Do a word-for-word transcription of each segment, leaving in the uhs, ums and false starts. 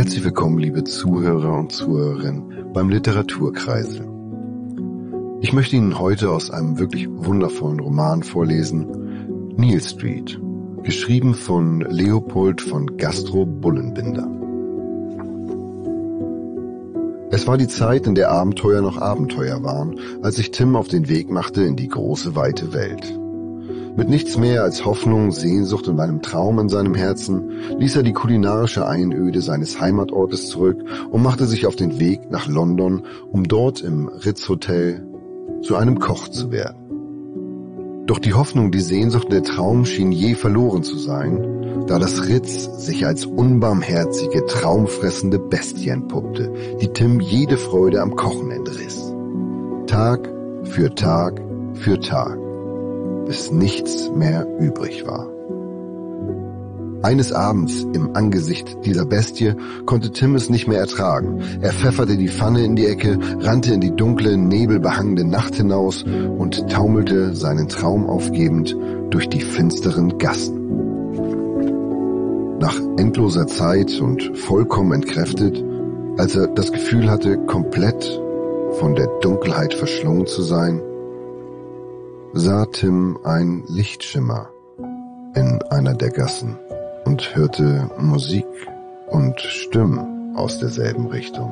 Herzlich willkommen, liebe Zuhörer und Zuhörerinnen, beim Literaturkreisel. Ich möchte Ihnen heute aus einem wirklich wundervollen Roman vorlesen, Neal Street, geschrieben von Leopold von Gastrow-Bullenbinder. Es war die Zeit, in der Abenteuer noch Abenteuer waren, als sich Tim auf den Weg machte in die große, weite Welt. Mit nichts mehr als Hoffnung, Sehnsucht und einem Traum in seinem Herzen ließ er die kulinarische Einöde seines Heimatortes zurück und machte sich auf den Weg nach London, um dort im Ritz Hotel zu einem Koch zu werden. Doch die Hoffnung, die Sehnsucht und der Traum schien je verloren zu sein, da das Ritz sich als unbarmherzige, traumfressende Bestie entpuppte, die Tim jede Freude am Kochen entriss. Tag für Tag für Tag, bis nichts mehr übrig war. Eines Abends im Angesicht dieser Bestie konnte Tim es nicht mehr ertragen. Er pfefferte die Pfanne in die Ecke, rannte in die dunkle, nebelbehangene Nacht hinaus und taumelte seinen Traum aufgebend durch die finsteren Gassen. Nach endloser Zeit und vollkommen entkräftet, als er das Gefühl hatte, komplett von der Dunkelheit verschlungen zu sein, sah Tim ein Lichtschimmer in einer der Gassen und hörte Musik und Stimmen aus derselben Richtung.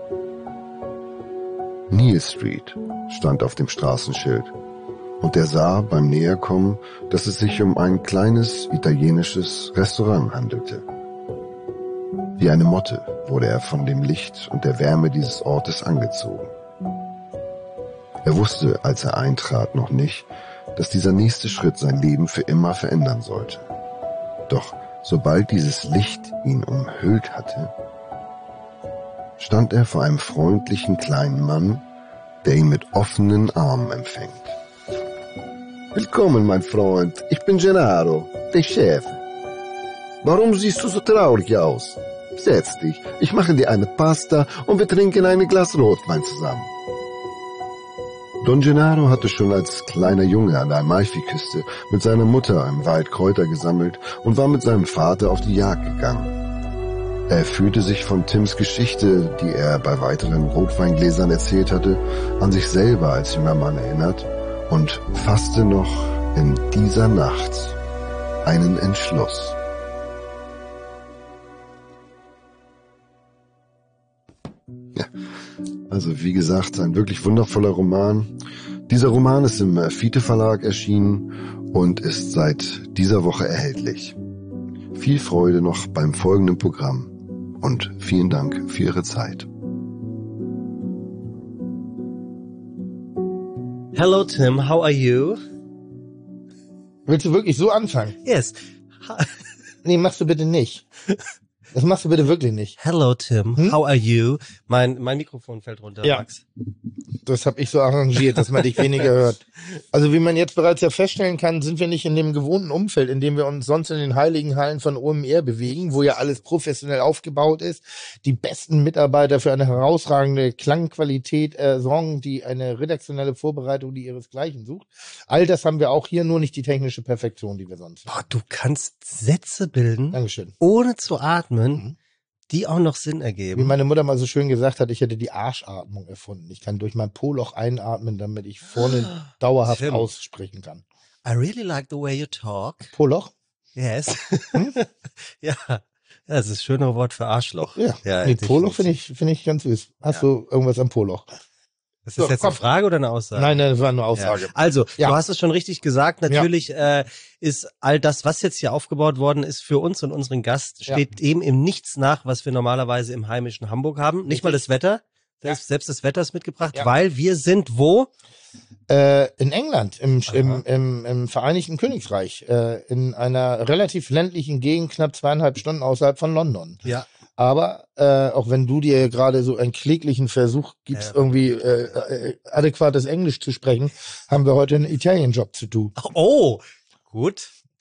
Neal Street stand auf dem Straßenschild und er sah beim Näherkommen, dass es sich um ein kleines italienisches Restaurant handelte. Wie eine Motte wurde er von dem Licht und der Wärme dieses Ortes angezogen. Er wusste, als er eintrat, noch nicht, dass dieser nächste Schritt sein Leben für immer verändern sollte. Doch sobald dieses Licht ihn umhüllt hatte, stand er vor einem freundlichen kleinen Mann, der ihn mit offenen Armen empfängt. Willkommen, mein Freund. Ich bin Gennaro, der Chef. Warum siehst du so traurig aus? Setz dich, ich mache dir eine Pasta und wir trinken ein Glas Rotwein zusammen. Don Gennaro hatte schon als kleiner Junge an der Amalfiküste mit seiner Mutter im Wald Kräuter gesammelt und war mit seinem Vater auf die Jagd gegangen. Er fühlte sich von Tims Geschichte, die er bei weiteren Rotweingläsern erzählt hatte, an sich selber als junger Mann erinnert und fasste noch in dieser Nacht einen Entschluss. Ja. Also wie gesagt, ein wirklich wundervoller Roman. Dieser Roman ist im Fiete Verlag erschienen und ist seit dieser Woche erhältlich. Viel Freude noch beim folgenden Programm und vielen Dank für Ihre Zeit. Hello Tim, how are you? Willst du wirklich so anfangen? Yes. Nee, machst du bitte nicht. Das machst du bitte wirklich nicht. Hello Tim, hm? how are you? Mein mein Mikrofon fällt runter, ja. Max. Das habe ich so arrangiert, dass man dich weniger hört. Also wie man jetzt bereits ja feststellen kann, sind wir nicht in dem gewohnten Umfeld, in dem wir uns sonst in den heiligen Hallen von O M R bewegen, wo ja alles professionell aufgebaut ist, die besten Mitarbeiter für eine herausragende Klangqualität äh, sorgen, die eine redaktionelle Vorbereitung, die ihresgleichen sucht. All das haben wir auch hier, nur nicht die technische Perfektion, die wir sonst haben. Boah, du kannst Sätze bilden, Dankeschön. ohne zu atmen, Mhm. die auch noch Sinn ergeben. Wie meine Mutter mal so schön gesagt hat, ich hätte die Arschatmung erfunden. Ich kann durch mein Po-Loch einatmen, damit ich vorne dauerhaft Tim. aussprechen kann. I really like the way you talk. Po-Loch? Yes. Hm? Ja. Ja, das ist das schönere Wort für Arschloch. Ja, ja nee, Po-Loch finde ich, finde ich ganz süß. Hast Ja. du irgendwas am Po-Loch? Ist das So, jetzt komm. eine Frage oder eine Aussage? Nein, nein, das war eine Aussage. Ja. Also, Ja. du hast es schon richtig gesagt. Natürlich äh, ist all das, was jetzt hier aufgebaut worden ist, für uns und unseren Gast, Ja. steht eben im Nichts nach, was wir normalerweise im heimischen Hamburg haben. Nicht mal das Wetter. Selbst, selbst das Wetter ist mitgebracht, Ja. weil wir sind wo? Äh, in England, im, Aha. im, im, im Vereinigten Königreich, äh, in einer relativ ländlichen Gegend, knapp zweieinhalb Stunden außerhalb von London. Ja. Aber äh, auch wenn du dir gerade so einen kläglichen Versuch gibst, Ja. irgendwie äh, äh, adäquates Englisch zu sprechen, haben wir heute einen Italian-Job zu tun. Oh, gut.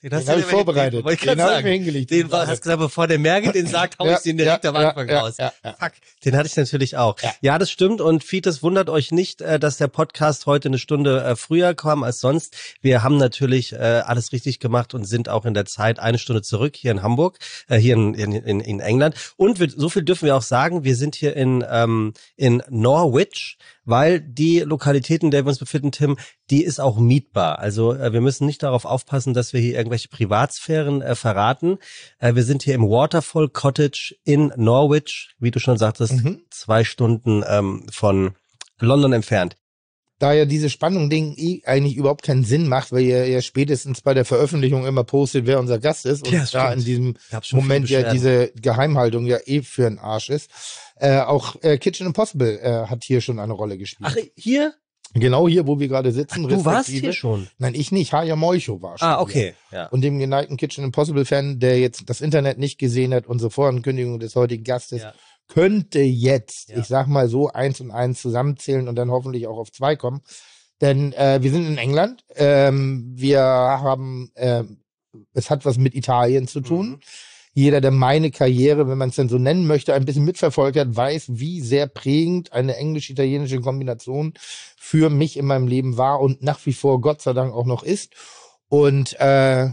Den, den habe ich vorbereitet. Den, den, den habe ich mir hingelegt. Den war, hast gesagt, bevor der Merkel den sagt, hau ja, ich den direkt ja, am Anfang ja, raus. Ja, ja. Fuck, den hatte ich natürlich auch. Ja, ja, das stimmt. Und Fites, wundert euch nicht, dass der Podcast heute eine Stunde früher kam als sonst. Wir haben natürlich alles richtig gemacht und sind auch in der Zeit eine Stunde zurück hier in Hamburg, äh, hier in, in, in England. Und wir, so viel dürfen wir auch sagen, wir sind hier in, ähm, in Norwich, weil die Lokalität, in der wir uns befinden, Tim, die ist auch mietbar. Also äh, wir müssen nicht darauf aufpassen, dass wir hier irgendwelche Privatsphären äh, verraten. Äh, wir sind hier im Waterfall Cottage in Norwich, wie du schon sagtest, mhm. zwei Stunden ähm, von London entfernt. Da ja diese Spannung-Ding eh eigentlich überhaupt keinen Sinn macht, weil ihr ja spätestens bei der Veröffentlichung immer postet, wer unser Gast ist und ja, da in diesem Moment ja diese Geheimhaltung ja eh für den Arsch ist. Äh, auch äh, Kitchen Impossible äh, hat hier schon eine Rolle gespielt. Ach, hier? Genau hier, wo wir gerade sitzen. Ach, du warst hier schon? Nein, ich nicht. Haya Moicho war schon. Ah, okay. Ja. Und dem geneigten Kitchen Impossible-Fan, der jetzt das Internet nicht gesehen hat, unsere Vorankündigung des heutigen Gastes, ja. könnte jetzt, ja. ich sag mal so, eins und eins zusammenzählen und dann hoffentlich auch auf zwei kommen. Denn äh, wir sind in England. Ähm, wir haben, äh, es hat was mit Italien zu tun. Mhm. Jeder, der meine Karriere, wenn man es denn so nennen möchte, ein bisschen mitverfolgt hat, weiß, wie sehr prägend eine englisch-italienische Kombination für mich in meinem Leben war und nach wie vor Gott sei Dank auch noch ist. Und äh,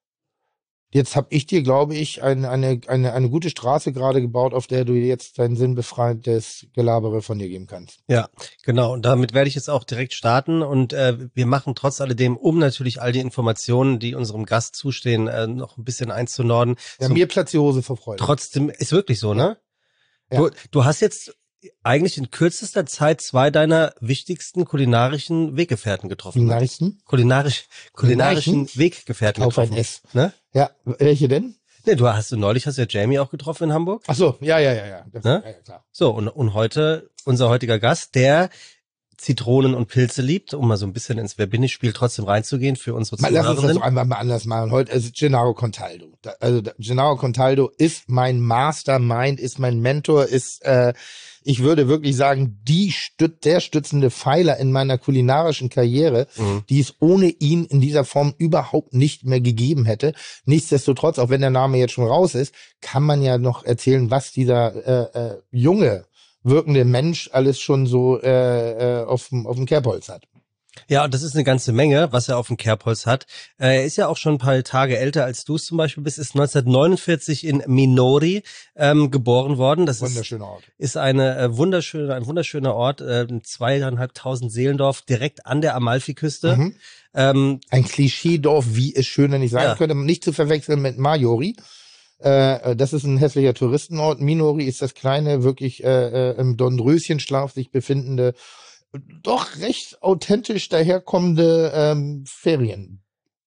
jetzt habe ich dir, glaube ich, eine, eine, eine, eine gute Straße gerade gebaut, auf der du jetzt dein sinnbefreites Gelabere von dir geben kannst. Ja, genau. Und damit werde ich jetzt auch direkt starten. Und äh, wir machen trotz alledem, um natürlich all die Informationen, die unserem Gast zustehen, äh, noch ein bisschen einzunorden. Ja, so, mir platzt die Hose vor Freude. Trotzdem, ist wirklich so, ne? Ja. Du, du hast jetzt eigentlich in kürzester Zeit zwei deiner wichtigsten kulinarischen Weggefährten getroffen. Kulinarischen? Kulinarisch, kulinarischen Weggefährten auf getroffen. Auf ein S. Ne? Ja, welche denn? Ne, du hast du neulich hast ja Jamie auch getroffen in Hamburg. Ach so, ja, ja, ja, ja. Das, ne? ja, ja klar. So, und, und heute, unser heutiger Gast, der Zitronen und Pilze liebt, um mal so ein bisschen ins Wer bin ich Spiel trotzdem reinzugehen für unsere Zuhörerinnen. Lass uns das doch einmal mal anders machen. Heute ist Gennaro Contaldo. Also Gennaro Contaldo ist mein Mastermind, ist mein Mentor, ist, äh, ich würde wirklich sagen, die Stüt der stützende Pfeiler in meiner kulinarischen Karriere, mhm. die es ohne ihn in dieser Form überhaupt nicht mehr gegeben hätte. Nichtsdestotrotz, auch wenn der Name jetzt schon raus ist, kann man ja noch erzählen, was dieser äh, äh, junge wirkende Mensch alles schon so äh, äh, auf dem auf dem Kerbholz hat. Ja, und das ist eine ganze Menge, was er auf dem Kerbholz hat. Äh, er ist ja auch schon ein paar Tage älter, als du es zum Beispiel bist, ist neunzehnhundertneunundvierzig in Minori ähm, geboren worden. Das wunderschöner Ort. Ist eine äh, wunderschöne, ein wunderschöner Ort, äh, zweieinhalbtausend Seelendorf, direkt an der Amalfiküste. Mhm. Ähm, ein Klischeedorf, wie es schöner nicht sein ja. könnte, nicht zu verwechseln mit Majori. Äh, das ist ein hässlicher Touristenort. Minori ist das kleine, wirklich äh, im Dornröschenschlaf sich befindende, doch recht authentisch daherkommende ähm, Ferien.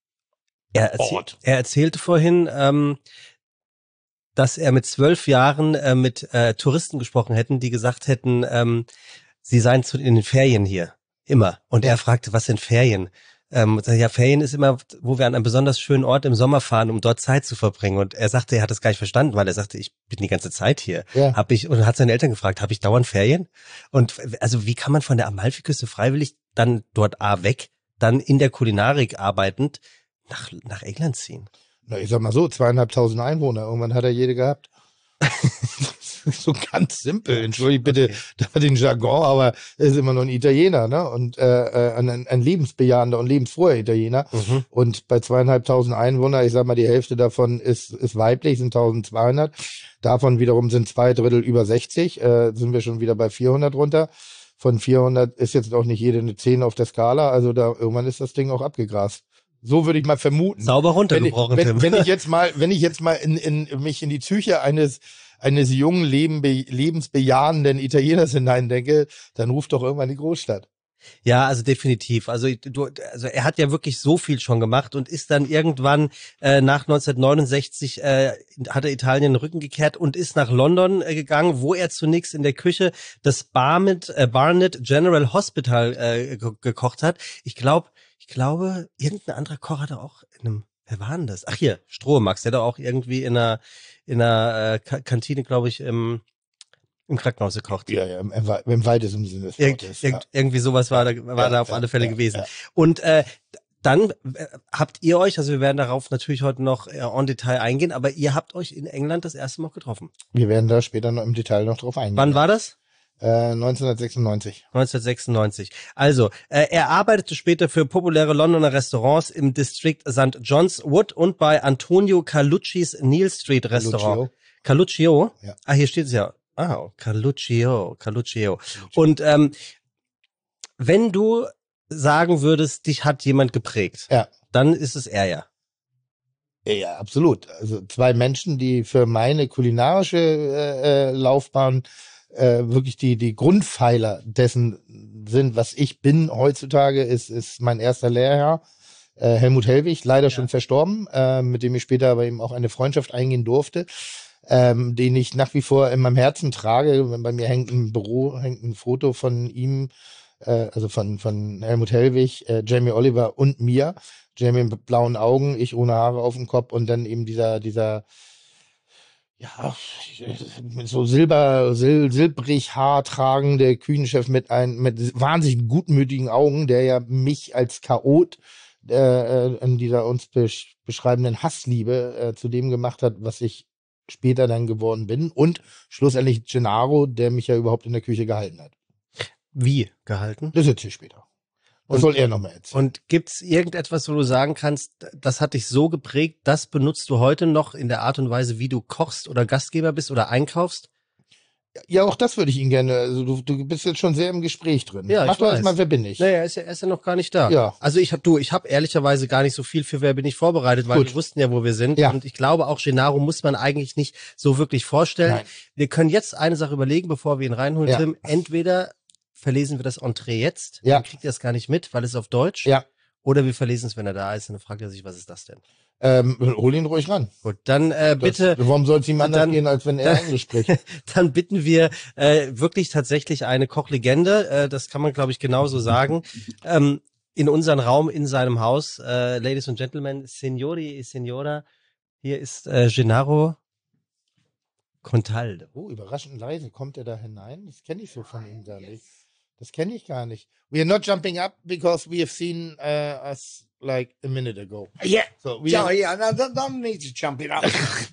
Er, erzähl, er erzählte vorhin, ähm, dass er mit zwölf Jahren äh, mit äh, Touristen gesprochen hätten, die gesagt hätten, ähm, sie seien zu, in den Ferien hier. Immer. Und er fragte, was sind Ferien? Ähm, ja, Ferien ist immer, wo wir an einem besonders schönen Ort im Sommer fahren, um dort Zeit zu verbringen. Und er sagte, er hat das gar nicht verstanden, weil er sagte, ich bin die ganze Zeit hier. Ja. Hab ich und hat seine Eltern gefragt, habe ich dauernd Ferien? Und also wie kann man von der Amalfiküste freiwillig dann dort A weg, dann in der Kulinarik arbeitend nach nach England ziehen? Na, ich sag mal so, zweieinhalbtausend Einwohner. Irgendwann hat er jede gehabt. So ganz simpel, entschuldigt bitte okay. da den Jargon, aber er ist immer noch ein Italiener, ne? Und äh, ein, ein lebensbejahender und lebensfroher Italiener. Mhm. Und bei zweieinhalbtausend Einwohner, ich sag mal, die Hälfte davon ist ist weiblich, sind eintausendzweihundert. Davon wiederum sind zwei Drittel über sechzig, äh, sind wir schon wieder bei vierhundert runter. Von vierhundert ist jetzt auch nicht jede eine zehn auf der Skala, also da irgendwann ist das Ding auch abgegrast. So würde ich mal vermuten. Sauber runtergebrochen. Wenn, wenn, wenn ich jetzt mal, wenn ich jetzt mal in, in mich in die Psyche eines eines jungen, leben, lebensbejahenden Italieners hineindenke, dann ruft doch irgendwann die Großstadt. Ja, also definitiv. Also du, also er hat ja wirklich so viel schon gemacht und ist dann irgendwann äh, nach neunzehnhundertneunundsechzig äh, hat er Italien den Rücken gekehrt und ist nach London äh, gegangen, wo er zunächst in der Küche das Barnet, äh, Barnet General Hospital äh, ge- gekocht hat. Ich glaube, ich glaube, irgendein anderer Koch hat er auch in einem. Wer war denn das? Ach hier, Strohmax, der hat auch irgendwie in einer in einer äh, Kantine, glaube ich, im im Krankenhaus gekocht. Ja, ja, im, im weitesten Sinne des Wortes. Irg- ja. Irgendwie sowas war da war ja, da auf ja, alle Fälle ja, gewesen. Ja. Und äh, Dann äh, habt ihr euch, also wir werden darauf natürlich heute noch äh, en Detail eingehen, aber ihr habt euch in England das erste Mal getroffen. Wir werden da später noch im Detail noch drauf eingehen. Wann war das? Äh, neunzehnhundertsechsundneunzig. neunzehnhundertsechsundneunzig. Also, äh, er arbeitete später für populäre Londoner Restaurants im District Sankt John's Wood und bei Antonio Carlucci's Neal Street Restaurant. Carluccio? Ja. Ah, hier steht es ja. Ah, Carluccio, Carluccio. Und ähm, wenn du sagen würdest, dich hat jemand geprägt, Ja. dann ist es er ja. Ja, ja, absolut. Also zwei Menschen, die für meine kulinarische äh, äh, Laufbahn äh, wirklich die die Grundpfeiler dessen sind, was ich bin heutzutage, ist ist mein erster Lehrherr, äh, Helmut Hellwig, leider ja. schon verstorben, äh, mit dem ich später aber eben auch eine Freundschaft eingehen durfte, ähm, den ich nach wie vor in meinem Herzen trage. Bei mir hängt im Büro hängt ein Foto von ihm, äh, also von von Helmut Hellwig, äh, Jamie Oliver und mir. Jamie mit blauen Augen, ich ohne Haare auf dem Kopf und dann eben dieser dieser ja, mit so silber, sil, silbrig Haar tragende Küchenchef mit ein, mit wahnsinnig gutmütigen Augen, der ja mich als Chaot äh, in dieser uns besch beschreibenden Hassliebe äh, zu dem gemacht hat, was ich später dann geworden bin. Und schlussendlich Gennaro, der mich ja überhaupt in der Küche gehalten hat. Wie gehalten? Das erzähl ich später. Das und, soll er nochmal erzählen. Und gibt's irgendetwas, wo du sagen kannst, das hat dich so geprägt, das benutzt du heute noch in der Art und Weise, wie du kochst oder Gastgeber bist oder einkaufst? Ja, auch das würde ich Ihnen gerne, also du, du bist jetzt schon sehr im Gespräch drin. Ja, Mach ich doch weiß. erstmal, wer bin ich? Naja, er ist ja, er ist ja noch gar nicht da. Ja. Also ich hab, du, ich habe ehrlicherweise gar nicht so viel für Wer bin ich vorbereitet, weil Gut. wir wussten ja, wo wir sind. Ja. Und ich glaube, auch Gennaro muss man eigentlich nicht so wirklich vorstellen. Nein. Wir können jetzt eine Sache überlegen, bevor wir ihn reinholen, Ja. Tim. Entweder verlesen wir das Entree jetzt, Ja. dann kriegt ihr es gar nicht mit, weil es auf Deutsch. Ja. Oder wir verlesen es, wenn er da ist, und dann fragt er sich, was ist das denn? Ähm, hol ihn ruhig ran. Gut, dann äh, bitte, Das, warum soll es ihm anders dann- gehen, als wenn er dann- Englisch spricht? dann bitten wir äh, wirklich tatsächlich eine Kochlegende, äh, das kann man, glaube ich, genauso sagen, ähm, in unseren Raum, in seinem Haus. Äh, Ladies and Gentlemen, Signori e Signora, hier ist äh, Gennaro Contaldo. Oh, überraschend leise kommt er da hinein. Das kenne ich so von ihm gar nicht. Das kenne ich gar nicht. We are not jumping up because we have seen uh, us like a minute ago. Yeah. So we Yeah, are, yeah, no, don't, don't need to jump it up.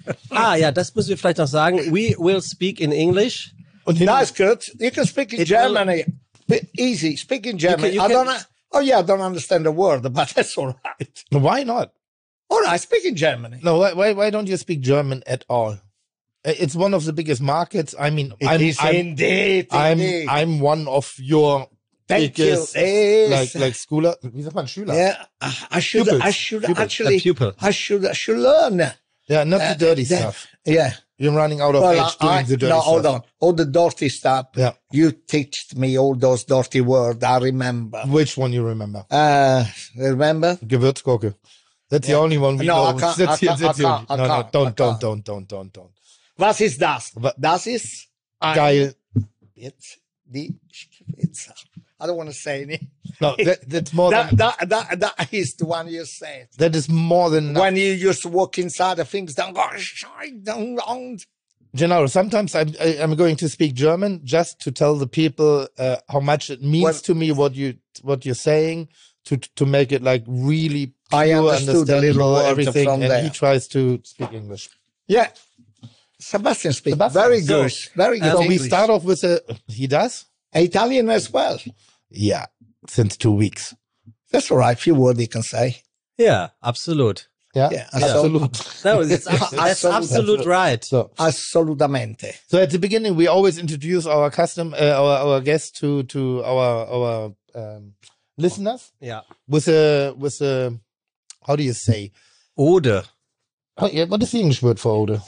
Ah ja, das müssen wir vielleicht noch sagen. We will speak in English. und hin, That's good. You can speak in It German. eh? Bit easy. Speak in German. you I can- don't. Oh yeah, I don't understand a word, but that's all right. why not? All right, speak in German. No, why, why why don't you speak German at all? Uh, It's one of the biggest markets. I mean, It I'm, is I'm, indeed. I'm indeed. I'm one of your Thank biggest you. Yes. like like Schooler. Wie sagt man Schüler? Yeah, I I should. Pupils. I should Pupils. actually. A pupil. I should. I should learn. Yeah, not the dirty Uh, that- stuff. Yeah. You're running out of Well, age doing I, the dirty no, stuff. hold on. All the dirty stuff. Yeah. You teached me all those dirty words. I remember. Which one you remember? Uh, remember? Gewürzgurke. That's the Yeah. only one we No, know. I can't- That's I the- can't- that's I the can't- only- I No, no, can't- I don't, don't, can't. don't, don't, don't, don't. Was ist das? Wa- Das ist Geil. jetzt die Spitze. I don't want to say it. No, that, that's more That, than, that, that, that is the one you said. that is more than enough. When you used to walk inside, the things don't go, shine, don't, don't. Gennaro, sometimes I'm, I, I'm going to speak German just to tell the people uh, how much it means Well- to me what you what you're saying to to make it like really pure, I understood a little understandable, words everything. from And there. he tries to speak English. Yeah. Sebastian speaks Sebastian, very so, good. Very good So we English. start off with a he does. Italian as well. Yeah, since two weeks. That's all right. Few words you can say. Ja, absolut. Yeah, Yeah, absolutely. No, that's, abs- that's Absolut. absolute right. So, Assolutamente. so at the beginning, we always introduce our custom, uh, our our guests to to our our um, listeners Ja. with a with a how do you say? Ode, Oh, yeah, what is the English word for ode?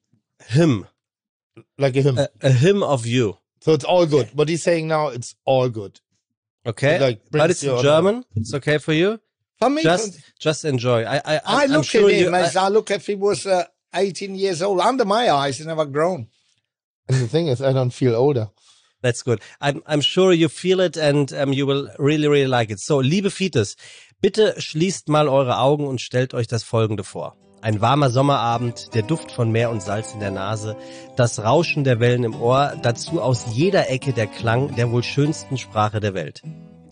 hymn, Like a hymn. a, a hymn of you. So it's all good. What he's saying now, it's all good. Okay, Like, but brings it's you in on- German. It's okay for you. For me, Just, just enjoy. I, I, I I'm look sure at you. him I- as I look if he was uh, eighteen years old. Under my eyes, he's never grown. And the thing is, I don't feel older. That's good. I'm, I'm sure you feel it and um, you will really, really like it. So, liebe Fites, bitte schließt mal eure Augen und stellt euch das Folgende vor. Ein warmer Sommerabend, der Duft von Meer und Salz in der Nase, das Rauschen der Wellen im Ohr, dazu aus jeder Ecke der Klang der wohl schönsten Sprache der Welt.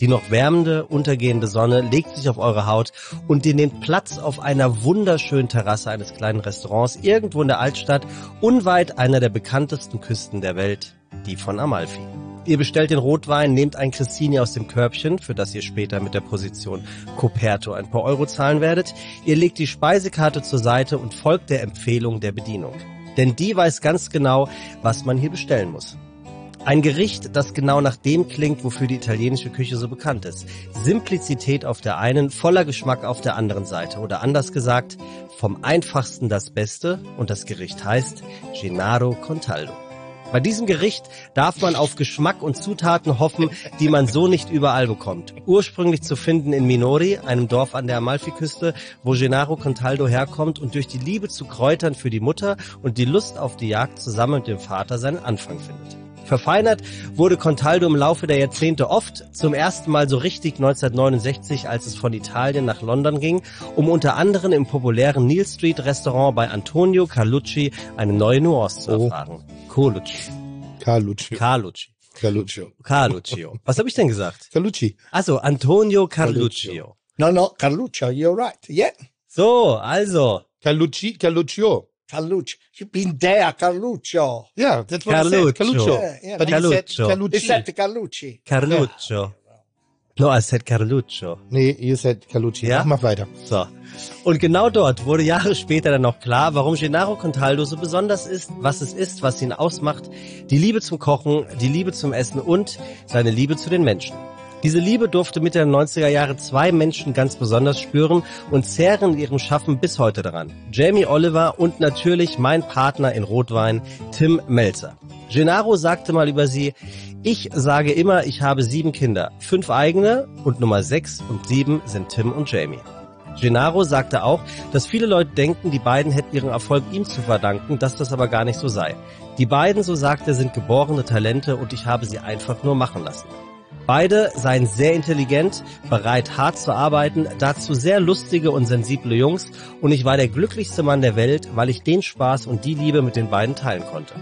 Die noch wärmende, untergehende Sonne legt sich auf eure Haut und ihr nehmt Platz auf einer wunderschönen Terrasse eines kleinen Restaurants irgendwo in der Altstadt, unweit einer der bekanntesten Küsten der Welt, die von Amalfi. Ihr bestellt den Rotwein, nehmt ein Cressini aus dem Körbchen, für das ihr später mit der Position Coperto ein paar Euro zahlen werdet. Ihr legt die Speisekarte zur Seite und folgt der Empfehlung der Bedienung. Denn die weiß ganz genau, was man hier bestellen muss. Ein Gericht, das genau nach dem klingt, wofür die italienische Küche so bekannt ist. Simplizität auf der einen, voller Geschmack auf der anderen Seite. Oder anders gesagt, vom Einfachsten das Beste und das Gericht heißt Gennaro Contaldo. Bei diesem Gericht darf man auf Geschmack und Zutaten hoffen, die man so nicht überall bekommt. Ursprünglich zu finden in Minori, einem Dorf an der Amalfiküste, wo Gennaro Contaldo herkommt und durch die Liebe zu Kräutern für die Mutter und die Lust auf die Jagd zusammen mit dem Vater seinen Anfang findet. Verfeinert wurde Contaldo im Laufe der Jahrzehnte oft, zum ersten Mal so richtig neunzehnhundertneunundsechzig, als es von Italien nach London ging, um unter anderem im populären Neal Street Restaurant bei Antonio Carlucci eine neue Nuance zu erfahren. Carlucci. Carlucci. Carlucci. Carluccio. Carluccio. Was habe ich denn gesagt? Carlucci. Also Antonio Carluccio. No, no, Carluccio, you're right. Yeah. So, also. Carlucci, Carluccio. Carluccio. You've been there, Carluccio. Yeah, that's what Carluccio. I said. Carluccio. Yeah, yeah, But he Carluccio. said Carlucci. Is that the Carlucci? Carluccio. No, I said Carluccio. Nee, you said Carlucci. Ja? Ach, mach weiter. So. Und genau dort wurde Jahre später dann noch klar, warum Gennaro Contaldo so besonders ist, was es ist, was ihn ausmacht, die Liebe zum Kochen, die Liebe zum Essen und seine Liebe zu den Menschen. Diese Liebe durfte Mitte der neunziger Jahre zwei Menschen ganz besonders spüren und zehren in ihrem Schaffen bis heute daran. Jamie Oliver und natürlich mein Partner in Rotwein, Tim Melzer. Gennaro sagte mal über sie: Ich sage immer, ich habe sieben Kinder, fünf eigene und Nummer sechs und sieben sind Tim und Jamie. Gennaro sagte auch, dass viele Leute denken, die beiden hätten ihren Erfolg ihm zu verdanken, dass das aber gar nicht so sei. Die beiden, so sagt er, sind geborene Talente und ich habe sie einfach nur machen lassen. Beide seien sehr intelligent, bereit hart zu arbeiten, dazu sehr lustige und sensible Jungs und ich war der glücklichste Mann der Welt, weil ich den Spaß und die Liebe mit den beiden teilen konnte.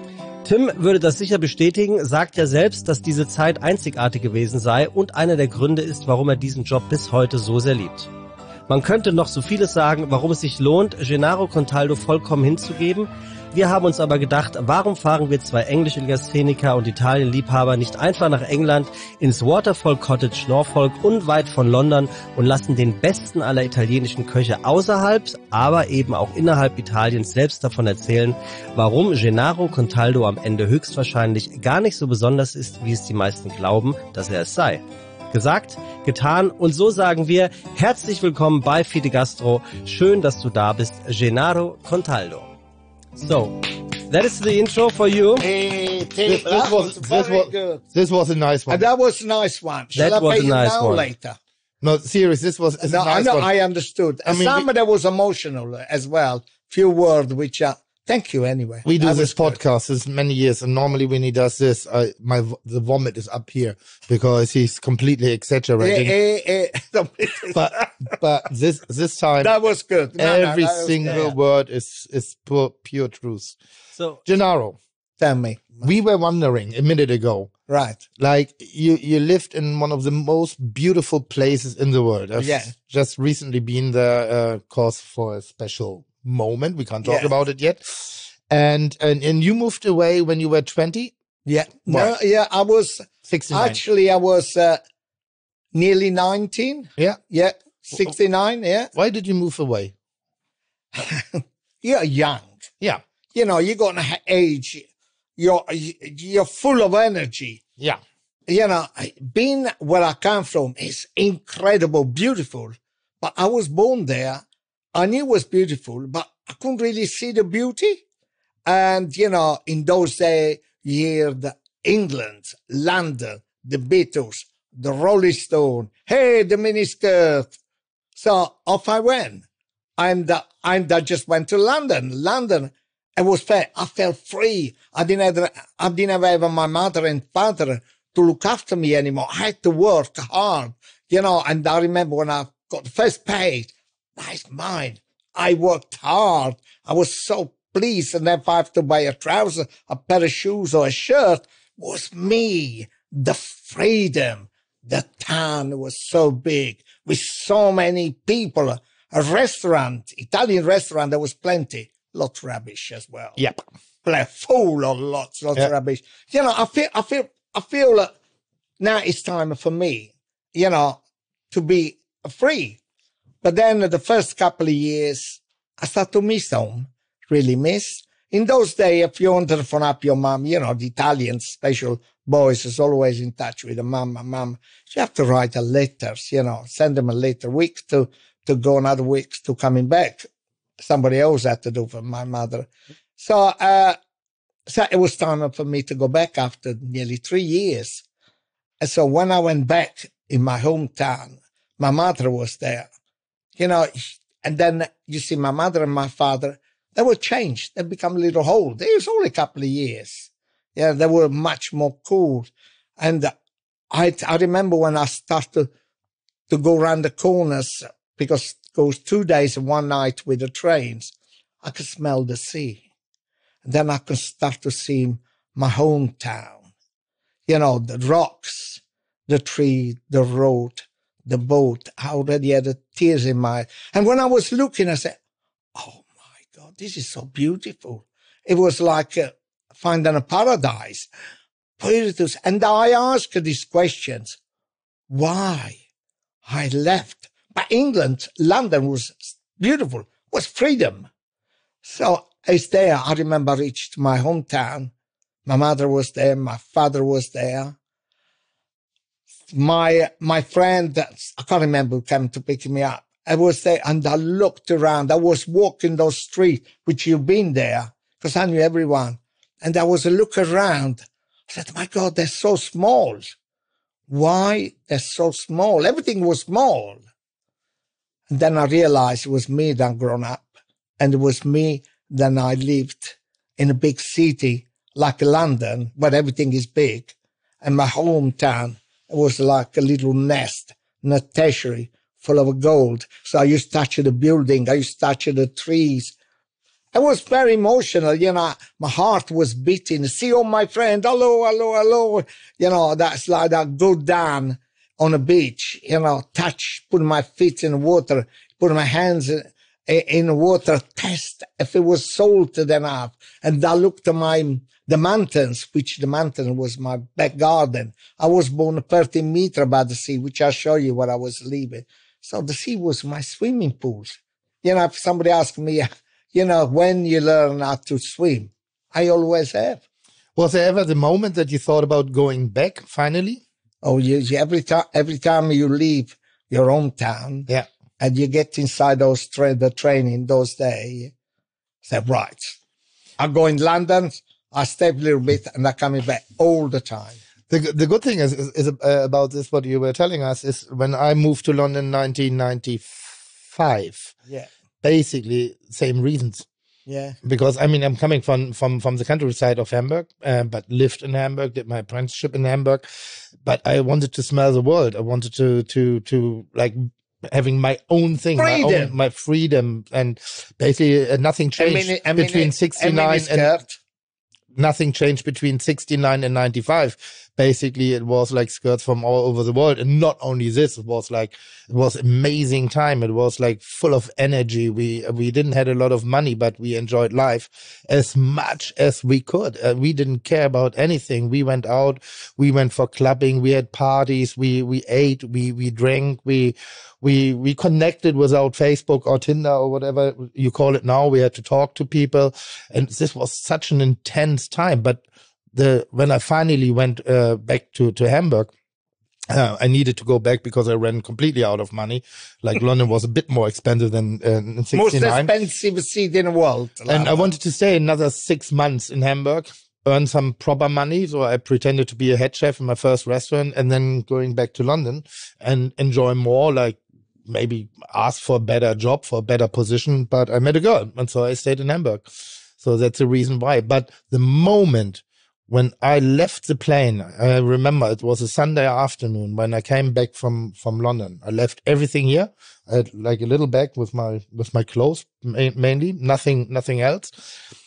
Tim würde das sicher bestätigen, sagt ja selbst, dass diese Zeit einzigartig gewesen sei und einer der Gründe ist, warum er diesen Job bis heute so sehr liebt. Man könnte noch so vieles sagen, warum es sich lohnt, Gennaro Contaldo vollkommen hinzugeben. Wir haben uns aber gedacht, warum fahren wir zwei englische Legastheniker und Italien-Liebhaber nicht einfach nach England ins Waterfall Cottage Norfolk unweit von London und lassen den besten aller italienischen Köche außerhalb, aber eben auch innerhalb Italiens selbst davon erzählen, warum Gennaro Contaldo am Ende höchstwahrscheinlich gar nicht so besonders ist, wie es die meisten glauben, dass er es sei. Gesagt, getan und so sagen wir herzlich willkommen bei Fide Gastro. Schön, dass du da bist, Gennaro Contaldo. So, that is the intro for you. Hey, This, Tim, this that was, was this very was, good. this was a nice one. And that was a nice one. Shall That I was pay a you nice now one. or later? No, serious, this was it's No, a nice I know, one. I understood. I And mean, some we- of that was emotional as well. Few words which are, thank you anyway. We do That this was good. podcast since many years, and normally when he does this, I, my v- the vomit is up here because he's completely exaggerating. Eh, eh, eh. But but this this time, That was good. No, no, every that was single good. word is is pure pure truth. So, Gennaro, Tell me. we were wondering a minute ago, Right. like you you lived in one of the most beautiful places in the world. I've Yeah. just recently been there, uh, cause for a special moment. We can't talk Yeah. about it yet. And and and you moved away when you were twenty. Yeah. No, Right. yeah, I was, sixty-nine. actually, I was, uh, nearly nineteen. Yeah. Yeah. sixty-nine. Yeah. Why did you move away? You're young. Yeah. You know, you're going to age. You're, you're full of energy. Yeah. You know, being where I come from is incredible, beautiful. But I was born there. I knew it was beautiful, but I couldn't really see the beauty. And, you know, in those days, you hear the England, London, the Beatles, the Rolling Stone, hey, the miniskirt. So off I went. And, uh, and I just went to London. London, it was fair. I felt free. I didn't have, I didn't have my mother and father to look after me anymore. I had to work hard, you know, and I remember when I got the first pay, that's mine. I worked hard. I was so pleased. And if I have to buy a trouser, a pair of shoes or a shirt, was me. The freedom, The town was so big with so many people. A restaurant, Italian restaurant, there was plenty. Lots of rubbish as well. Yep. Full of lots, lots yep. of rubbish. You know, I feel, I feel, I feel that now it's time for me, you know, to be free. But then the first couple of years, I started to miss home, really miss. In those days, if you wanted to phone up your mom, you know, the Italian special boys is always in touch with the mom, mom. You have to write a letters, you know, send them a letter, week to, to go, another week to coming back. Somebody else had to do for my mother. So, uh, so it was time for me to go back after nearly three years. And so when I went back in my hometown, my mother was there, you know, and then you see my mother and my father, they were changed. They become a little old. It was only a couple of years. Yeah, they were much more cool. And I, I remember when I started to go around the corners, because it goes two days and one night with the trains, I could smell the sea. And then I could start to see my hometown. You know, the rocks, the tree, the road, the boat. I already had the tears in my eyes. And when I was looking, I said, oh my God, this is so beautiful. It was like uh, finding a paradise. And I asked these questions. Why I left? But England, London was beautiful, was freedom. So it's there. I remember I reached my hometown. My mother was there. My father was there. My my friend, I can't remember who came to pick me up. I was there and I looked around. I was walking those streets, which you've been there, because I knew everyone. And I was a look around. I said, my God, they're so small. Why they're so small? Everything was small. And then I realized it was me that grown up. And it was me that I lived in a big city like London, where everything is big. And my hometown, it was like a little nest, in a tertiary full of gold. So I used to touch the building. I used to touch the trees. I was very emotional, you know, my heart was beating. See, oh, my friend, hello, hello, hello. You know, that's like I go down on a beach, you know, touch, put my feet in the water, put my hands in, in the water, test if it was salted enough. And I looked at my, the mountains, which the mountain was my back garden. I was born thirty meters above the sea, which I'll show you where I was living. So the sea was my swimming pool. You know, if somebody asked me, you know, when you learn how to swim, I always have. Was there ever the moment that you thought about going back finally? Oh, you, you, every time, every time you leave your hometown, yeah, and you get inside those tra- the train in those days, say, right, I go in London, I stay a little bit, and I'm coming back all the time. The the good thing is, is, is uh, about this, what you were telling us, is when I moved to London in nineteen ninety-five. Yeah. Basically, same reasons. Yeah. Because, I mean, I'm coming from, from, from the countryside of Hamburg, uh, but lived in Hamburg, did my apprenticeship in Hamburg. But I wanted to smell the world. I wanted to, to, to like, having my own thing, freedom. my own, my freedom. And basically, uh, nothing changed a minute, between a sixty-nine and nothing changed between sixty-nine and ninety-five. Basically, it was like skirts from all over the world. And not only this, it was like, it was amazing time. It was like full of energy. We, we didn't have a lot of money, but we enjoyed life as much as we could. Uh, we didn't care about anything. We went out, we went for clubbing, we had parties, we, we ate, we, we drank, we, we, we connected without Facebook or Tinder or whatever you call it now. We had to talk to people. And this was such an intense time. But The when I finally went uh, back to, to Hamburg, uh, I needed to go back because I ran completely out of money. Like London was a bit more expensive than uh, in sixty-nine. Most expensive city in the world. And I wanted to stay another six months in Hamburg, earn some proper money. So I pretended to be a head chef in my first restaurant and then going back to London and enjoy more, like maybe ask for a better job, for a better position. But I met a girl and so I stayed in Hamburg. So that's the reason why. But the moment when I left the plane, I remember it was a Sunday afternoon when I came back from, from London. I left everything here. I had like a little bag with my, with my clothes mainly, nothing, nothing else.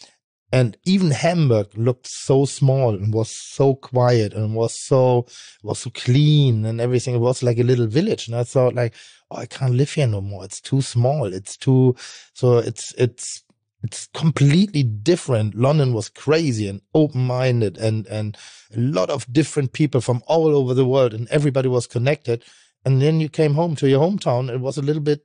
And even Hamburg looked so small and was so quiet and was so was so clean and everything. It was like a little village. And I thought like, oh, I can't live here no more. It's too small. It's too so it's it's it's completely different. London was crazy and open-minded and and a lot of different people from all over the world, and everybody was connected. And then you came home to your hometown. It was a little bit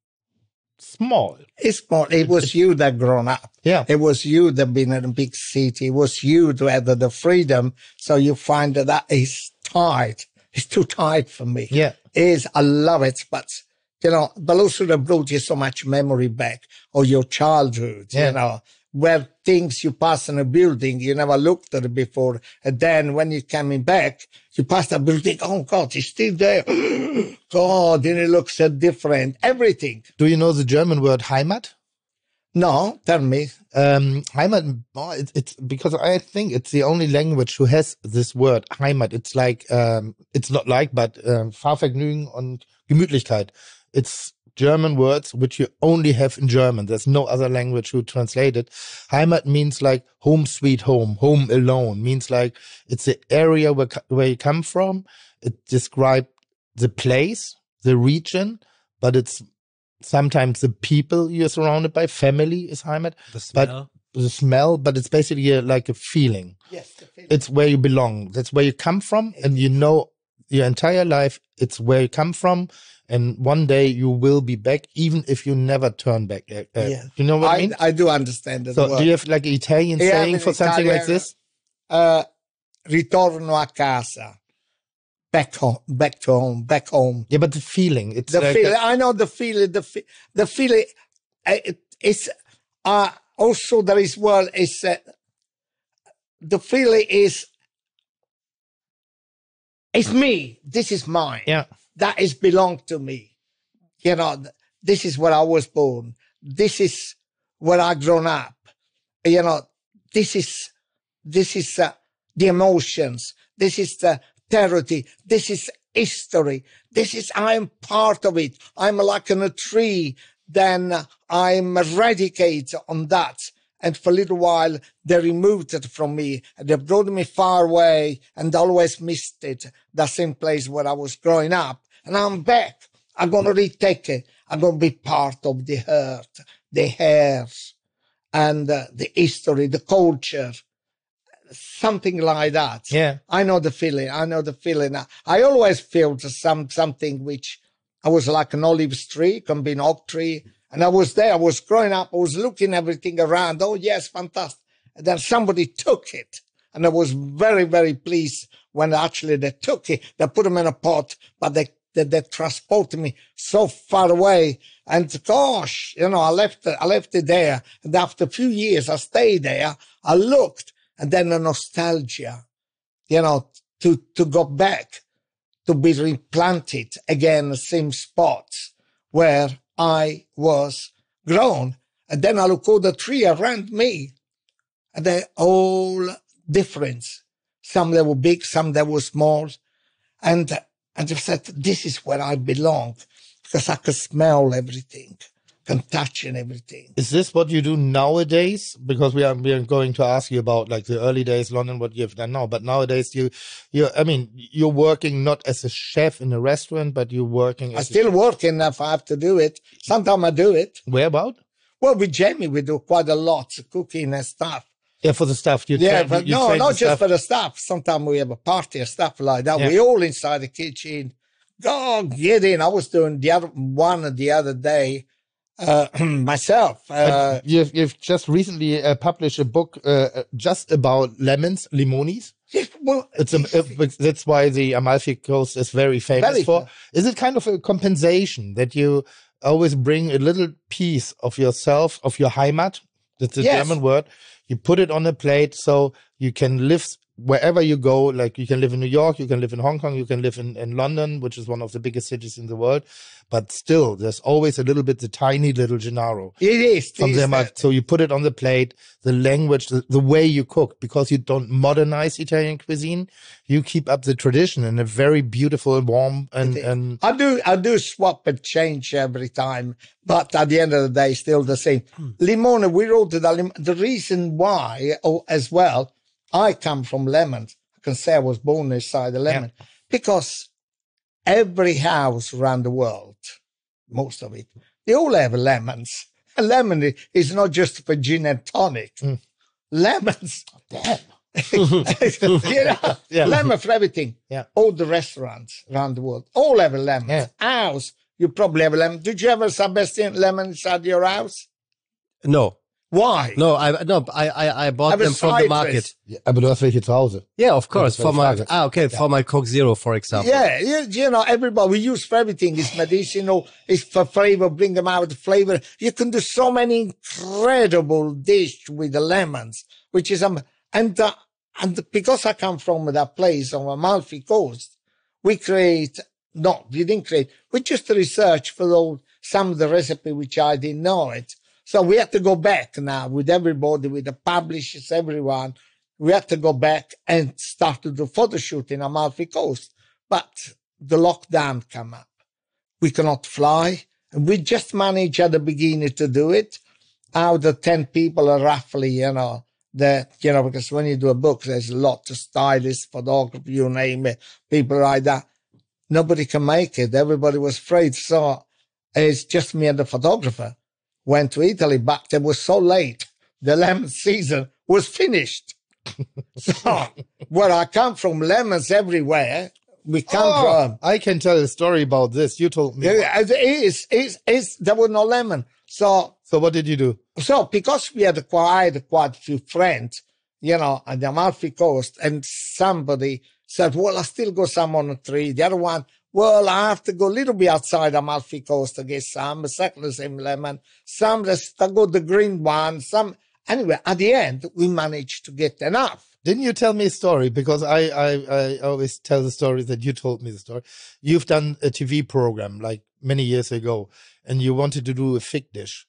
small. It's small. It was you that grown up. Yeah. It was you that been in a big city. It was you that had the freedom. So you find that that is tight. It's too tight for me. Yeah. It is. I love it. But, you know, but also that brought you so much memory back of your childhood, Yeah. you know, where things you pass in a building, you never looked at it before. And then when you're coming back, you pass the building. Oh, God, it's still there. God, then it looks so different. Everything. Do you know the German word Heimat? No, tell me. Um, Heimat, oh, it, it's because I think it's the only language who has this word Heimat. It's like, um, it's not like, but um, Fahrvergnügen und Gemütlichkeit. It's German words which you only have in German. There's no other language who translate it. Heimat means like home sweet home, home alone. Means like it's the area where where you come from. It describes the place, the region, but it's sometimes the people you're surrounded by. Family is Heimat. The smell. But the smell, but it's basically a, like a feeling. Yes, the feeling. It's where you belong. That's where you come from, and you know your entire life it's where you come from. And one day you will be back, even if you never turn back. Uh, Yeah. You know what I, I, mean? I do understand that. So word. do you have like an Italian Yeah, saying in for something like Italian, this? Uh, ritorno a casa. Back home, back to home, back home. Yeah, but the feeling. It's The like feeling, a- I know the feeling, the, fe- the feeling, uh, it, it's, uh, also there is well, is, uh, the feeling is, it's me. This is mine. yeah. That is belong to me. You know, th- this is where I was born. This is where I grown up. You know, this is, this is uh, the emotions. This is the territory. This is history. This is, I'm part of it. I'm like in a tree. Then I'm eradicate on that. And for a little while, they removed it from me. And they brought me far away and always missed it. The same place where I was growing up. And I'm back. I'm going to retake it. I'm going to be part of the earth, the hairs, and uh, the history, the culture, something like that. Yeah. I know the feeling. I know the feeling. I, I always felt some something which I was like an olive tree, can be an oak tree. And I was there. I was growing up. I was looking everything around. Oh, yes, fantastic. And then somebody took it. And I was very, very pleased when actually they took it. They put them in a pot, but they They, they transported me so far away, and gosh, you know, I left it, I left it there. And after a few years, I stayed there. I looked, and then the nostalgia, you know, to to go back, to be replanted again, the same spots where I was grown. And then I look all the tree around me, and they're all different. Some that were big, some that were small, and. And I said, this is where I belong, because I can smell everything, can touch and everything. Is this what you do nowadays? Because we are we are going to ask you about like the early days, London, what you've done now. But nowadays, you you I mean, you're working not as a chef in a restaurant, but you're working. I'm As still a working if I have to do it. Sometimes I do it. Where about? Well, with Jamie, we do quite a lot of cooking and stuff. Yeah, for the staff. You Yeah, train, but you no, train not the just staff. for the staff. Sometimes we have a party and stuff like that. Yeah. We all inside the kitchen. Go get in. I was doing the other one the other day uh, myself. Uh, But you've you've just recently uh, published a book uh, just about lemons, limonis. yeah, well, It's a, uh, that's why the Amalfi Coast is very famous Very for. fa- Is it kind of a compensation that you always bring a little piece of yourself, of your Heimat? That's the Yes. German word. You put it on a plate so you can live wherever you go, like you can live in New York, you can live in Hong Kong, you can live in, in London, which is one of the biggest cities in the world. But still, there's always a little bit, the tiny little Gennaro. It is. From it their is mouth. So you put it on the plate, the language, the, the way you cook, because you don't modernize Italian cuisine. You keep up the tradition in a very beautiful, warm, and, and I do, I do swap and change every time, but at the end of the day, still the same. Hmm. Limone, we wrote the, the reason why, oh, as well, I come from lemons. I can say I was born inside the lemon yeah. because every house around the world, most of it, they all have lemons. A lemon is not just for gin and tonic. Mm. Lemons, damn. you know, yeah. Lemon for everything. Yeah. All the restaurants around the world, all have a lemon. Yeah. House, you probably have a lemon. Did you ever, Sebastian, lemon inside your house? No. Why? No, I no, I I, I bought them from the market. Ja, aber du hast welche zu Hause. Yeah, of course. For my ah, okay, yeah. for my Coke Zero, for example. Yeah, you, you know, everybody we use for everything. It's medicinal. It's for flavor. Bring them out with flavor. You can do so many incredible dish with the lemons, which is um and uh, and because I come from that place on Amalfi Coast, we create. No, we didn't create. We just research for those, some of the recipe which I didn't know it. So we have to go back now with everybody, with the publishers, everyone. We have to go back and start to do photo shoot in Amalfi Coast. But the lockdown came up. We cannot fly. And we just managed at the beginning to do it. Out of ten people are roughly, you know, that, you know, because when you do a book, there's a lot of stylists, photographers, you name it, people like that. Nobody can make it. Everybody was afraid. So it's just me and the photographer. Went to Italy, but it was so late. The lemon season was finished. So where I come from, lemons everywhere. We come oh, from. I can tell a story about this. You told me. It is, it's, it's, there was no lemon. So, so what did you do? So because we had quite, quite a few friends, you know, on the Amalfi Coast, and somebody said, well, I still got some on the tree. The other one, well, I have to go a little bit outside Amalfi Coast to get some, exactly the same lemon. Some, let's go the green one, some. Anyway, at the end, we managed to get enough. Didn't you tell me a story? Because I, I, I always tell the story that you told me the story. You've done a T V program like many years ago, and you wanted to do a fig dish.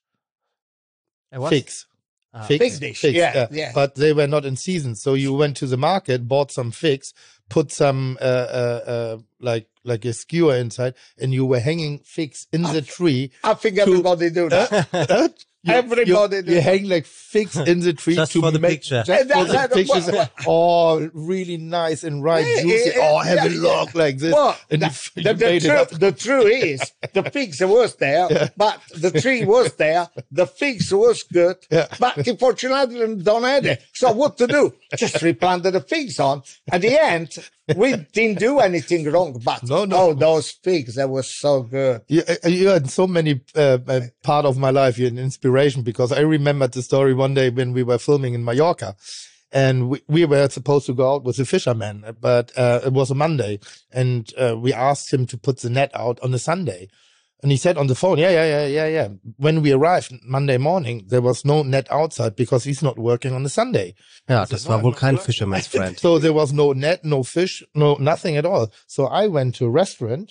Figs. Uh, figs, fig dish, figs, yeah, yeah, yeah. But they were not in season. So you went to the market, bought some figs, put some, uh, uh, uh, like, like a skewer inside, and you were hanging figs in I, the tree. I think everybody do that. Uh, uh, you, everybody you, do you that. hang like figs in the tree just to for the make picture. Just for the pictures. Oh, really nice and ripe, yeah, juicy. Yeah, oh, have yeah, a look yeah. like this. Well, and the, you, the, you the, made true, it up. the truth is, the figs was there, yeah. but the tree was there. The figs was good, yeah. but unfortunately, don't have it. So what to do? Just replanted the figs on. At the end, we didn't do anything wrong, but no, no. oh, those figs, they were so good. You, you had so many uh, uh, part of my life. You're an inspiration, because I remembered the story one day when we were filming in Mallorca, and we, we were supposed to go out with a fisherman, but uh, it was a Monday, and uh, we asked him to put the net out on a Sunday. And he said on the phone, yeah, yeah, yeah, yeah, yeah. When we arrived Monday morning, there was no net outside because he's not working on a Sunday. Ja, das war wohl kein fisherman's friend. So there was no net, no fish, no nothing at all. So I went to a restaurant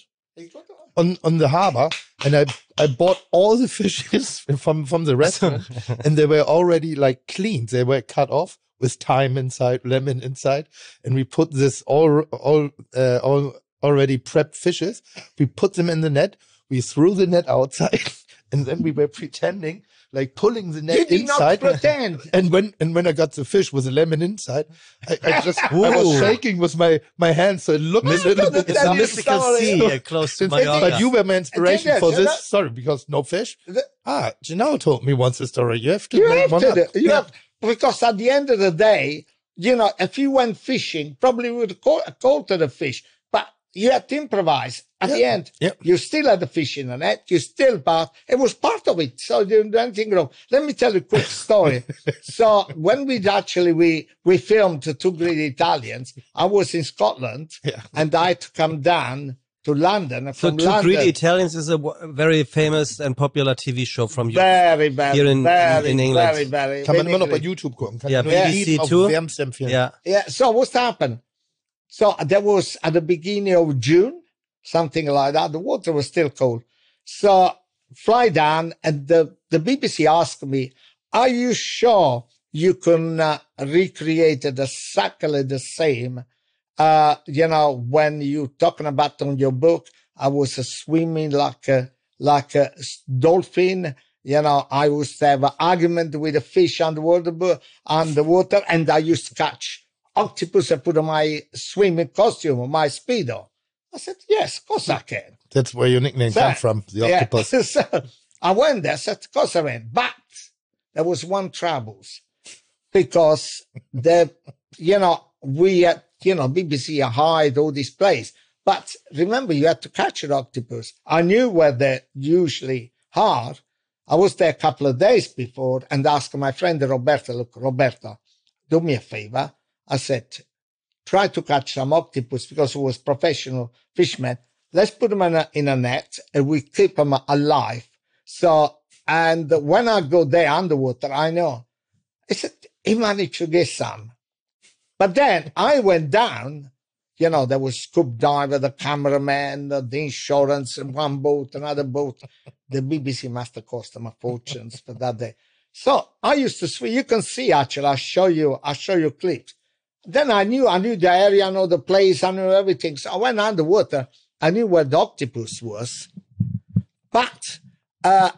on on the harbor, and I I bought all the fishes from from the restaurant, and they were already like cleaned. They were cut off with thyme inside, lemon inside, and we put this all all uh, all already prepped fishes. We put them in the net. We threw the net outside, and then we were pretending, like pulling the net you did inside. Not pretend. And when and when I got the fish with the lemon inside, I, I just I was shaking with my my hands, so it looked a little bit. It's a mystical sea uh, close to Mallorca. But you were my inspiration for this story, because no fish. Ah, Gennaro told me once a story. You have to. You have one to. up. Do, you yeah. have, because at the end of the day, you know, if you went fishing, probably would have caught, caught the fish, but you had to improvise. At yep. the end, yep. you still had the fish in the net. You still part. It was part of it. So you didn't do anything wrong. Let me tell you a quick story. So when we actually, we, we filmed Two Greedy Italians, I was in Scotland, yeah. and I had to come down to London. So From Two London, Greedy Italians is a w- very famous and popular T V show from you. very, very, Here in- very, in England. very, very, Kann man very immer noch bei great. YouTube gucken. Kann Ja, ich nur B B C jedem auf too. wärmste empfehlen. Yeah. Yeah. So what's happened? So there was at the beginning of June, something like that. The water was still cold. So fly down, and the, the B B C asked me, are you sure you can uh, recreate it exactly the same? Uh, you know, when you talking about on your book, I was uh, swimming like a, like a dolphin. You know, I used to have an argument with a fish underwater, underwater, and I used to catch octopus and put on my swimming costume, my Speedo. I said, yes, of course I can. That's where your nickname So, comes from, the yeah. octopus. So I went there, said, of course I went. But there was one troubles because the, you know, we had, you know, B B C hide all this place. But remember, you had to catch an octopus. I knew where they usually are. I was there a couple of days before and asked my friend Roberta, look, Roberta, do me a favor. I said, try to catch some octopus because he was professional fisherman. Let's put them in a, in a net and we keep them alive. So, and when I go there underwater, I know. I said, he managed to get some. But then I went down, you know, there was scuba diver, the cameraman, the, the insurance, one boat, another boat. The B B C must have cost them a fortune for that day. So I used to swim. You can see, actually, I'll show you, I'll show you clips. Then I knew, I knew the area, I know the place, I knew everything. So I went underwater. I knew where the octopus was. But, uh,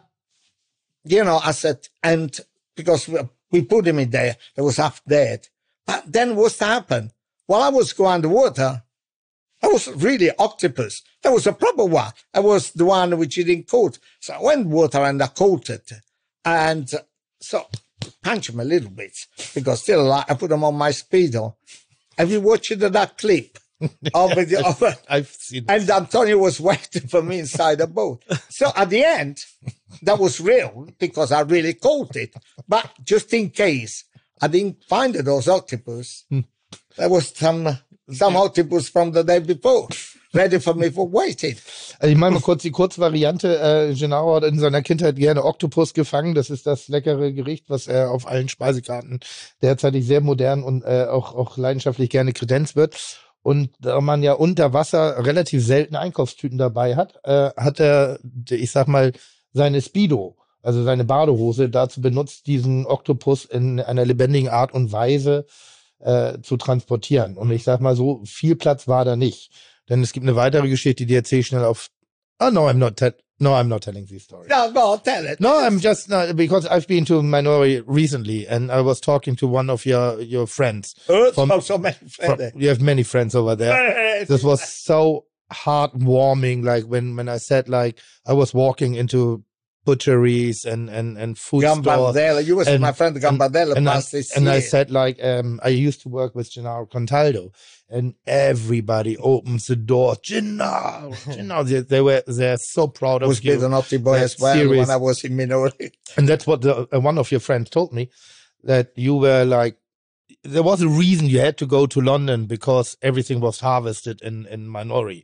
you know, I said, and because we, we put him in there, he was half dead. But then what's happened? While I was going underwater, I was really octopus. That was a proper one. I was the one which he didn't coat. So I went water and I caught it. And so punch him a little bit because still alive. I put him on my Speedo. Have you watched that clip? Of the, of, I've seen it. and Antonio was waiting for me inside the boat. So at the end, that was real because I really caught it. But just in case I didn't find those octopus, there was some some octopus from the day before ready for me for waiting. Also ich meine mal kurz die Kurzvariante. Äh, Gennaro hat in seiner Kindheit gerne Oktopus gefangen. Das ist das leckere Gericht, was er auf allen Speisekarten derzeitig sehr modern und äh, auch, auch leidenschaftlich gerne kredenzt wird. Und da man ja unter Wasser relativ selten Einkaufstüten dabei hat, äh, hat er, ich sag mal, seine Speedo, also seine Badehose, dazu benutzt, diesen Oktopus in einer lebendigen Art und Weise äh, zu transportieren. Und ich sag mal so, viel Platz war da nicht. Denn es gibt eine weitere Geschichte, die erzähle ich schnell auf. Oh no, I'm not. Te- no, I'm not telling this story. No, go on, tell it. No, I'm just not, because I've been to Minori recently, and I was talking to one of your your friends. Oh, From- so, so many From- friends. you have many friends over there. This was so heartwarming. Like when when I said like I was walking into butcheries and and and food stores. Gambardella. You was And- my friend Gambardella And, I, past this and I year. said, like, um, I used to work with Gennaro Contaldo, and everybody opens the door. Gennaro, Gennaro, they, they were, they're so proud I of was you. with an naughty boy That's as well serious. when I was in minority. And that's what the, uh, one of your friends told me, that you were like, there was a reason you had to go to London because everything was harvested in, in Minori.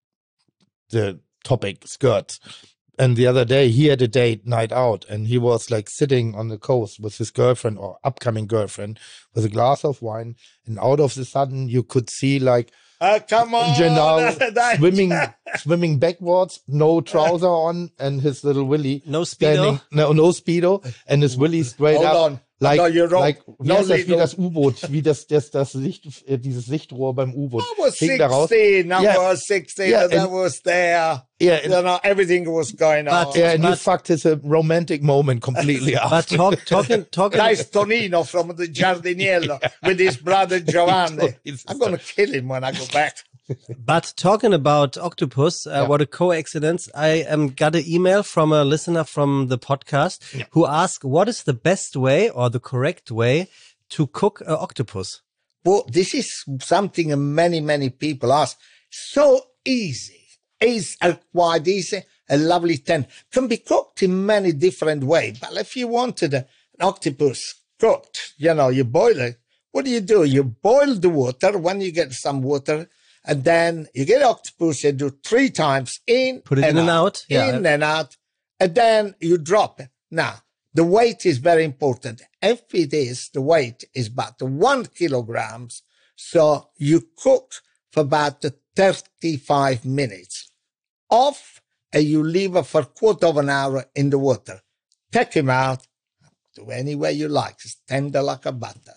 The topic skirts. And the other day he had a date night out and he was like sitting on the coast with his girlfriend or upcoming girlfriend with a glass of wine. And out of the sudden you could see like Uh, come on. Gennaro That- swimming, swimming backwards, no trouser on and his little willy No standing, Speedo. no, no Speedo and his willy straight Hold up. on. Like, No, you're wrong. like, wie No heißt das, wie legal. das U-Boot, wie das, das, das Licht, äh, dieses Sichtrohr beim U-Boot. I was Hing da raus. sixteen. I Yeah. was sixteen. Yeah, and I and- was there. Yeah, You know, everything was going on. But- yeah, and you But- fucked his uh, romantic moment completely up. But talk, talking, talking, Nice Tonino from the Giardiniello with his brother Giovanni. It's- I'm going to kill him when I go back. but talking about octopus, uh, Yeah. what a coincidence. I um, got an email from a listener from the podcast Yeah. who asked, what is the best way or the correct way to cook an octopus? Well, this is something many, many people ask. So easy. It's uh, quite easy. A lovely ten. Can be cooked in many different ways. But if you wanted an octopus cooked, you know, you boil it. What do you do? You boil the water. When you get some water, And then you get octopus, you do three times in, Put it and in and out. Yeah. in and out, and then you drop it. Now, the weight is very important. If it is, the weight is about one kilograms. So you cook for about thirty-five minutes. Off, and you leave it for a quarter of an hour in the water. Take him out, do any way you like. It's tender like a butter.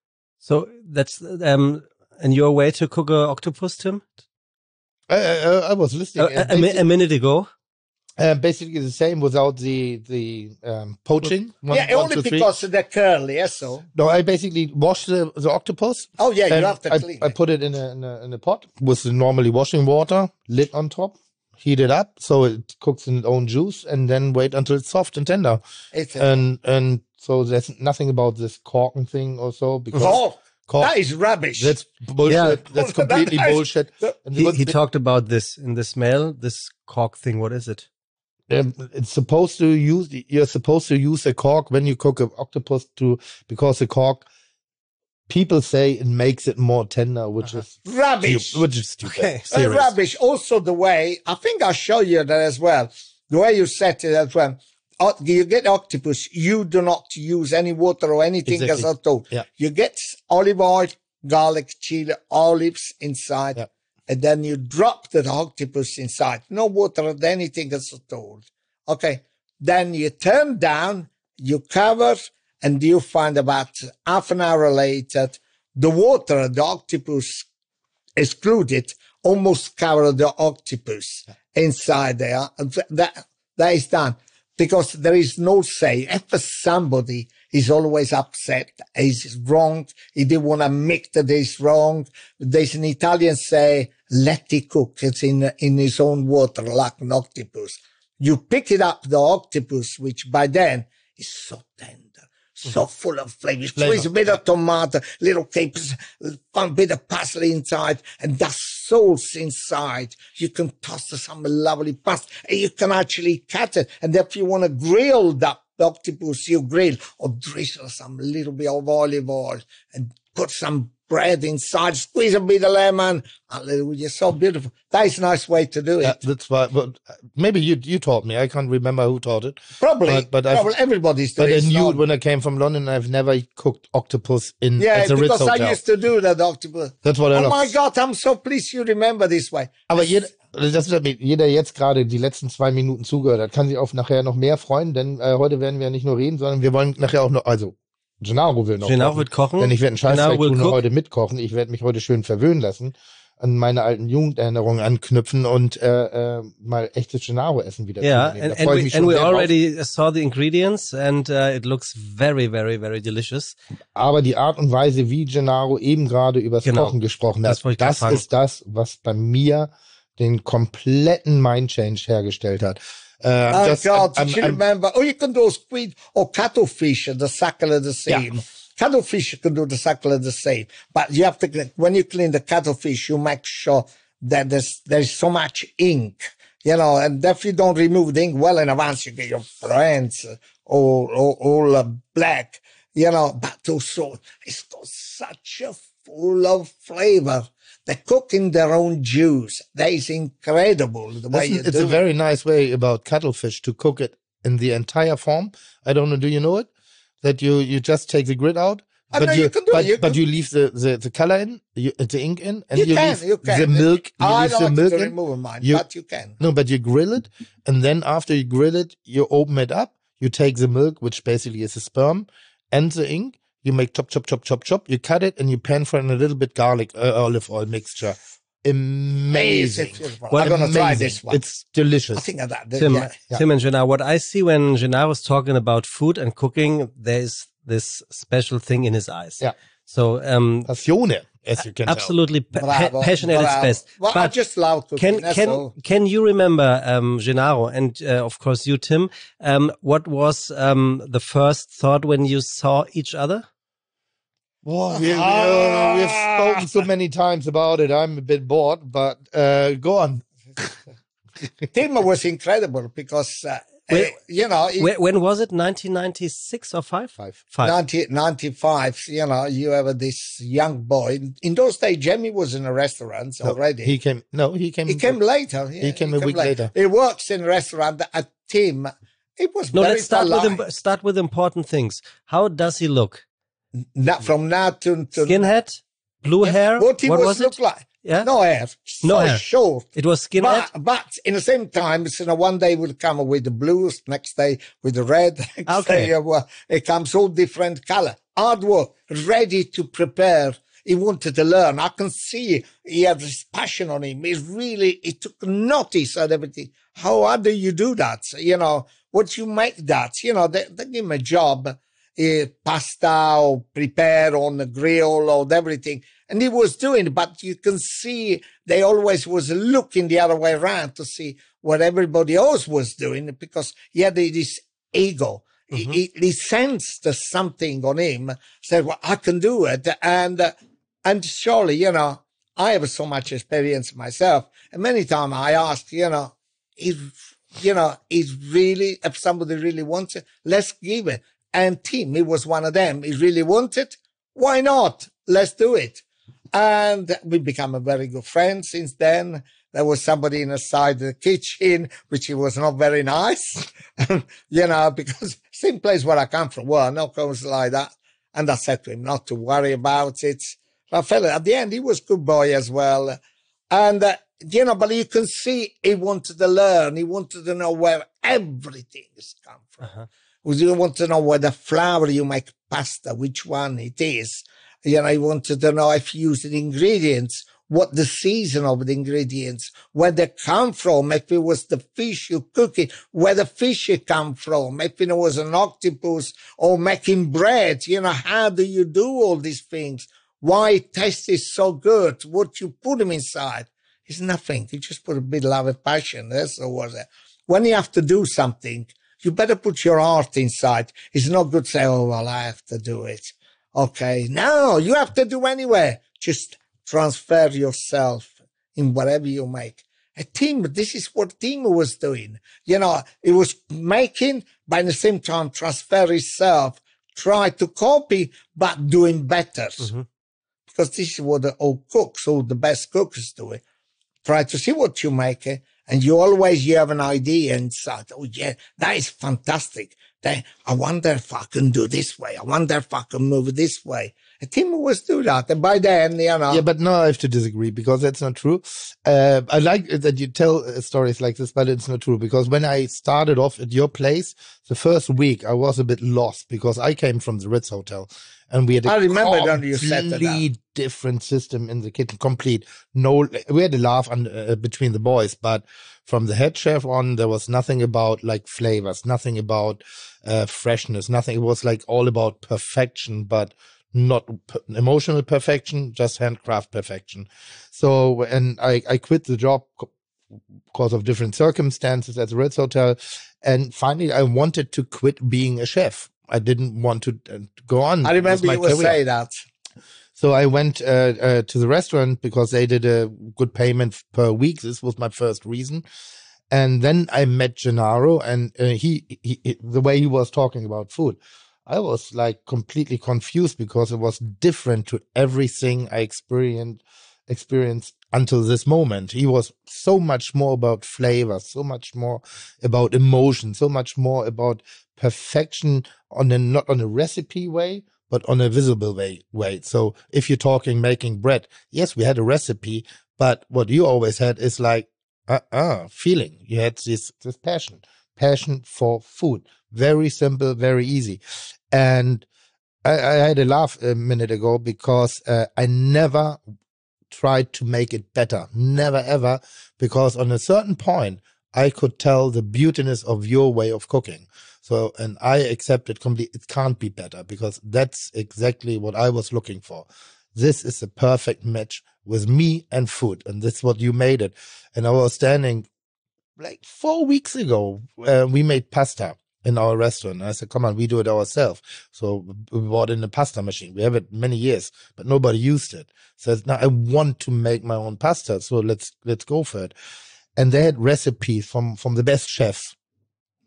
So that's um, and your way to cook a octopus, Tim? I, I, I was listening. A, a, mi- a minute ago. Uh, basically the same without the the um, poaching. One, yeah, one, only two, three. because they're curly, yeah, so. No, I basically wash the, the octopus. Oh, yeah, you and have to I, clean I it. put it in a, in a in a pot with the normally washing water, lid on top, heat it up so it cooks in its own juice, and then wait until it's soft and tender. It's a And and so there's nothing about this corking thing or so because cork. cork- That is rubbish. that's bullshit. Yeah. That's completely That is- bullshit. And He, what he the- talked about this in this mail, this cork thing. What is it? Um, it's supposed to use you're supposed to use a cork when you cook an octopus to because the cork people say it makes it more tender, which is Rubbish. stu- which is stupid. Okay. Uh, Serious. rubbish. Also, the way, I think I'll show you that as well. The way you set it as well. Uh, You get octopus, you do not use any water or anything Exactly. as at all. Yeah. You get olive oil, garlic, chili, olives inside, Yeah. and then you drop the octopus inside. No water or anything as at all. Okay. Then you turn down, you cover, and you find about half an hour later, the water, the octopus excluded, almost cover the octopus inside there. And th- That, that is done because there is no say. If somebody is always upset, is wrong, he didn't want to make the dish wrong. There's an Italian say, let it cook. It's in, in his own water like an octopus. You pick it up, the octopus, which by then is so tender. So full of flavor. Flavor. Squeeze a bit of tomato, little capers, a bit of parsley inside, and that sauce inside. You can toss some lovely pasta, and you can actually cut it. And if you want to grill that octopus, you grill or drizzle some little bit of olive oil and put some bread inside, squeeze a bit of lemon. Hallelujah, so beautiful. That is a nice way to do it. Yeah, that's why. But maybe you you taught me. I can't remember who taught it. Probably, but- but I've- probably everybody's But doing I it. knew now. it when I came from London. I've never cooked octopus in Yeah, at the Ritz because I Hotel. used to do that, octopus. That's what I Oh love. my God, I'm so pleased you remember this way. Aber jeder, das ist, jeder jetzt gerade die letzten zwei Minuten zugehört hat, kann sich auf nachher noch mehr freuen, denn äh, heute werden wir nicht nur reden, sondern wir wollen nachher auch noch, also Gennaro will noch Gennaro kochen, wird kochen. denn ich werde einen Gennaro Scheißdreck will tun und cook. heute mitkochen. Ich werde mich heute schön verwöhnen lassen, an meine alten Jugenderinnerungen anknüpfen und äh, äh, mal echtes Gennaro-Essen wieder Yeah, zu nehmen. and, Da and freue ich we, mich and schon we sehr drauf. already saw the ingredients, and uh, it looks very, very, very delicious. Aber die Art und Weise, wie Gennaro eben gerade übers Genau. Kochen gesprochen Das hat, wollte ich das gerade ist das, was bei mir den kompletten Mind-Change hergestellt hat. Uh, Oh just, God, I'm- did you I'm- remember? Oh, you can do squid or cuttlefish, the suckle the same. Cuttlefish, you can do the suckle the same. But you have to, clean- when you clean the cuttlefish, you make sure that there's, there's so much ink, you know, and if you don't remove the ink well in advance, you get your friends all, all, all uh, black, you know, but also it's got such a full of flavor. They cook in their own juice. That is incredible the way Listen, you it's do a it. very nice way about cuttlefish to cook it in the entire form. I don't know. Do you know it? That you you just take the grit out, I but know you, you can do it, but, you but can- you leave the, the, the color in, you, the ink in, and You you, can, leave you can. the milk. You I leave don't the like milk to in. remove mine, You- but you can. No, but you grill it, and then after you grill it, you open it up. You take the milk, which basically is the sperm, and the ink. You make chop, chop, chop, chop, chop. You cut it, and you pan fry in a little bit garlic, uh, olive oil mixture. Amazing. It's beautiful. What I'm going to try Amazing. this one. It's delicious. I think of that. Tim, yeah. Yeah. Tim and Gennaro, what I see when Gennaro is talking about food and cooking, there's this special thing in his eyes. Yeah. So, um, Passione, as you can tell. absolutely pa- pa- Bravo, passionate at its bravo. best. Well, I But just love cooking. can that's can all. can you remember, um, Gennaro, and uh, of course you, Tim, um, what was um, the first thought when you saw each other? Well, we, we, uh, we've spoken so many times about it. I'm a bit bored, but uh, go on. Tim was incredible because uh, uh, you know, it, when, when was it? nineteen ninety-six or five? Five. Five. ninety, ninety-five, you know, you have this young boy. In those days, Jamie was in the restaurants No, already. He came. No, he came. He came later. Yeah, He came a week later. He works in a restaurant at Tim. It was No, very let's start polite. with im- start with important things. How does he look? Not from now to, to Skinhead, blue hair. what he what was, was look it? like. Yeah, No hair. No so hair. short. it was skinhead. But, but in the same time, you know, one day will come with the blues, next day with the red. Next Okay. day, uh, well, it comes all different color. Hard work, ready to prepare. He wanted to learn. I can see he had this passion on him. He really, he took notice of everything. How, how do you do that? You know, what you make that? You know, they, they give him a job, uh, pasta or prepare on the grill or everything. And he was doing it, but you can see they always was looking the other way around to see what everybody else was doing because he had this ego. Mhm. He, he sensed something on him, said, well, I can do it. And, uh, and surely, you know, I have so much experience myself. And many times I asked, you know, if, you know, is really, if somebody really wants it, let's give it. And Tim, he was one of them. He really wanted. Why not? Let's do it. And we become a very good friend since then. There was somebody inside the kitchen, which he was not very nice, you know, because same place where I come from, well, no comes like that. And I said to him not to worry about it. I felt at the end, he was a good boy as well. And, uh, you know, but you can see he wanted to learn. He wanted to know where everything has come from. Uh-huh. You want to know where the flour you make pasta, which one it is. You know, he wanted to know if you use the ingredients, what the season of the ingredients, where they come from, if it was the fish you cook it, where the fish it come from, if it was an octopus or making bread, you know, how do you do all these things? Why it tastes so good? What you put them inside? It's nothing. You just put a bit of love and passion. That's all was it. When you have to do something, you better put your heart inside. It's not good to say, oh, well, I have to do it. Okay. No, you have to do anyway. Just transfer yourself in whatever you make. A team, this is what Timo was doing. You know, he was making, but at the same time, transfer himself, try to copy, but doing better. Mhm. Because this is what the old cooks, all the best cooks do it. Try to see what you make, eh? And you always, you have an idea inside. Oh, yeah, that is fantastic. Then I wonder if I can do this way. I wonder if I can move this way. And Tim always do that. And by then, you know. Yeah, but no, I have to disagree because that's not true. Uh, I like that you tell uh, stories like this, but it's not true because when I started off at your place, the first week I was a bit lost because I came from the Ritz Hotel and we had a I remember when you set it up. complete different system in the kitchen. Complete. No, we had a laugh on, uh, between the boys, but from the head chef on, there was nothing about like flavors, nothing about uh, freshness, nothing. It was like all about perfection, but not p- emotional perfection, just handcraft perfection. So, and I, I quit the job because of different circumstances at the Ritz Hotel. And finally, I wanted to quit being a chef. I didn't want to uh, go on. I remember with you my would career. say that. So I went uh, uh, to the restaurant because they did a good payment per week. This was my first reason. And then I met Gennaro, and uh, he, he, he, the way he was talking about food, I was like completely confused because it was different to everything I experienced, experienced until this moment. He was so much more about flavor, so much more about emotion, so much more about perfection on a, not on a recipe way, but on a visible way, way. So if you're talking making bread, yes, we had a recipe, but what you always had is like, uh-uh, feeling. You had this, this passion, passion for food. Very simple, very easy. And I, I had a laugh a minute ago because uh, I never tried to make it better. Never, ever. Because on a certain point, I could tell the beautiness of your way of cooking. So, and I accepted completely, it can't be better because that's exactly what I was looking for. This is a perfect match with me and food. And that's what you made it. And I was standing like four weeks ago, uh, we made pasta in our restaurant. And I said, come on, we do it ourselves. So we bought in a pasta machine. We have it many years, but nobody used it. So now I want to make my own pasta. So let's, let's go for it. And they had recipes from, from the best chefs.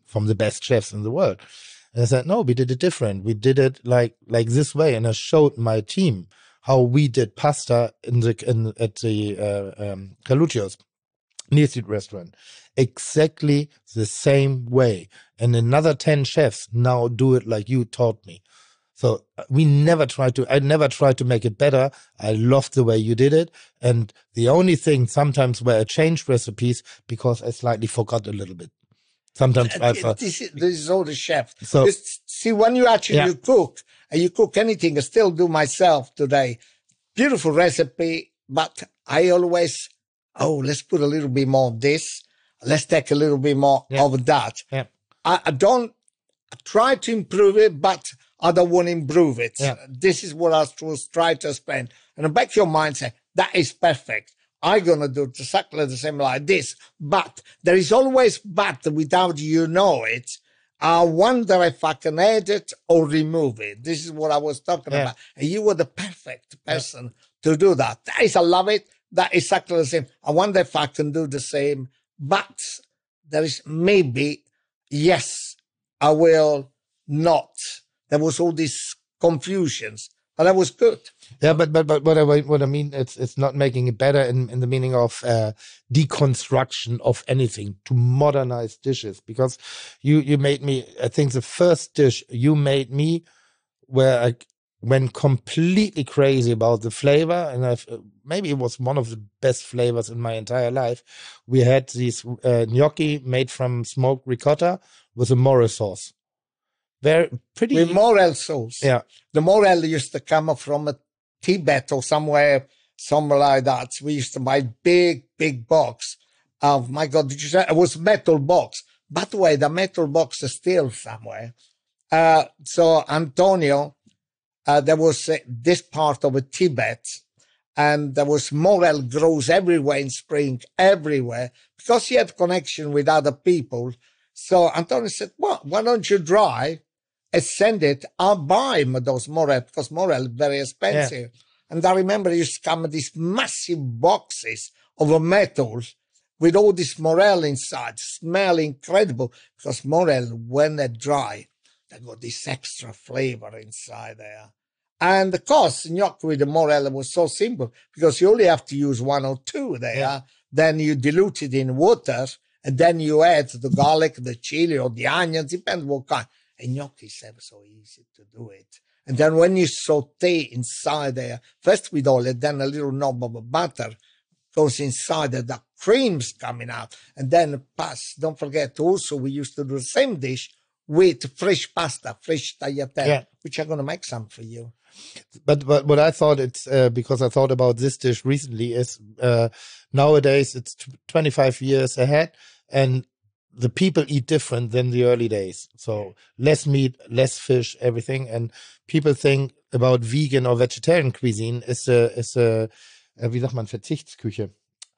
from the best chefs in the world. And I said, no, we did it different. We did it like like this way. And I showed my team how we did pasta in the in, at the uh, um, Carluccio's Near Street restaurant. Exactly the same way. And another ten chefs now do it like you taught me. So we never try to, I never try to make it better. I loved the way you did it. And the only thing sometimes where I changed recipes because I slightly forgot a little bit. Sometimes I thought, this, is, this is all the chef. So, It's, see, when you actually yeah. you cook and you cook anything, I still do myself today. Beautiful recipe, but I always, oh, let's put a little bit more of this. Let's take a little bit more Yeah. of that. Yeah. I, I don't I try to improve it, but I don't want to improve it. Yeah. This is what I was trying to explain. And the back of your mind say, that is perfect. I'm going to do exactly the same like this. But there is always but without you know it. I wonder if I can add it or remove it. This is what I was talking Yeah. about. And you were the perfect person to do that. That is, I love it. That is exactly the same. I wonder if I can do the same. But there is maybe, yes, I will not. There was all these confusions, but that was good. yeah, but but but what I what I mean, it's it's not making it better in, in the meaning of uh, deconstruction of anything to modernize dishes. Because you you made me, I think the first dish you made me where I went completely crazy about the flavor, and I've, uh, maybe it was one of the best flavors in my entire life. We had these uh, gnocchi made from smoked ricotta with a morel sauce. Very pretty. With morel sauce. Yeah. The morel used to come from a Tibet or somewhere, somewhere like that. We used to buy big, big box of, my God, did you say it was metal box? By the way, the metal box is still somewhere. Uh, so Antonio, uh, there was uh, this part of a Tibet, and there was morel grows everywhere in spring, everywhere, because he had connection with other people. So Antonio said, well, why don't you drive and send it? I'll buy him those morel, because morel is very expensive. Yeah. And I remember he used to come with these massive boxes of metal with all this morel inside, smell incredible, because morel, when they dry, they got this extra flavor inside there. And of course, gnocchi with the morel was so simple, because you only have to use one or two there. Yeah. Then you dilute it in water, and then you add the garlic, the chili, or the onions, depends what kind. And gnocchi is ever so easy to do it. And then when you saute inside there, first with oil, and then a little knob of butter goes inside there, the cream's coming out. And then pass, don't forget, also we used to do the same dish with fresh pasta, fresh tagliatelle, yeah. which I'm going to make some for you. But but what I thought it's uh, because I thought about this dish recently is uh, nowadays it's twenty-five years ahead, and the people eat different than the early days. So less meat, less fish, everything. And people think about vegan or vegetarian cuisine is a is a wie sagt man Verzichtsküche.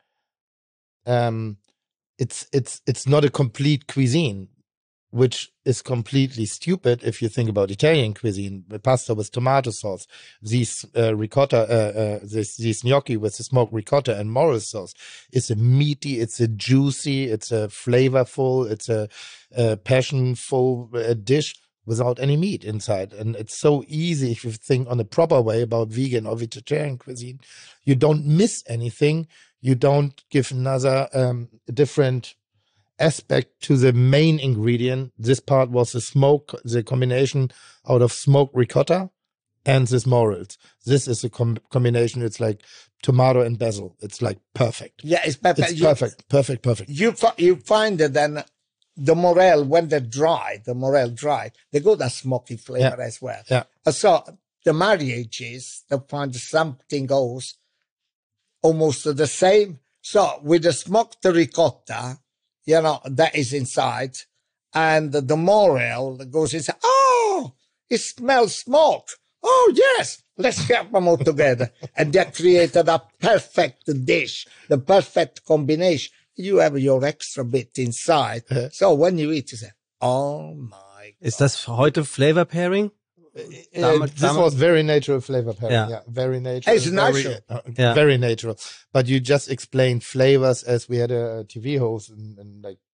Um, it's it's it's not a complete cuisine, which is completely stupid if you think about Italian cuisine. The pasta with tomato sauce, these uh, ricotta, uh, uh, this, these gnocchi with the smoked ricotta and morel sauce. It's a meaty, it's a juicy, it's a flavorful, it's a, a passionful uh, dish without any meat inside. And it's so easy if you think on a proper way about vegan or vegetarian cuisine. You don't miss anything. You don't give another um, different aspect to the main ingredient. This part was the smoke, the combination out of smoked ricotta and this morels. This is a com combination. It's like tomato and basil. It's like perfect. Yeah, it's perfect. It's you, perfect, perfect, perfect. You you find that then the morel, when they're dry, the morel dry, they got that smoky flavor yeah. as well. Yeah. So the marriages, they find something else almost the same. So with the smoked ricotta, you know, that is inside. And the morel goes inside. Oh, it smells smoke. Oh, yes. Let's get them all together. And they created a perfect dish, the perfect combination. You have your extra bit inside. Uh-huh. So when you eat, you say, oh my God. Ist das heute Flavor Pairing? Uh, this was very natural flavor pairing. Yeah, yeah very natural. It's natural. Very, uh, yeah. very natural. But you just explained flavors as we had a T V host and, and like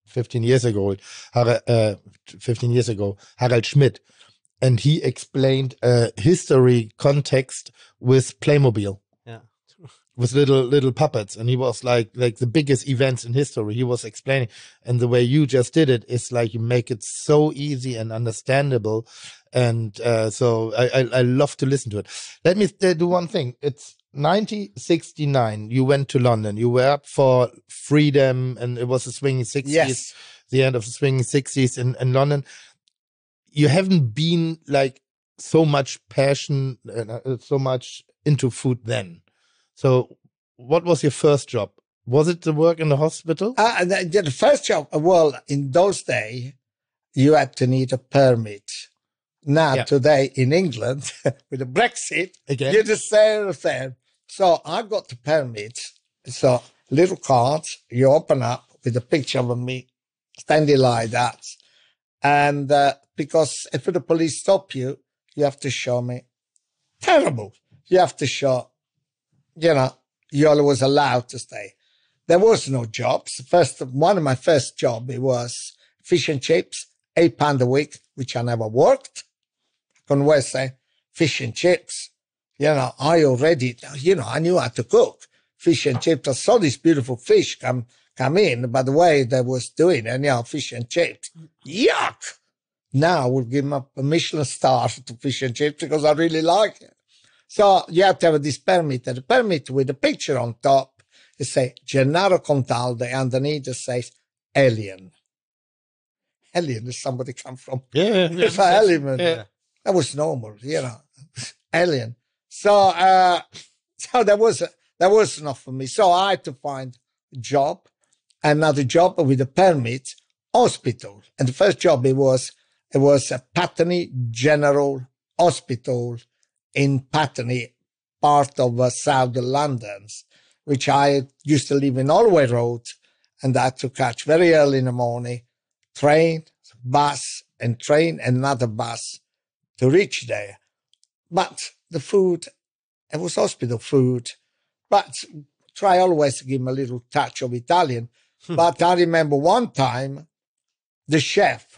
fifteen years ago, uh, fifteen years ago, Harald Schmidt, and he explained uh, history context with Playmobil. Yeah. With little little puppets, and he was like like the biggest events in history. He was explaining, and the way you just did it is like you make it so easy and understandable, and uh, so I, I I love to listen to it. Let me do one thing. It's nineteen sixty-nine. You went to London. You were up for freedom, and it was the swinging sixties. Yes. The end of the swinging sixties in in London. You haven't been like so much passion, uh, so much into food then. So what was your first job? Was it the work in the hospital? Uh, the, the first job, well, in those days, you had to need a permit. Now, Yeah. today in England, with the Brexit, Again? you just say the same. So I got the permit. So little cards, you open up with a picture of me standing like that. And uh, because if the police stop you, you have to show me. Terrible. You have to show, you know, you was allowed to stay. There was no jobs. First, one of my first job, it was fish and chips, eight pound a week, which I never worked. I can always say fish and chips. You know, I already, you know, I knew how to cook fish and chips. I saw this beautiful fish come, come in, by the way they was doing it, you know, fish and chips. Yuck! Now I will give them a Michelin star to fish and chips because I really like it. So you have to have this permit, and the permit with a picture on top, it says Gennaro Contaldo, underneath it says alien. Alien is somebody come from. Yeah, yeah, It's an element. yeah. That was normal, you know, alien. So, uh, so that was, that was enough for me. So I had to find a job, another job with a permit, hospital. And the first job it was, it was a Putney General Hospital in Putney, part of uh, South London, which I used to live in Holloway Road, and I had to catch very early in the morning, train, bus, and train, another bus to reach there. But the food, it was hospital food, but try always to give them a little touch of Italian. But I remember one time, the chef,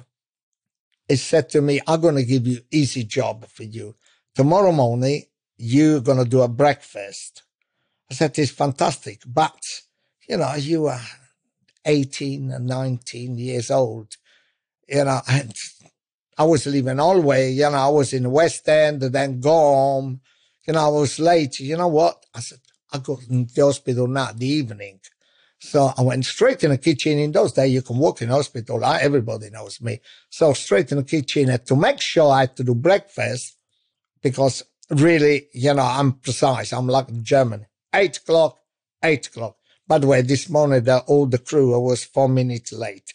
he said to me, I'm going to give you easy job for you. Tomorrow morning, you're going to do a breakfast. I said, it's fantastic, but, you know, you are eighteen and nineteen years old, you know, and I was living all the way, you know, I was in the West End, and then go home, you know, I was late. You know what? I said, I go to the hospital now, the evening. So I went straight in the kitchen. In those days, you can walk in the hospital. I, everybody knows me. So straight in the kitchen, and to make sure I had to do breakfast, because really, you know, I'm precise. I'm like German. Eight o'clock, eight o'clock. By the way, this morning, the, all the crew was four minutes late.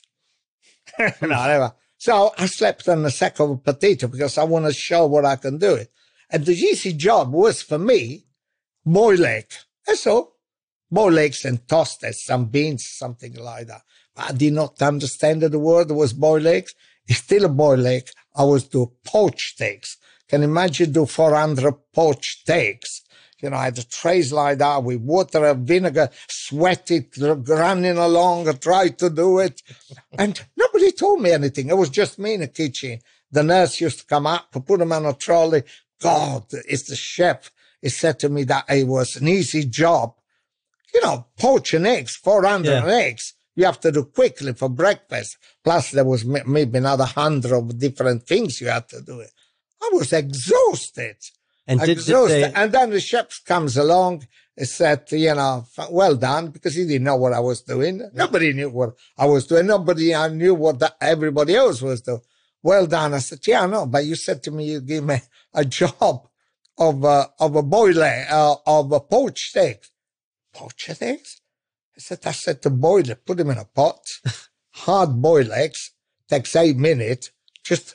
no, never. So I slept on a sack of a potato because I want to show what I can do. And the easy job was for me, boiled egg. That's all. Boiled eggs and toasted, some beans, something like that. But I did not understand the word was boiled eggs. It's still a boiled egg. I was do poached eggs. Can you imagine do four hundred poached eggs? You know, I had the trays like that with water and vinegar, sweat it, running along, I tried to do it. And nobody told me anything. It was just me in the kitchen. The nurse used to come up, put them on a trolley. God, it's the chef. He said to me that it was an easy job. You know, poaching eggs, four hundred Yeah. eggs. You have to do quickly for breakfast. Plus there was m- maybe another hundred of different things you had to do. I was exhausted. And did, did exhausted. they, And then the chef comes along and said, you know, well done, because he didn't know what I was doing. Nobody knew what I was doing. Nobody I knew what the, everybody else was doing. Well done. I said, yeah, I know, but you said to me you give me a job of a, of a boiler, uh, of a poached eggs. Poached eggs? I said, I said to boil it, put them in a pot, hard boiled eggs, takes eight minutes, just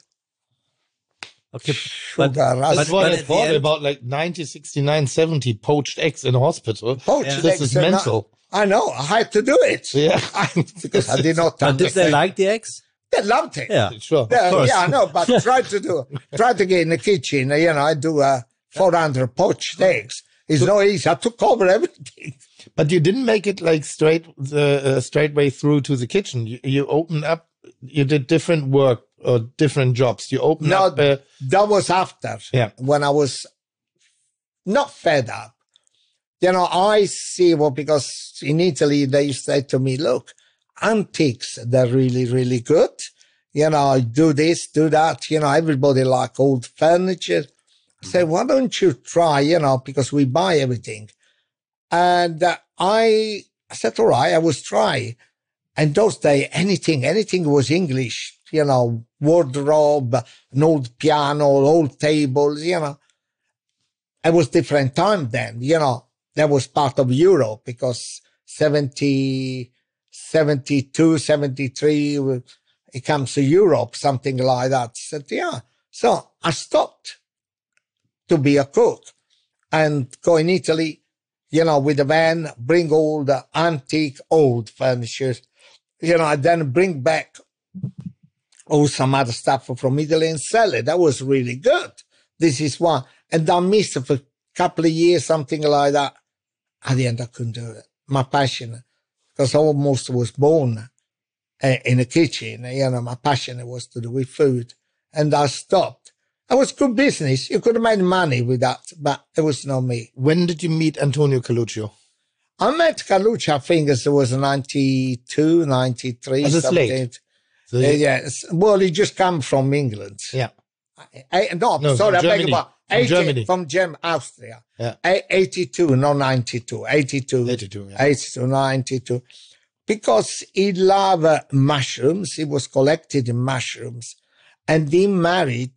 okay, sugar, but, rasp- That's what but I at the thought end- about, like nineteen sixty-nine, seventy poached eggs in a hospital. poached Yeah. This eggs. is are not- mental. I know, I had to do it. Yeah. I, because I did not but did they understand. like the eggs? They loved it. Yeah. Sure. Yeah, course. yeah, I know, but try to do, try to get in the kitchen, you know, I do uh, four hundred poached eggs. It's So- not easy. I took over everything. But you didn't make it like straight, the uh, straight way through to the kitchen. You, you opened up, you did different work or different jobs. You opened No, up. Uh, that was after. Yeah. When I was not fed up. You know, I see, well, because in Italy, they say to me, look, antiques, they're really, really good. You know, do this, do that. You know, everybody like old furniture. I say, why don't you try, you know, because we buy everything. And uh, I, I said, all right, I was try. And those days, anything, anything was English, you know, wardrobe, an old piano, old tables, you know. It was different time then, you know. That was part of Europe because seventy, seventy-two, seventy-three, it comes to Europe, something like that. I said, yeah. So I stopped to be a cook and go in Italy, you know, with a van, bring all the antique old furniture, you know, and then bring back all some other stuff from Italy and sell it. That was really good. This is one. And I missed it for a couple of years, something like that. At the end, I couldn't do it. My passion, because I almost was born uh, in a kitchen, you know, my passion was to do with food. And I stopped. It was good business. You could have made money with that, but it was not me. when did you meet Antonio Carluccio? I met Carluccio, I think it was ninety-two, ninety-three. As a something. slave? So Uh, you- yes. Well, he just come from England. Yeah. I, I- no, No, sorry, I from beg your Germany. pardon. From eighty Germany. From Gem, Austria. Yeah. A- eighty-two, not ninety-two. eighty-two. eighty-two, yeah. eighty-two, ninety-two. Because he loved uh, mushrooms. He was collected in mushrooms. And he married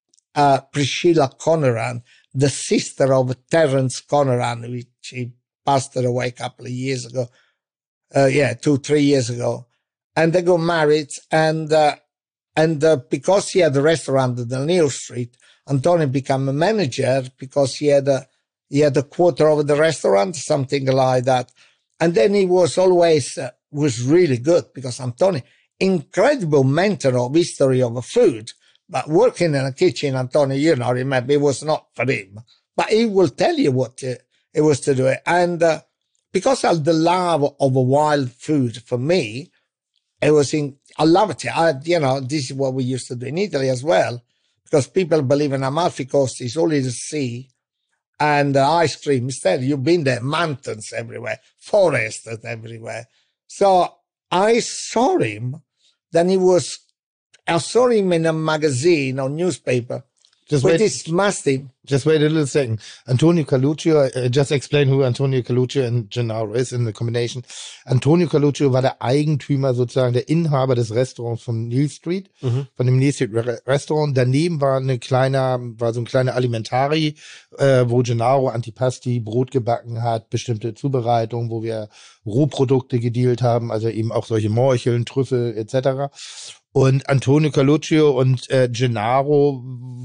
uh, Priscilla Conneran, the sister of Terence Conneran, which he passed away a couple of years ago. Uh, yeah, two, three years ago. And they got married. And uh, and uh, because he had a restaurant at the Neil Street, Antonio became a manager because he had a, he had a quarter of the restaurant, something like that. And then he was always, uh, was really good because Antonio, incredible mentor of history of food, but working in a kitchen, Antonio, you know, remember, it was not for him, but he will tell you what uh, it was to do it. And uh, because of the love of wild food for me, it was in, I loved it. I, you know, this is what we used to do in Italy as well, because people believe in Amalfi Coast is only the sea and uh, ice cream. Instead, you've been there, mountains everywhere, forests everywhere. So I saw him, then he was, I saw him in a magazine or newspaper Just with wait, this mastiff. just wait a little second. Antonio Carluccio, uh, just explain who Antonio Carluccio und Gennaro ist in the combination. Antonio Carluccio war der Eigentümer, sozusagen der Inhaber des Restaurants von Neil Street, Mhm. von dem Neil Street Re Restaurant. Daneben war eine kleine, war so ein kleiner Alimentari, äh, wo Gennaro Antipasti Brot gebacken hat, bestimmte Zubereitungen, wo wir Rohprodukte gedealt haben, also eben auch solche Morcheln, Trüffel et cetera. Und Antonio Carluccio und äh, Gennaro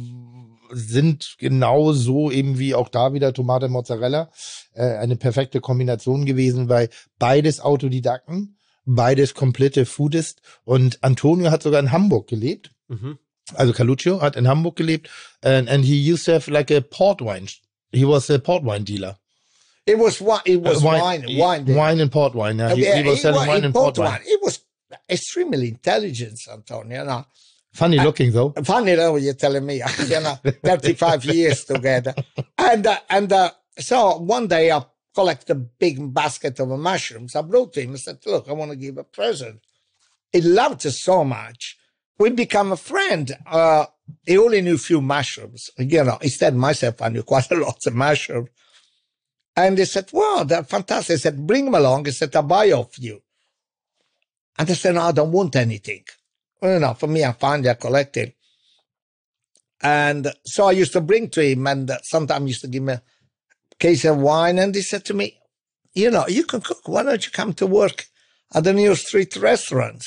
sind genau so eben wie auch da wieder Tomate Mozzarella äh, eine perfekte Kombination gewesen, weil beides Autodidakten, beides komplette Foodist und Antonio hat sogar in Hamburg gelebt. Mhm. Also Carluccio hat in Hamburg gelebt and, and he used to have like a port wine. He was a port wine dealer. It was, wi- it was Uh, wine, wine. wine, wine and port wine. Yeah. He, Yeah, he was selling wa- wine in and port Port wine. It was extremely intelligent, Antonio, you know. Funny looking though. Funny though, you're telling me, you know, thirty-five years together. And, uh, and, uh, so one day I collected a big basket of mushrooms. I brought to him and said, look, I want to give a present. He loved it so much. We become a friend. Uh, he only knew a few mushrooms. You know, instead myself, I knew quite a lot of mushrooms. And he said, wow, they're fantastic. I said, bring them along. He said, I'll buy off you. And I said, no, I don't want anything. Well, you know, for me, I find they're collecting. And so I used to bring to him, and uh, sometimes used to give me a case of wine. And he said to me, you know, you can cook. Why don't you come to work at the New Street restaurant?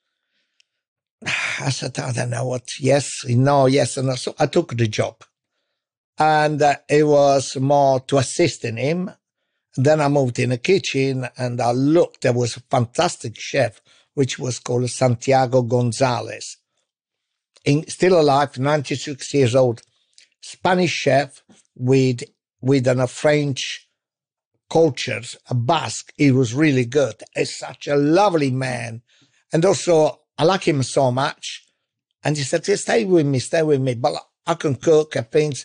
I said, I don't know what. Yes, no, yes. And so I took the job. And uh, it was more to assist in him. Then I moved in the kitchen and I looked. There was a fantastic chef, which was called Santiago Gonzalez. In, still alive, ninety-six years old. Spanish chef with with a French culture, a Basque. He was really good. He's such a lovely man. And also, I like him so much. And he said, stay with me, stay with me. But I can cook and things.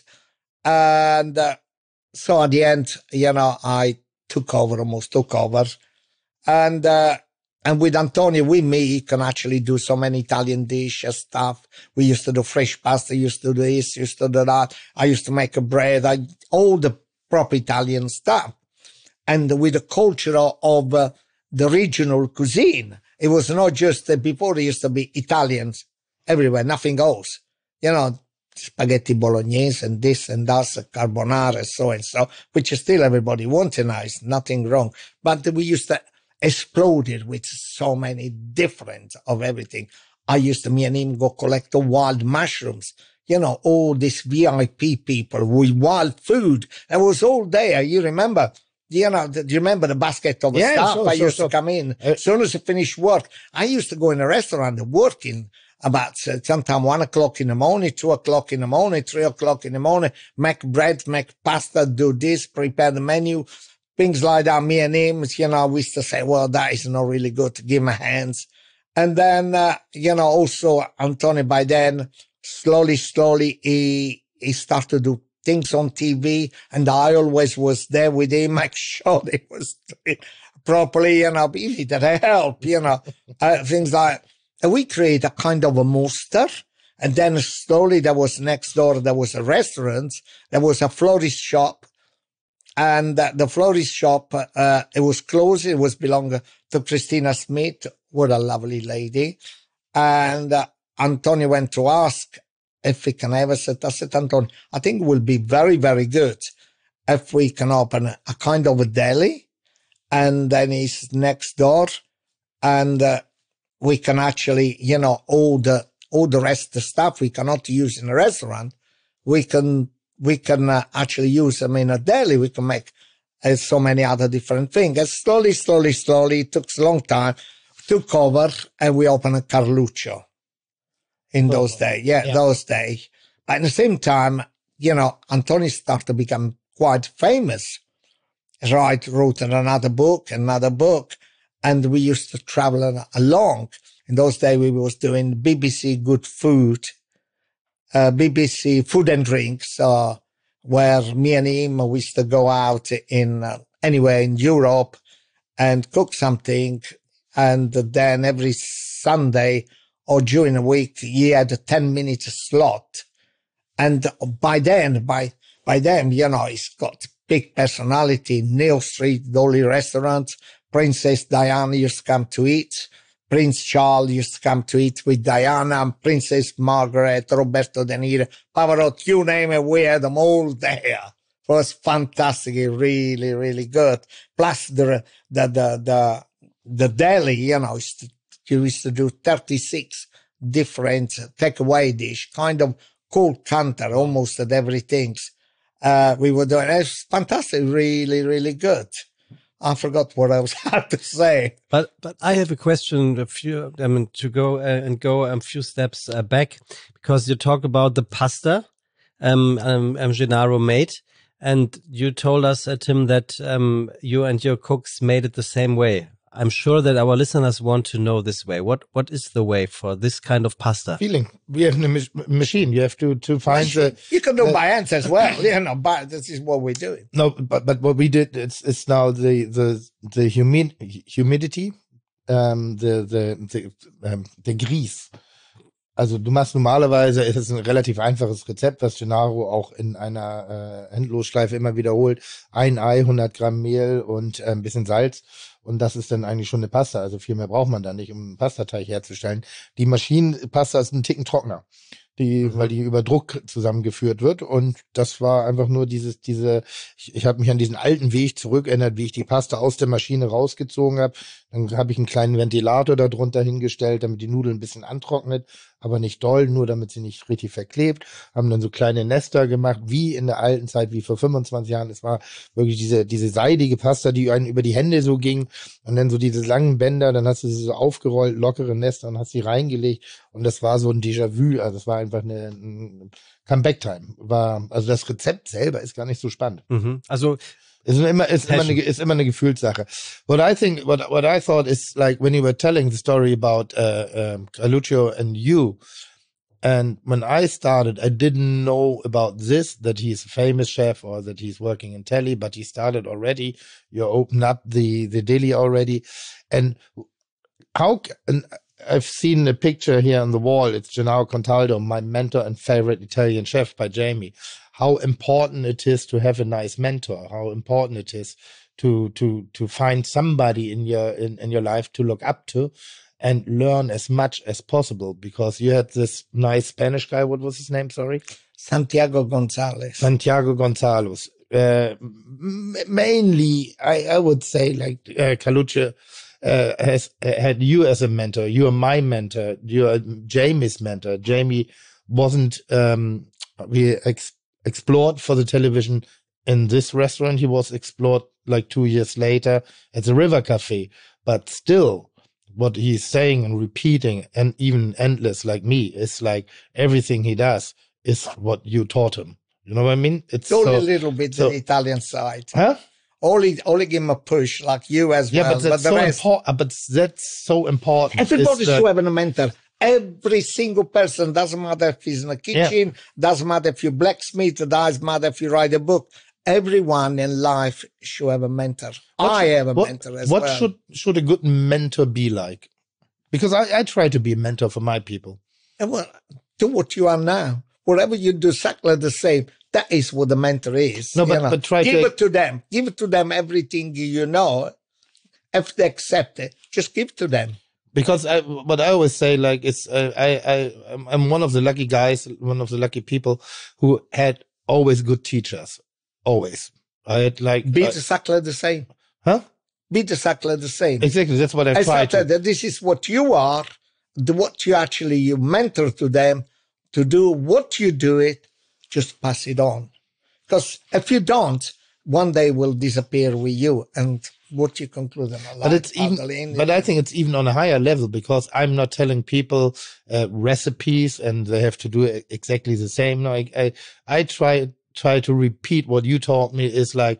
And uh, so at the end, you know, I took over, almost took over. And uh, and with Antonio, with me, he can actually do so many Italian dishes, stuff. We used to do fresh pasta, used to do this, used to do that. I used to make a bread, I, all the proper Italian stuff. And with the culture of uh, the regional cuisine, it was not just, uh, before there used to be Italians everywhere, nothing else. You know, spaghetti bolognese and this and that, carbonara, so and so, which still everybody wanted, nice, nothing wrong. But we used to explode it with so many different of everything. I used to, me and him, go collect the wild mushrooms. You know, all these V I P people with wild food. It was all there. You remember, you know, do you remember the basket of yeah, stuff? so, I so, used so. to come in. As soon as I finished work, I used to go in a restaurant and working about uh, sometime one o'clock in the morning, two o'clock in the morning, three o'clock in the morning, make bread, make pasta, do this, prepare the menu, things like that. Me and him, you know, we used to say, well, that is not really good to give my hands. And then, uh, you know, also Antonio, by then, slowly, slowly, he, he started to do things on T V, and I always was there with him, make sure they was doing properly, you know, he needed help, you know, uh, things like, and we created a kind of a monster. And then slowly there was next door, there was a restaurant, there was a florist shop. And uh, the florist shop, uh, it was closed. It was belonging to Christina Smith, what a lovely lady. And uh, Antonio went to ask if we can have a set. I said, Antonio, I think it will be very, very good if we can open a, a kind of a deli. And then he's next door. And uh, we can actually, you know, all the, all the rest of the stuff we cannot use in a restaurant, we can we can uh, actually use them in a deli. We can make uh, so many other different things. And slowly, slowly, slowly, it took a long time, took over, and we opened a Carluccio in oh, those days. Yeah, yeah, those days. But at the same time, you know, Antonio started to become quite famous. Right, wrote another book, another book, and we used to travel along. In those days, we was doing B B C Good Food, Uh, B B C Food and Drinks, uh, where me and him, we used to go out in uh, anywhere in Europe and cook something. And then every Sunday or during the week, he had a ten minute slot. And by then, by, by then, you know, he's got big personality. Neil Street, Dolly Restaurant, Princess Diana used to come to eat. Prince Charles used to come to eat with Diana, Princess Margaret, Roberto De Niro, Pavarotti, you name it, we had them all there. It was fantastic, really, really good. Plus the, the, the, the, the deli, you know, you used to do thirty-six different takeaway dish, kind of cold counter, almost at everything. Uh, we were doing, it was fantastic, really, really good. I forgot what I was had to say. But but I have a question. A few, I mean, to go uh, and go a few steps uh, back, because you talk about the pasta, um, um, um, Gennaro made, and you told us, uh, Tim, that um, you and your cooks made it the same way. I'm sure that our listeners want to know this way. What what is the way for this kind of pasta? Feeling. We have a machine. You have to to find the. You can do the, by hands as well. You know, but this is what we're doing. No, but but what we did, it's it's now the the the humid humidity, um, the the the um, der Grieß. Also du machst normalerweise, es ist ein relativ einfaches Rezept, was Gennaro auch in einer äh, Endlosschleife immer wiederholt. Ein Ei, hundert Gramm Mehl und äh, ein bisschen Salz. Und das ist dann eigentlich schon eine Pasta. Also viel mehr braucht man da nicht, um einen Pastateig herzustellen. Die Maschinenpasta ist ein Ticken trockener, die, mhm. weil die über Druck zusammengeführt wird. Und das war einfach nur dieses, diese, ich, ich habe mich an diesen alten Weg zurückerinnert, wie ich die Pasta aus der Maschine rausgezogen habe. Dann habe ich einen kleinen Ventilator da drunter hingestellt, damit die Nudeln ein bisschen antrocknet. aber nicht doll, nur damit sie nicht richtig verklebt, haben dann so kleine Nester gemacht, wie in der alten Zeit, wie vor fünfundzwanzig Jahren. Es war wirklich diese, diese seidige Pasta, die einen über die Hände so ging und dann so diese langen Bänder, dann hast du sie so aufgerollt, lockere Nester und hast sie reingelegt und das war so ein Déjà-vu, also es war einfach eine, ein Comeback-Time. War, also das Rezept selber ist gar nicht so spannend. Mhm. Also, Ist immer, ist immer eine, ist immer eine Gefühlssache. What I think, what, what I thought is like when you were telling the story about, uh, um, Carluccio and you, and when I started, I didn't know about this, that he's a famous chef or that he's working in telly, but he started already. You opened up the, the deli already. And how, and I've seen a picture here on the wall. It's Gennaro Contaldo, my mentor and favorite Italian chef by Jamie. How important it is to have a nice mentor, how important it is to, to, to find somebody in your, in, in your life to look up to and learn as much as possible, because you had this nice Spanish guy. What was his name? Sorry. Santiago Gonzalez. Santiago Gonzalez. Uh, m- mainly, I, I would say like, uh, Carluccio, uh, has uh, had you as a mentor. You are my mentor. You are Jamie's mentor. Jamie wasn't, um, we ex- explored for the television in this restaurant. He was explored like two years later at the River Cafe, but still what he's saying and repeating and even endless like me is like everything he does is what you taught him. You know what I mean? It's only so, a little bit so, the Italian side. Huh? Only, only give him a push like you as Yeah, well. but that's the so rest, important. But that's so important. everybody is that- should have a mentor. Every single person, doesn't matter if he's in the kitchen, doesn't matter if you blacksmith, doesn't matter if you write a book. Everyone in life should have a mentor. What I should- have a what, mentor as what well. should should a good mentor be like? Because I, I try to be a mentor for my people. And well, do what you are now. Whatever you do, exactly the same. That is what the mentor is. No, but- you know. but try give to- it to them. Give it to them everything you know. If they accept it, just give to them. Because I, what I always say, like, it's uh, I I I'm- I'm one of the lucky guys, one of the lucky people who had always good teachers. Always, I had like, Be uh, exactly the same. huh? Be exactly the same. Exactly, that's what I I try thought to. that this is what you are, the, what you actually you mentor to them to do what you do it, just pass it on. Because if you don't, one day will disappear with you, and what you conclude in life. But it's even, Adeline, but I think it's even on a higher level, because I'm not telling people uh, recipes and they have to do it exactly the same. No, I, I, I try, try to repeat what you taught me is like,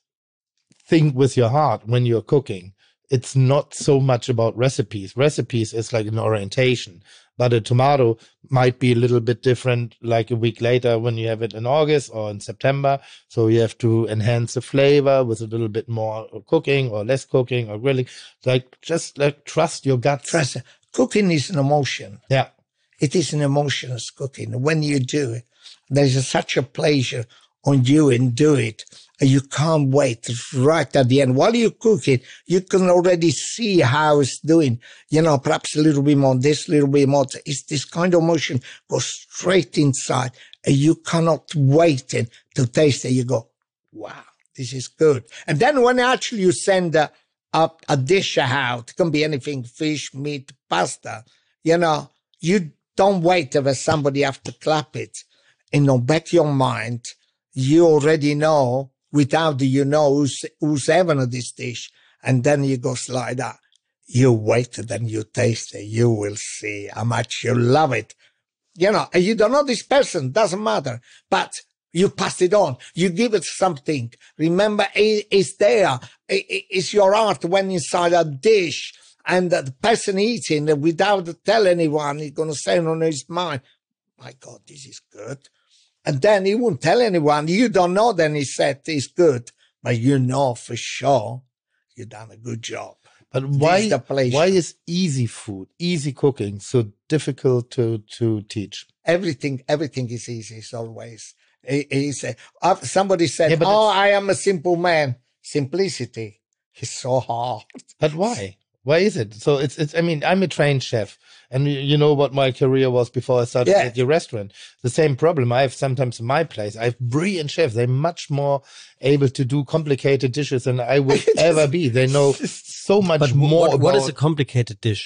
think with your heart when you're cooking. It's not so much about recipes. Recipes is like an orientation, but a tomato might be a little bit different like a week later when you have it in August or in September. So you have to enhance the flavor with a little bit more cooking or less cooking or grilling. Like, just like trust your guts. Trust, cooking is an emotion. Yeah. It is an emotion as cooking. When you do it, there's a, such a pleasure on you and do it. And you can't wait right at the end. While you cook it, you can already see how it's doing. You know, perhaps a little bit more this, a little bit more. It's this kind of emotion goes straight inside and you cannot wait to taste it. You go, wow, this is good. And then when actually you send a, a, a dish out, it can be anything, fish, meat, pasta, you know, you don't wait if somebody have to clap it. In the back of your mind, you already know, without the, you know, who's, who's having this dish. And then you go slide out. You wait and then you taste it. You will see how much you love it. You know, and you don't know this person, doesn't matter. But you pass it on. You give it something. Remember, it, it's there. It, it's your heart when inside a dish. And the person eating without tell anyone, he's going to say on his mind, my God, this is good. And then he won't tell anyone. You don't know then he said it's good. But you know for sure you've done a good job. But why, This is the pleasure. why is easy food, easy cooking so difficult to, to teach? Everything, everything is easy. It's always. He, he said, uh, somebody said, Yeah, but oh, it's- I am a simple man. Simplicity is so hard. But why? Why is it? So it's, it's, I mean, I'm a trained chef and you- you know what my career was before I started Yeah. at your restaurant. The same problem I have sometimes in my place. I have brilliant chefs. They're much more able to do complicated dishes than I would ever be. They know so much But more what, what is about- a complicated dish?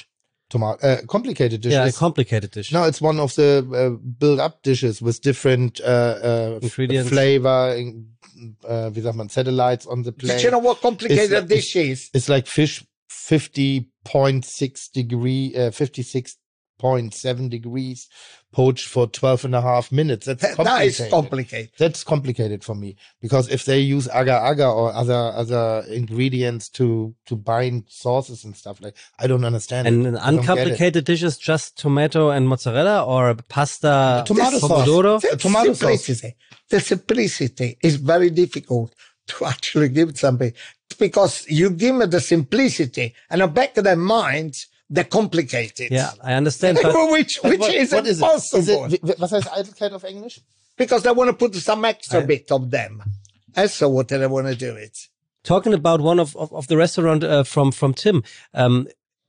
tomato, uh, complicated dishes. Yeah, a complicated dish. No, it's one of the uh, build-up dishes with different uh, uh, Ingredients. flavor, uh, wie sagt man, satellites on the plate. Did you know what complicated It's- dish is? It's like fish fifty point six degree, uh, fifty-six point seven degrees, poached for twelve and a half minutes. That's That, complicated. that is complicated. That's complicated for me, because if they use agar agar or other other ingredients to to bind sauces and stuff, like, I don't understand. And it. an I don't get it. uncomplicated dish is just tomato and mozzarella, or pasta, Tomato sauce. pomodoro. The tomato sauce. simplicity. The simplicity is very difficult to actually give something, because you give me the simplicity and the back of their minds, they're complicated. Yeah, I understand. But which But which what- is what is it? impossible. Is it, was heißt Eitelkeit auf English? Because they want to put some extra I- bit of them. That's what they want to do it. talking about one of, of, of the restaurant uh, from from Tim, um,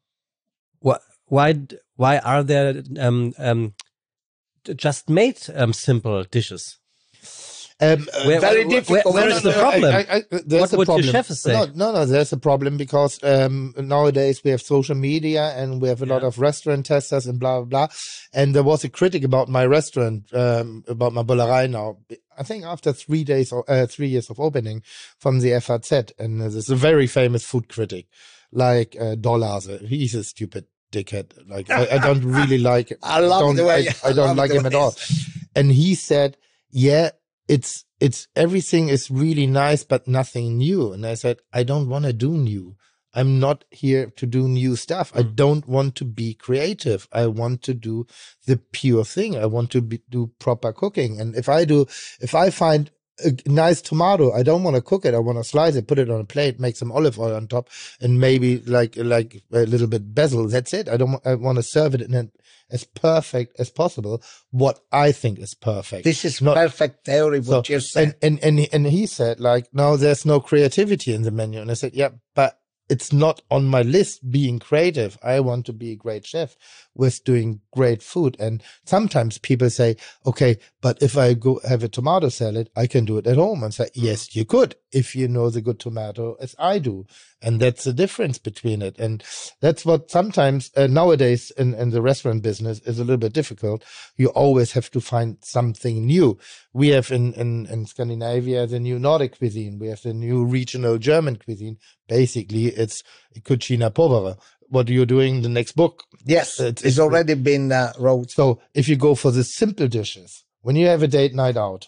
wh why why are there um, um, just made um, simple dishes? Um, uh, Where- Very where- difficult. where is the problem? I, I, I, there's What a would your problem. chef say? No, no, no, there's a problem, because um, nowadays we have social media and we have a lot Yeah. of restaurant testers and blah, blah, blah. And there was a critic about my restaurant, um, about my Bullerei now, I think after three days or uh, three years of opening, from the F A Z. And uh, there's a very famous food critic, like uh, Dollase. He's a stupid dickhead. Like, I, I don't really like it. I love don't, the way- I, I I don't love like the him at way- all. And he said, yeah, it's, it's, everything is really nice, but nothing new. And I said, I don't want to do new. I'm not here to do new stuff. I don't want to be creative. I want to do the pure thing. I want to be, do proper cooking. And if I do, if I find a nice tomato, I don't want to cook it. I want to slice it, put it on a plate, make some olive oil on top, and maybe like, like a little bit basil. That's it. I don't, wa- I want to serve it in a, as perfect as possible. What I think is perfect. This is Not- perfect theory, what So- you said. And, and, and, he- and he said, like, no, there's no creativity in the menu. And I said, yeah, but it's not on my list being creative. I want to be a great chef with doing great food. And sometimes people say, okay, but if I go have a tomato salad, I can do it at home. And say, yes, you could, if you know the good tomato as I do. And that's the difference between it. And that's what sometimes uh, nowadays in, in the restaurant business is a little bit difficult. You always have to find something new. We have in, in, in Scandinavia the new Nordic cuisine. We have the new regional German cuisine. Basically, it's cucina povera. What you're doing in the next book. Yes, It's- it's, it's- already been uh, wrote. So if you go for the simple dishes, when you have a date night out,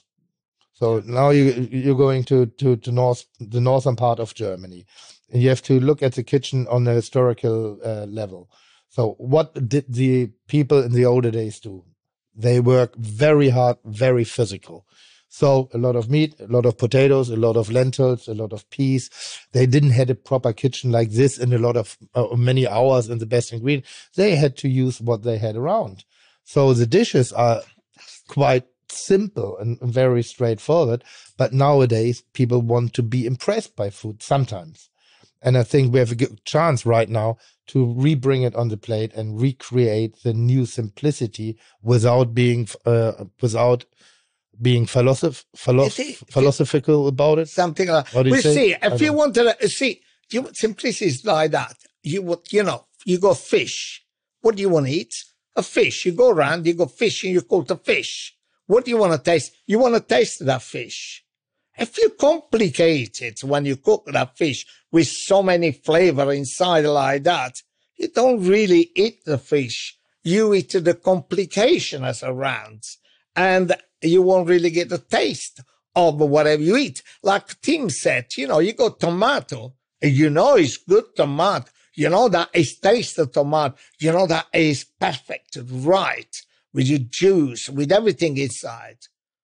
so now you you're going to to to north the northern part of Germany, and you have to look at the kitchen on a historical uh, level. So what did the people in the older days do? They work very hard, very physical. So a lot of meat, a lot of potatoes, a lot of lentils, a lot of peas. They didn't have a proper kitchen like this in a lot of uh, many hours and the best ingredient. They had to use what they had around. So the dishes are quite simple and very straightforward. But nowadays, people want to be impressed by food sometimes. And I think we have a good chance right now to re-bring it on the plate and recreate the new simplicity without being uh, without being philosoph- philosoph- It is- philosophical about it. Something like What that. do you We say? see, I if you don't- want to, see, you, simplicity is like that. You would, you know, you go fish. What do you want to eat? A fish. You go around, you go fishing, you call it a fish. What do you want to taste? You want to taste that fish. If you complicate it when you cook that fish with so many flavor inside like that, you don't really eat the fish. You eat the complication as around, and you won't really get the taste of whatever you eat. Like Tim said, you know, you got tomato, and you know it's good tomato. You know that it's taste of tomato. You know that is perfect, right, with your juice, with everything inside.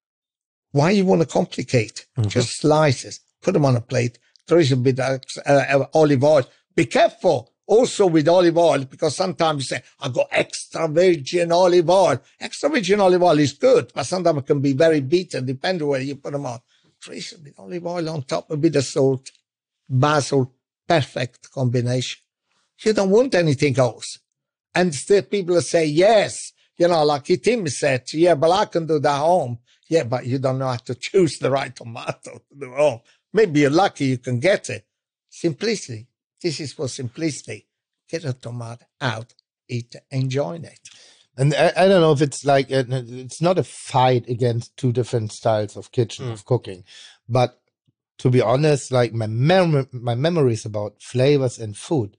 Why you want to complicate? Mhm. Just slices, put them on a plate. There is a bit of uh, olive oil. Be careful also with olive oil, because sometimes you say, I got extra virgin olive oil. Extra virgin olive oil is good, but sometimes it can be very bitter, depending where you put them on. Trace a bit of olive oil on top, a bit of salt, basil, perfect combination. You don't want anything else. And still people say, yes, you know, like Tim said, yeah, but I can do that at home. Yeah, but you don't know how to choose the right tomato to do at home. Maybe you're lucky you can get it. Simplicity. This is for simplicity. Get a tomato out, it, enjoying it. And I, I don't know if it's like, a, it's not a fight against two different styles of kitchen, mm. of cooking. But to be honest, like my mem- my memories about flavors and food,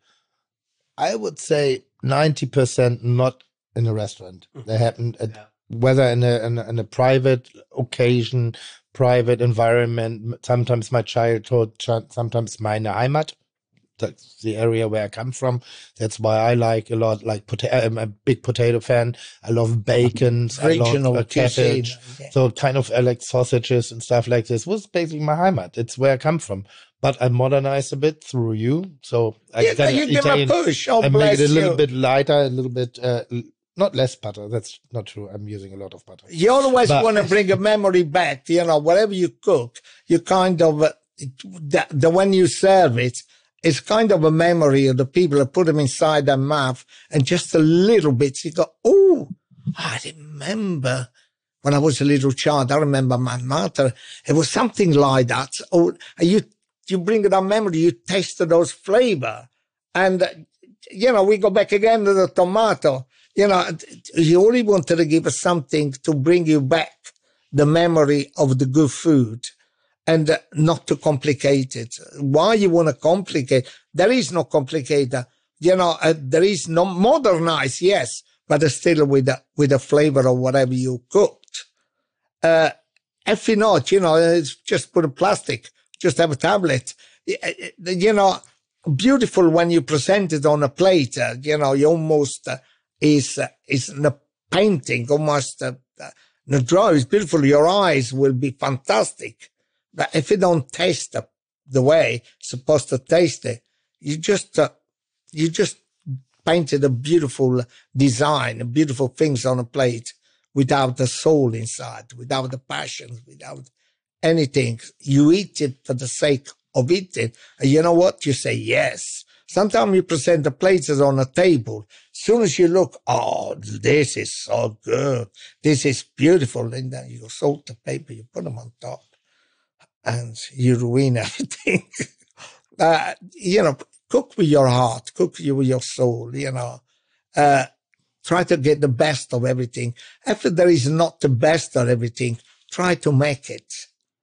I would say ninety percent not in a restaurant. Mm. They happen at, yeah. whether in a, in a in a private occasion, private environment, sometimes my childhood, sometimes meine Heimat. That's the area where I come from. That's why I like a lot, like, pota- I'm a big potato fan. I love bacon. I love uh, cabbage. Yeah. So kind of I like sausages and stuff like this. Was basically my Heimat. It's where I come from. But I modernized a bit through you. So I yeah, kind you of give Italian, a push. Oh, I make it a little you. bit lighter, a little bit, uh, not less butter. That's not true. I'm using a lot of butter. You always want to bring a memory back. You know, whatever you cook, you kind of, uh, the, the when you serve it, it's kind of a memory of the people that put them inside their mouth, and just a little bit, you go, oh, I remember when I was a little child. I remember my mother. It was something like that. Or you, you bring that memory, you taste those flavor. And, uh, you know, we go back again to the tomato. You know, you only wanted to give us something to bring you back the memory of the good food. And uh, not to complicate it. Why you want to complicate? There is no complicator. You know, uh, there is no modernize, yes, but still with the, with the flavor of whatever you cooked. Uh, if you not, you know, it's just put a plastic, just have a tablet. You know, beautiful when you present it on a plate. Uh, you know, you almost uh, is uh, is a painting, almost uh, uh, the draw is beautiful. Your eyes will be fantastic. But if you don't taste the, the way it's supposed to taste it, you just, uh, you just painted a beautiful design, beautiful things on a plate without the soul inside, without the passion, without anything. You eat it for the sake of eating. And you know what? You say yes. Sometimes you present the plates on a table. As soon as you look, oh, this is so good. This is beautiful. And then you salt the paper, you put them on top. And you ruin everything. uh, you know, cook with your heart, cook with your soul, you know. Uh, try to get the best of everything. If there is not the best of everything, try to make it.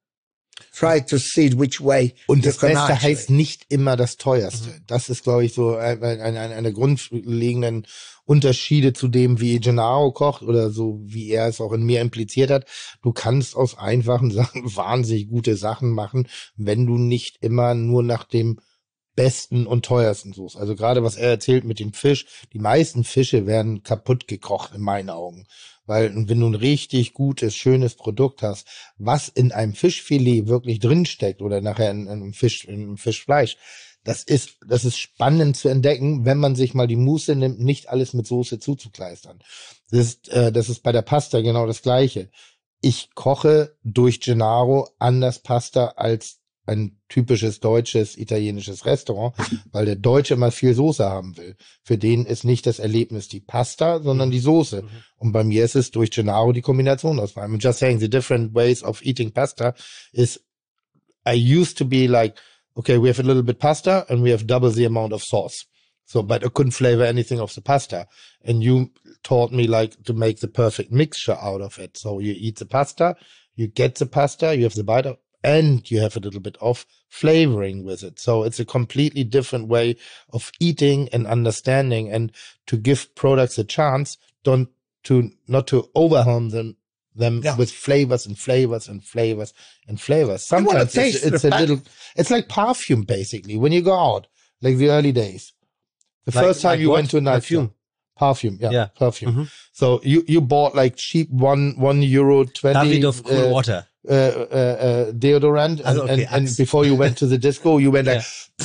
Try to see which way. Und das Beste heißt nicht immer das Teuerste. Mhm. Das ist, glaube ich, so eine, eine, eine grundlegenden Unterschiede zu dem, wie Gennaro kocht oder so, wie er es auch in mir impliziert hat. Du kannst aus einfachen Sachen wahnsinnig gute Sachen machen, wenn du nicht immer nur nach dem besten und teuersten suchst. Also gerade was er erzählt mit dem Fisch, die meisten Fische werden kaputt gekocht in meinen Augen. Weil wenn du ein richtig gutes, schönes Produkt hast, was in einem Fischfilet wirklich drinsteckt oder nachher in einem Fisch, in einem Fischfleisch, das ist, das ist spannend zu entdecken, wenn man sich mal die Muße nimmt, nicht alles mit Soße zuzukleistern. Das ist, äh, das ist bei der Pasta genau das Gleiche. Ich koche durch Gennaro anders Pasta als ein typisches deutsches, italienisches Restaurant, weil der Deutsche immer viel Soße haben will. Für den ist nicht das Erlebnis die Pasta, sondern die Soße. Mhm. Und bei mir ist es durch Gennaro die Kombination aus. I'm just saying the different ways of eating pasta is, I used to be like, okay, we have a little bit pasta and we have double the amount of sauce. So, but I couldn't flavor anything of the pasta. And you taught me like to make the perfect mixture out of it. So you eat the pasta, you get the pasta, you have the bite of, and you have a little bit of flavoring with it. So it's a completely different way of eating and understanding, and to give products a chance, don't to not to overwhelm them them yeah. with flavors and flavors and flavors and flavors. Sometimes it's, it's a little, it's like perfume basically. When you go out, like the early days, the like, first time like you what? went to a nightclub. Perfume, yeah, yeah. perfume. Mm-hmm. So you, you bought like cheap one, one euro twenty. David of cool uh, water. Uh, uh, uh, deodorant. And, okay, and, and before you went to the disco, you went like, yeah.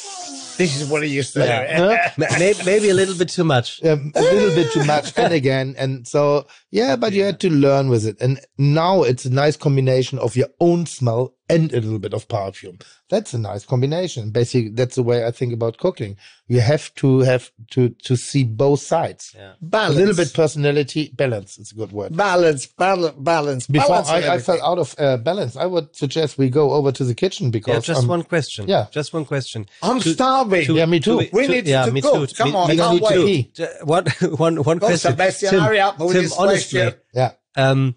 This is what I used to do. Yeah. maybe, maybe a little bit too much. Um, a little bit too much. And again, and so, yeah, but you had to learn with it. And now it's a nice combination of your own smell and a little bit of perfume. That's a nice combination. Basically, that's the way I think about cooking. You have to have to to see both sides. Yeah. Balance. A little bit personality, balance. It's a good word. Balance, balance, balance. Before balance I, I everything. fell out of uh, balance, I would suggest we go over to the kitchen because Yeah, just I'm- one question. Yeah. Just one question. I'm To- starving. to- Yeah, me too. to- We to- need yeah, to me cook. too. Come Me- on, me I can't need to wait. pee. Ju- One, one, one Go, question. Sebastian, Tim, hurry up with Tim, this honestly, question. Yeah, um,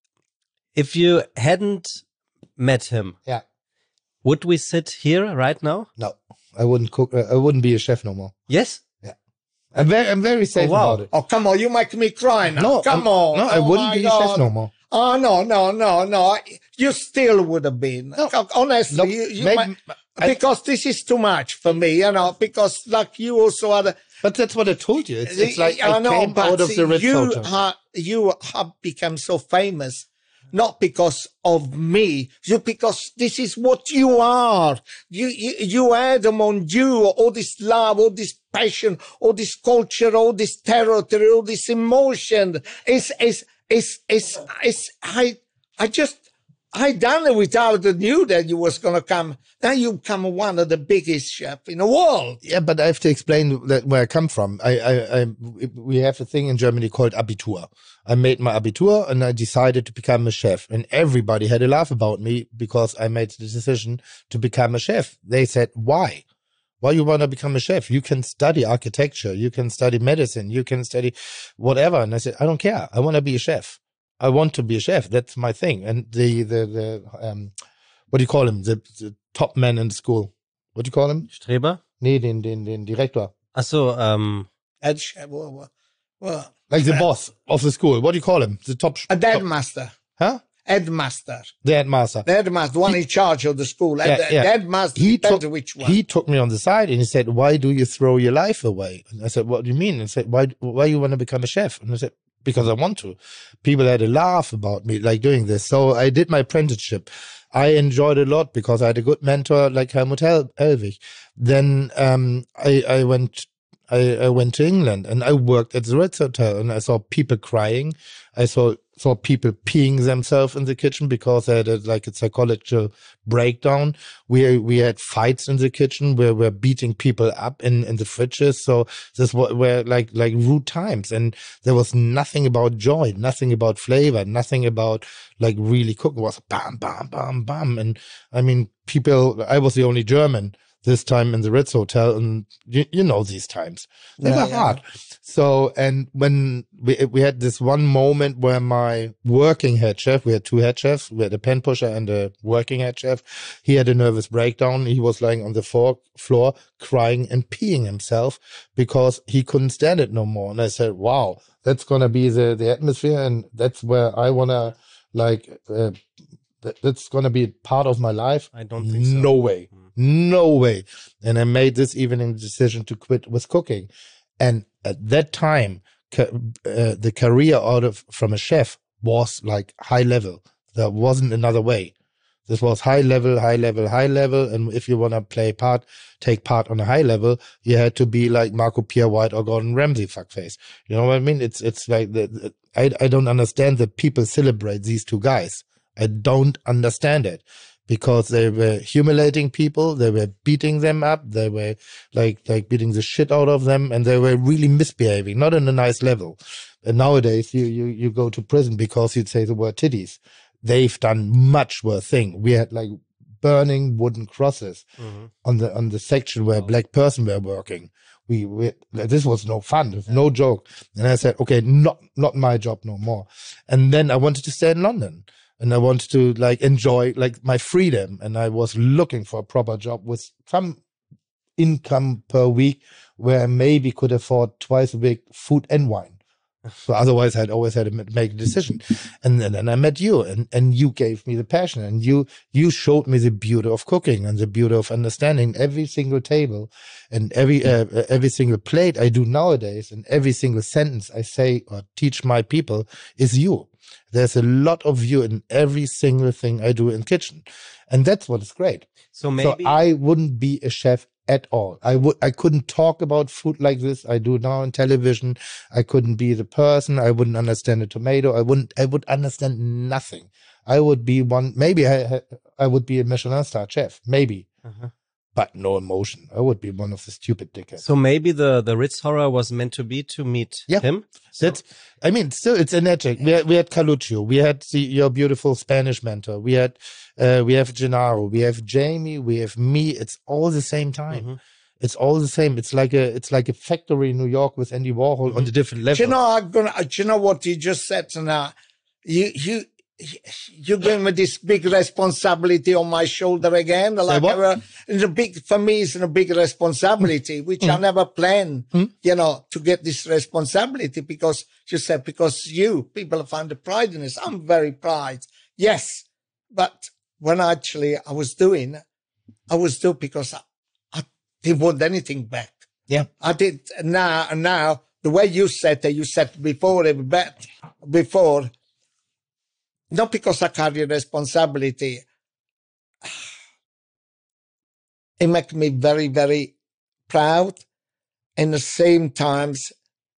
if you hadn't met him, yeah. would we sit here right now? No, I wouldn't cook. Uh, I wouldn't be a chef no more. Yes. I'm very, I'm very safe Oh, wow. about it. Oh, come on, you make me cry now. No, come I'm- on. No, I Oh, wouldn't my be a God. chef no more. Oh, no, no, no, no. You still would have been. No. Honestly, No, you, you maybe- might- I- because this is too much for me, you know, because like you also are the, But that's what I told you. It's, it's like I, know, came but out of the Ritz you Hotel. ha- you have become so famous, not because of me, you because this is what you are. You, you, you had among you all this love, all this passion, all this culture, all this territory, all this emotion. It's, it's, it's, it's, it's, I, I just, I done it without the knew that you was going to come. Now you become one of the biggest chefs in the world. Yeah, but I have to explain that where I come from. I, I, I, we have a thing in Germany called Abitur. I made my Abitur and I decided to become a chef. And everybody had a laugh about me because I made the decision to become a chef. They said, why? Why you want to become a chef? You can study architecture. You can study medicine. You can study whatever. And I said, I don't care. I want to be a chef. I want to be a chef. That's my thing. And the, the, the, um, what do you call him? The, the top man in the school. What do you call him? Streber? Nee, den, den, den Direktor. Ach so, um, Head chef, well, well, well, Like the boss of the school. What do you call him? The top. a top headmaster. huh? Headmaster. The headmaster. The headmaster, the one in charge of the school. Yeah, the, yeah. the headmaster, He depends took, which one. he took me on the side and he said, why do you throw your life away? And I said, what do you mean? And he said, why, why you want to become a chef? And I said, because I want to. People had a laugh about me like doing this. So I did my apprenticeship. I enjoyed it a lot because I had a good mentor like Helmut Hel- Helwig. Then um, I, I went I, I went to England and I worked at the Ritz Hotel and I saw people crying. I saw saw people peeing themselves in the kitchen because they had a, like a psychological breakdown. We we had fights in the kitchen where we're beating people up in, in the fridges. So this were, were like like rude times, and there was nothing about joy, nothing about flavor, nothing about like really cooking. It was bam bam bam bam, and I mean people. I was the only German this time in the Ritz Hotel, and you, you know these times they Yeah, were yeah. hard. So, and when we we had this one moment where my working head chef, we had two head chefs, we had a pen pusher and a working head chef. He had a nervous breakdown. He was lying on the floor, floor crying and peeing himself because he couldn't stand it no more. And I said, "Wow, that's gonna be the the atmosphere, and that's where I wanna like." Uh, that, that's gonna be part of my life. I don't think so. No way. No way. And I made this evening decision to quit with cooking. And at that time, ca- uh, the career out of from a chef was like high level. There wasn't another way. This was high level, high level, high level. And if you want to play part, take part on a high level, you had to be like Marco Pierre White or Gordon Ramsay fuckface. You know what I mean? It's, it's like, the, the, I, I don't understand that people celebrate these two guys. I don't understand it. Because they were humiliating people, they were beating them up, they were like like beating the shit out of them, and they were really misbehaving, not on a nice level. And nowadays, you you you go to prison because you'd say the word titties. They've done much worse thing. We had like burning wooden crosses Mm-hmm. on the on the section where black person were working. We, we this was no fun, it was no joke. And I said, okay, not not my job no more. And then I wanted to stay in London. And I wanted to like enjoy like my freedom. And I was looking for a proper job with some income per week where I maybe could afford twice a week food and wine. So otherwise I'd always had to make a decision. And then, then I met you, and, and you gave me the passion, and you, you showed me the beauty of cooking and the beauty of understanding every single table and every, uh, every single plate I do nowadays, and every single sentence I say or teach my people is you. There's a lot of you in every single thing I do in kitchen. And that's what is great. So maybe So I wouldn't be a chef at all. I would, I couldn't talk about food like this I do now on television. I couldn't be the person. I wouldn't understand a tomato. I wouldn't, I would understand nothing. I would be one. Maybe I I would be a Michelin star chef. Maybe. Uh-huh. But no emotion. I would be one of the stupid dickheads. So maybe the, the Ritz horror was meant to be to meet Yeah. him? That's, I mean, still, it's energetic. We had, we had Carluccio. We had the, your beautiful Spanish mentor. We had, uh, we have Gennaro. We have Jamie. We have me. It's all the same time. Mm-hmm. It's all the same. It's like a, it's like a factory in New York with Andy Warhol mm-hmm. on a different level. Do you know, I'm gonna, do you know what you just said now? You, you, you give me this big responsibility on my shoulder again. Like a, it's a big, for me, it's a big responsibility, which mm. I never planned, mm. you know, to get this responsibility because you said, because you, people find the pride in this. I'm very proud. Yes. But when actually I was doing, I was doing because I, I didn't want anything back. Yeah. I did now, now, the way you said it, you said before, before, not because I carry responsibility. It makes me very, very proud. And at the same times,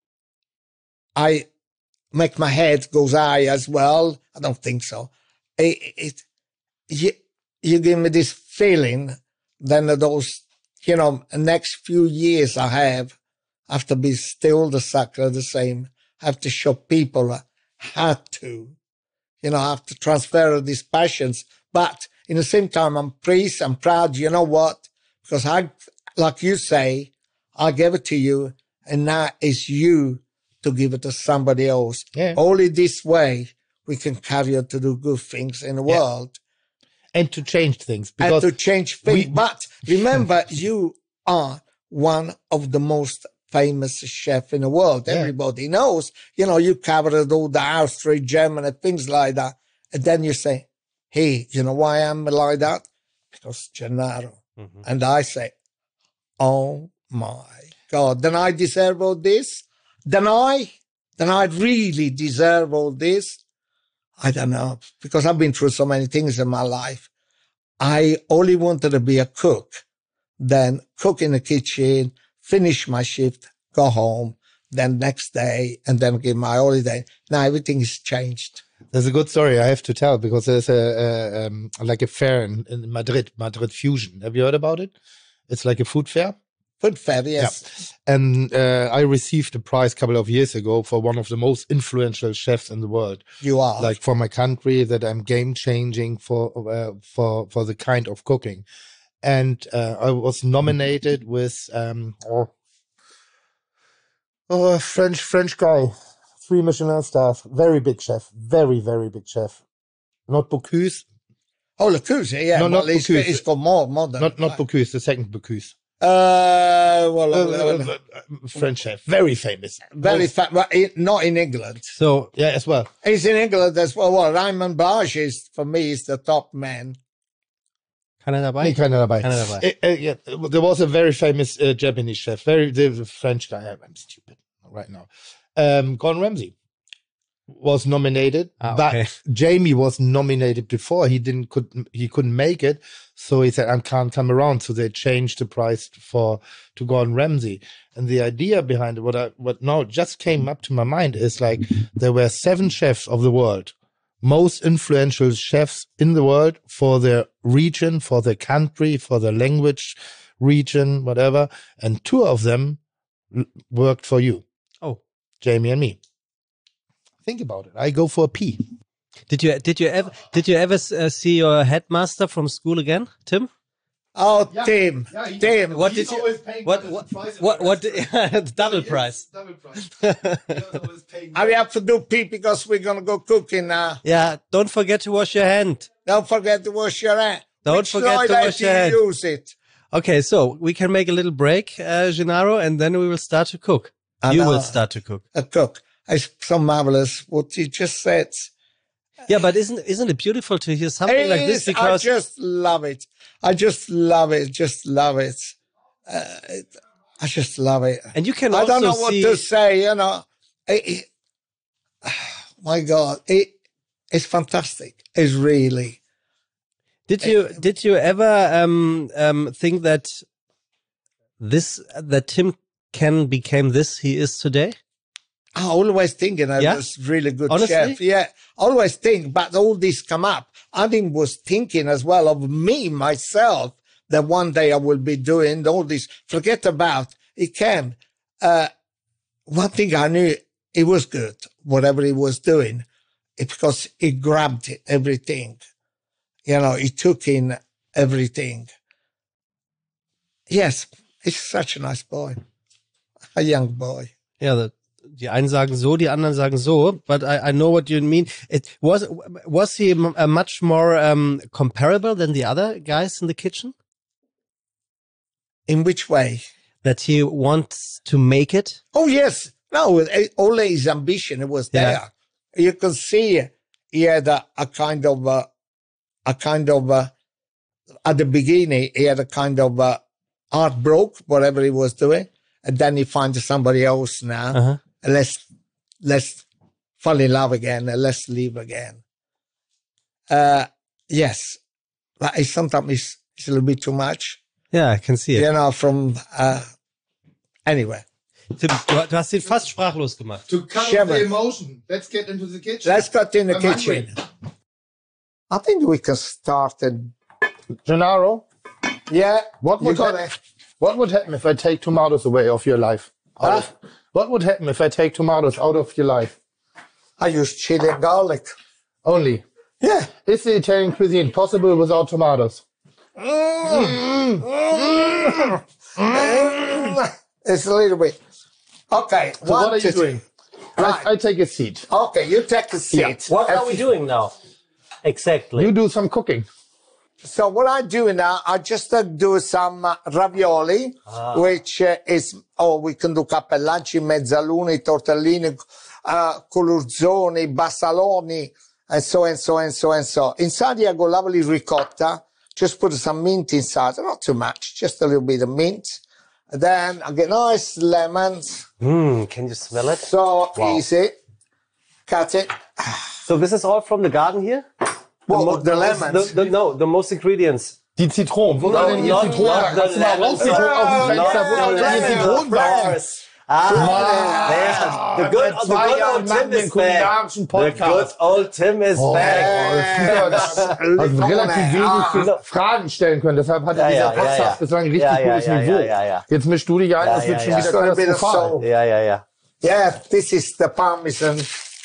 I make my head goes high as well. I don't think so. It, it, you, you give me this feeling, then those, you know, next few years I have, I have to be still the sucker, the same. I have to show people how to. You know, I have to transfer these passions. But in the same time, I'm pleased, I'm proud. You know what? Because I, like you say, I gave it to you, and now it's you to give it to somebody else. Yeah. Only this way we can carry on to do good things in the yeah. world. And to change things. Because and to change things. We, but remember, you are one of the most famous chef in the world. Yeah. Everybody knows, you know, you covered all the Austria, Germany, things like that. And then you say, hey, you know why I'm like that? Because Gennaro. Mm-hmm. And I say, oh my God, then I deserve all this? Then I, then I really deserve all this? I don't know, because I've been through so many things in my life. I only wanted to be a cook, then cook in the kitchen, finish my shift, go home, then next day, and then give my holiday. Now everything has changed. There's a good story I have to tell because there's a, a um, like a fair in, in Madrid, Madrid Fusion. Have you heard about it? It's like a food fair. Food fair, yes. Yeah. And uh, I received a prize a couple of years ago for one of the most influential chefs in the world. You are. Like for my country, that I'm game changing for uh, for for the kind of cooking. And uh, I was nominated with um, oh, oh, a French French guy, three Michelin stars, very big chef, very very big chef. Not Bocuse. Oh, Le Cuse, yeah. No, well, not he's, Bocuse. He's got more modern. Not not Bocuse, the second Bocuse. Uh, well, uh, uh, uh, French chef, very famous, very famous. Well, not in England. So yeah, as well. He's in England as well. Well, Raymond Barge is for me is the top man. Keiner dabei? Keiner dabei. Keiner dabei. Uh, uh, yeah, there was a very famous uh, Japanese chef, very the French guy. I'm stupid right now. Um, Gordon Ramsay was nominated, ah, but okay. Jamie was nominated before. He didn't could he couldn't make it, so he said I can't come around. So they changed the prize for to Gordon Ramsay. And the idea behind it, what I what now just came up to my mind is like there were seven chefs of the world, most influential chefs in the world for their region, for their country, for their language region, whatever, and two of them worked for you. Oh, Jamie and me. Think about it. I go for a P. Did you did you ever did you ever uh, see your headmaster from school again, Tim? Oh, yeah. Tim, yeah, he, Tim. What did you? What what what? what did, double prize. Double prize. I have to do pee because we're gonna go cooking now. Yeah, don't forget to wash your hand. Don't forget to wash your hand. Don't Which forget to wash your hand. Use it. Okay, so we can make a little break, uh, Gennaro, and then we will start to cook. I you know. will start to cook. A cook. It's so marvelous what you just said. Yeah, but isn't isn't it beautiful to hear something it like this? Is, Because I just love it. I just love it. Just love it. Uh, it I just love it. And you can I also don't know see... what to say. You know, it, it, oh my God, it it's fantastic. It's really. Did you it, did you ever um um think that this that Tim Ken became this he is today? I always thinking I Yeah? was really good Honestly? chef. Yeah, always think, but all this come up. I think was thinking as well of me, myself, that one day I will be doing all this. Forget about it came. Uh, one thing I knew, it was good, whatever he was doing, it, because he grabbed everything. You know, he took in everything. Yes, he's such a nice boy. A young boy. Ja, the, die einen sagen so, die anderen sagen so, but I, I know what you mean. It was was he m- uh, much more um, comparable than the other guys in the kitchen? In which way? That he wants to make it? Oh, yes. No, eh, all his ambition, it was there. Yeah. You can see he had a, a kind of, uh, a kind of, uh, at the beginning, he had a kind of uh, heart broke, whatever he was doing. And then he finds somebody else now. Uh-huh. And let's, let's fall in love again and let's live again. Uh, yes. But it sometimes it's, it's a little bit too much. Ja, I can see it. You know, from, uh, anyway. Tim, du, du hast ihn fast sprachlos gemacht. To calm Sherman. the emotion, let's get into the kitchen. Let's get in the I'm kitchen. hungry. I think we can start and, Gennaro, yeah. what you would, got hap- what would happen if I take tomatoes away of your life? Out Huh? of- what would happen if I take tomatoes out of your life? I use chili and garlic. Only. Yeah. Is the Italian cuisine possible without tomatoes? It's a little bit. Okay. So what are you two, doing? Right. I, I take a seat. Okay, you take a seat. Yeah. What are we doing now? Exactly. You do some cooking. So what I do now, I just uh, do some uh, ravioli, which uh, is, oh, we can do cappellacci, mezzaluni, tortellini, uh, colurzoni, bassaloni, and so and so and so and so. Inside I go lovely ricotta. Just put some mint inside, not too much, just a little bit of mint. And then I get nice lemons. Mm, can you smell it? So easy. Cut it. So this is all from the garden here? Well, mo- the most- lemons. The, the, no, the most ingredients. Die Zitronen. Wo No, sind denn hier not- Zitronen? not the Kannst du mal lemons. rausziehen auf dem Fenster, wo Not sind denn hier the Zitronen wachsen? Ah, there. The good, Seit the zwei good Jahren old machen Tim wir is einen back. kulinarischen The good Podcast. old Tim is back. Also relativ wenig Ah. Fragen stellen können. Deshalb hatte Ja, dieser ja, ja, Podcast ja. bislang ein richtig Ja, ja, gutes ja, Niveau. ja, ja, ja. Jetzt mischst du dich ein, Ja, das wird ja, schon ja. wieder So a bit of katastrophal. salt. Ja, ja, ja. Yeah, this is the parmesan.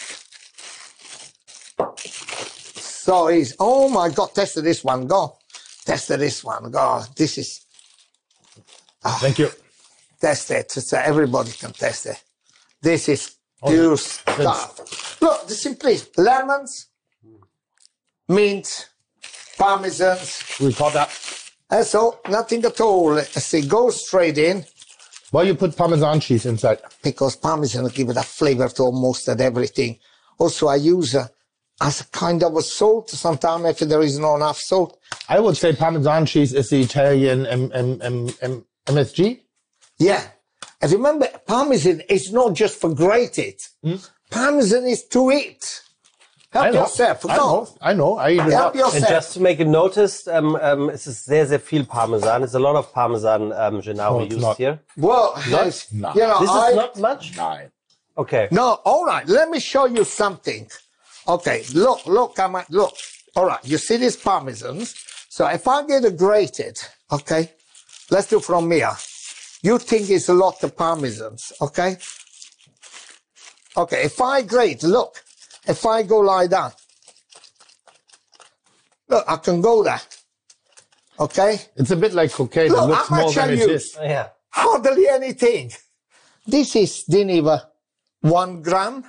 So easy. Oh my God, test this one. Go. Test this one. Go. This is, Thank you. test it. So everybody can test it. This is good stuff. Look, the simply lemons, mint, parmesans. Ricotta. And so nothing at all. Let's see, go straight in Why you put Parmesan cheese inside? because parmesan give it a flavor to almost everything. Also, I use uh, as a kind of a salt sometimes if there is not enough salt. I would say Parmesan cheese is the Italian M- M- M- M- M S G. Yeah. And remember, parmesan is not just for grated. Parmesan is to eat. Help I know. yourself. I Go. know. I know. I eat it Help up. yourself. And just to make it noticed, um, um, es ist sehr, sehr viel Parmesan. It's a lot of Parmesan, um, Gennaro No, it's used not. here. Well, yes, No. you know, This I, is not much? Nein. Okay. no, all right. Let me show you something. Okay, look, look, come on, look. All right, you see these parmesans? So if I get it grated, okay, let's do from here. You think it's a lot of parmesans, okay? Okay, if I grate, look, if I go like that, look, I can go there, okay? It's a bit like cocaine. Look, it looks how more much than I it use? is. Yeah. Hardly anything. This is didn't even one gram.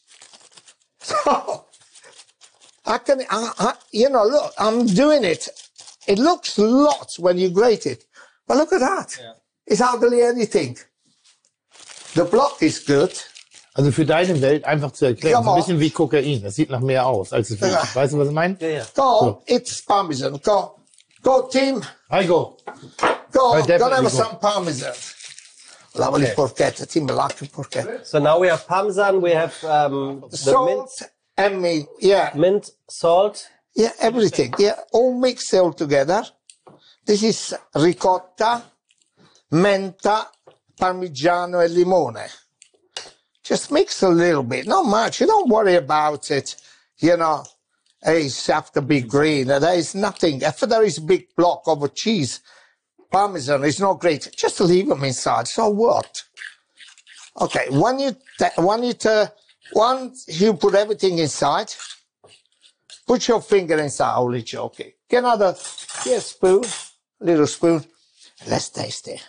So I can, I, I, you know, look, I'm doing it. It looks lots when you grate it, but look at that. It's hardly anything. The block is good. Also für deine Welt einfach zu erklären, Ja, so ein mal. bisschen wie Kokain. Das sieht nach mehr aus, als es ist. Ja. Weißt du, was ich meine? Ja, ja. Go, it's parmesan. Go, go, team. I go. Go, I go definitely have go. some parmesan. Lovely porchetta, team, like porchetta. So now we have Parmesan, we have um, the Salt mint, and meat, yeah. mint, salt. Yeah, everything. Yeah, all mixed all together. This is ricotta, menta, parmigiano, and limone. just mix a little bit, not much. You don't worry about it. You know, it's have to be green. There is nothing. If there is a big block of a cheese, Parmesan is not great. Just leave them inside. So what? Okay, when you when you uh, once you put everything inside, put your finger inside. Only okay. Get another, get a spoon, little spoon. Let's taste it.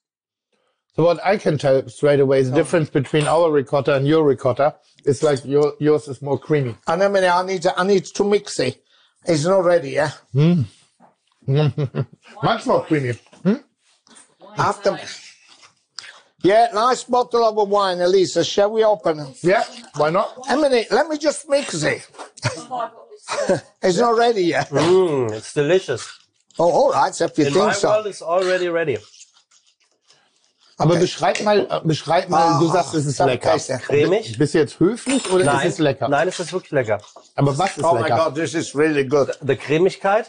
So what I can tell straight away is the difference between our ricotta and your ricotta. It's like your, yours is more creamy. And I mean, I need to, I need to mix it. It's not ready, yeah? Mm. Much more creamy. Hmm? After, yeah, nice bottle of wine, Elisa. Shall we open it? Yeah, why not? A minute, let me just mix it. It's not ready yet. Mm, it's delicious. Oh, all right, so if you In think my so. world, it's already ready. Aber Okay. beschreib mal, äh, beschreib mal, du Ah, sagst, es ist some lecker. taste. Cremig? Bist du jetzt höflich oder Nein, ist es lecker? nein, es ist wirklich lecker. Aber was ist Oh my lecker? God, this is really good. Die Cremigkeit,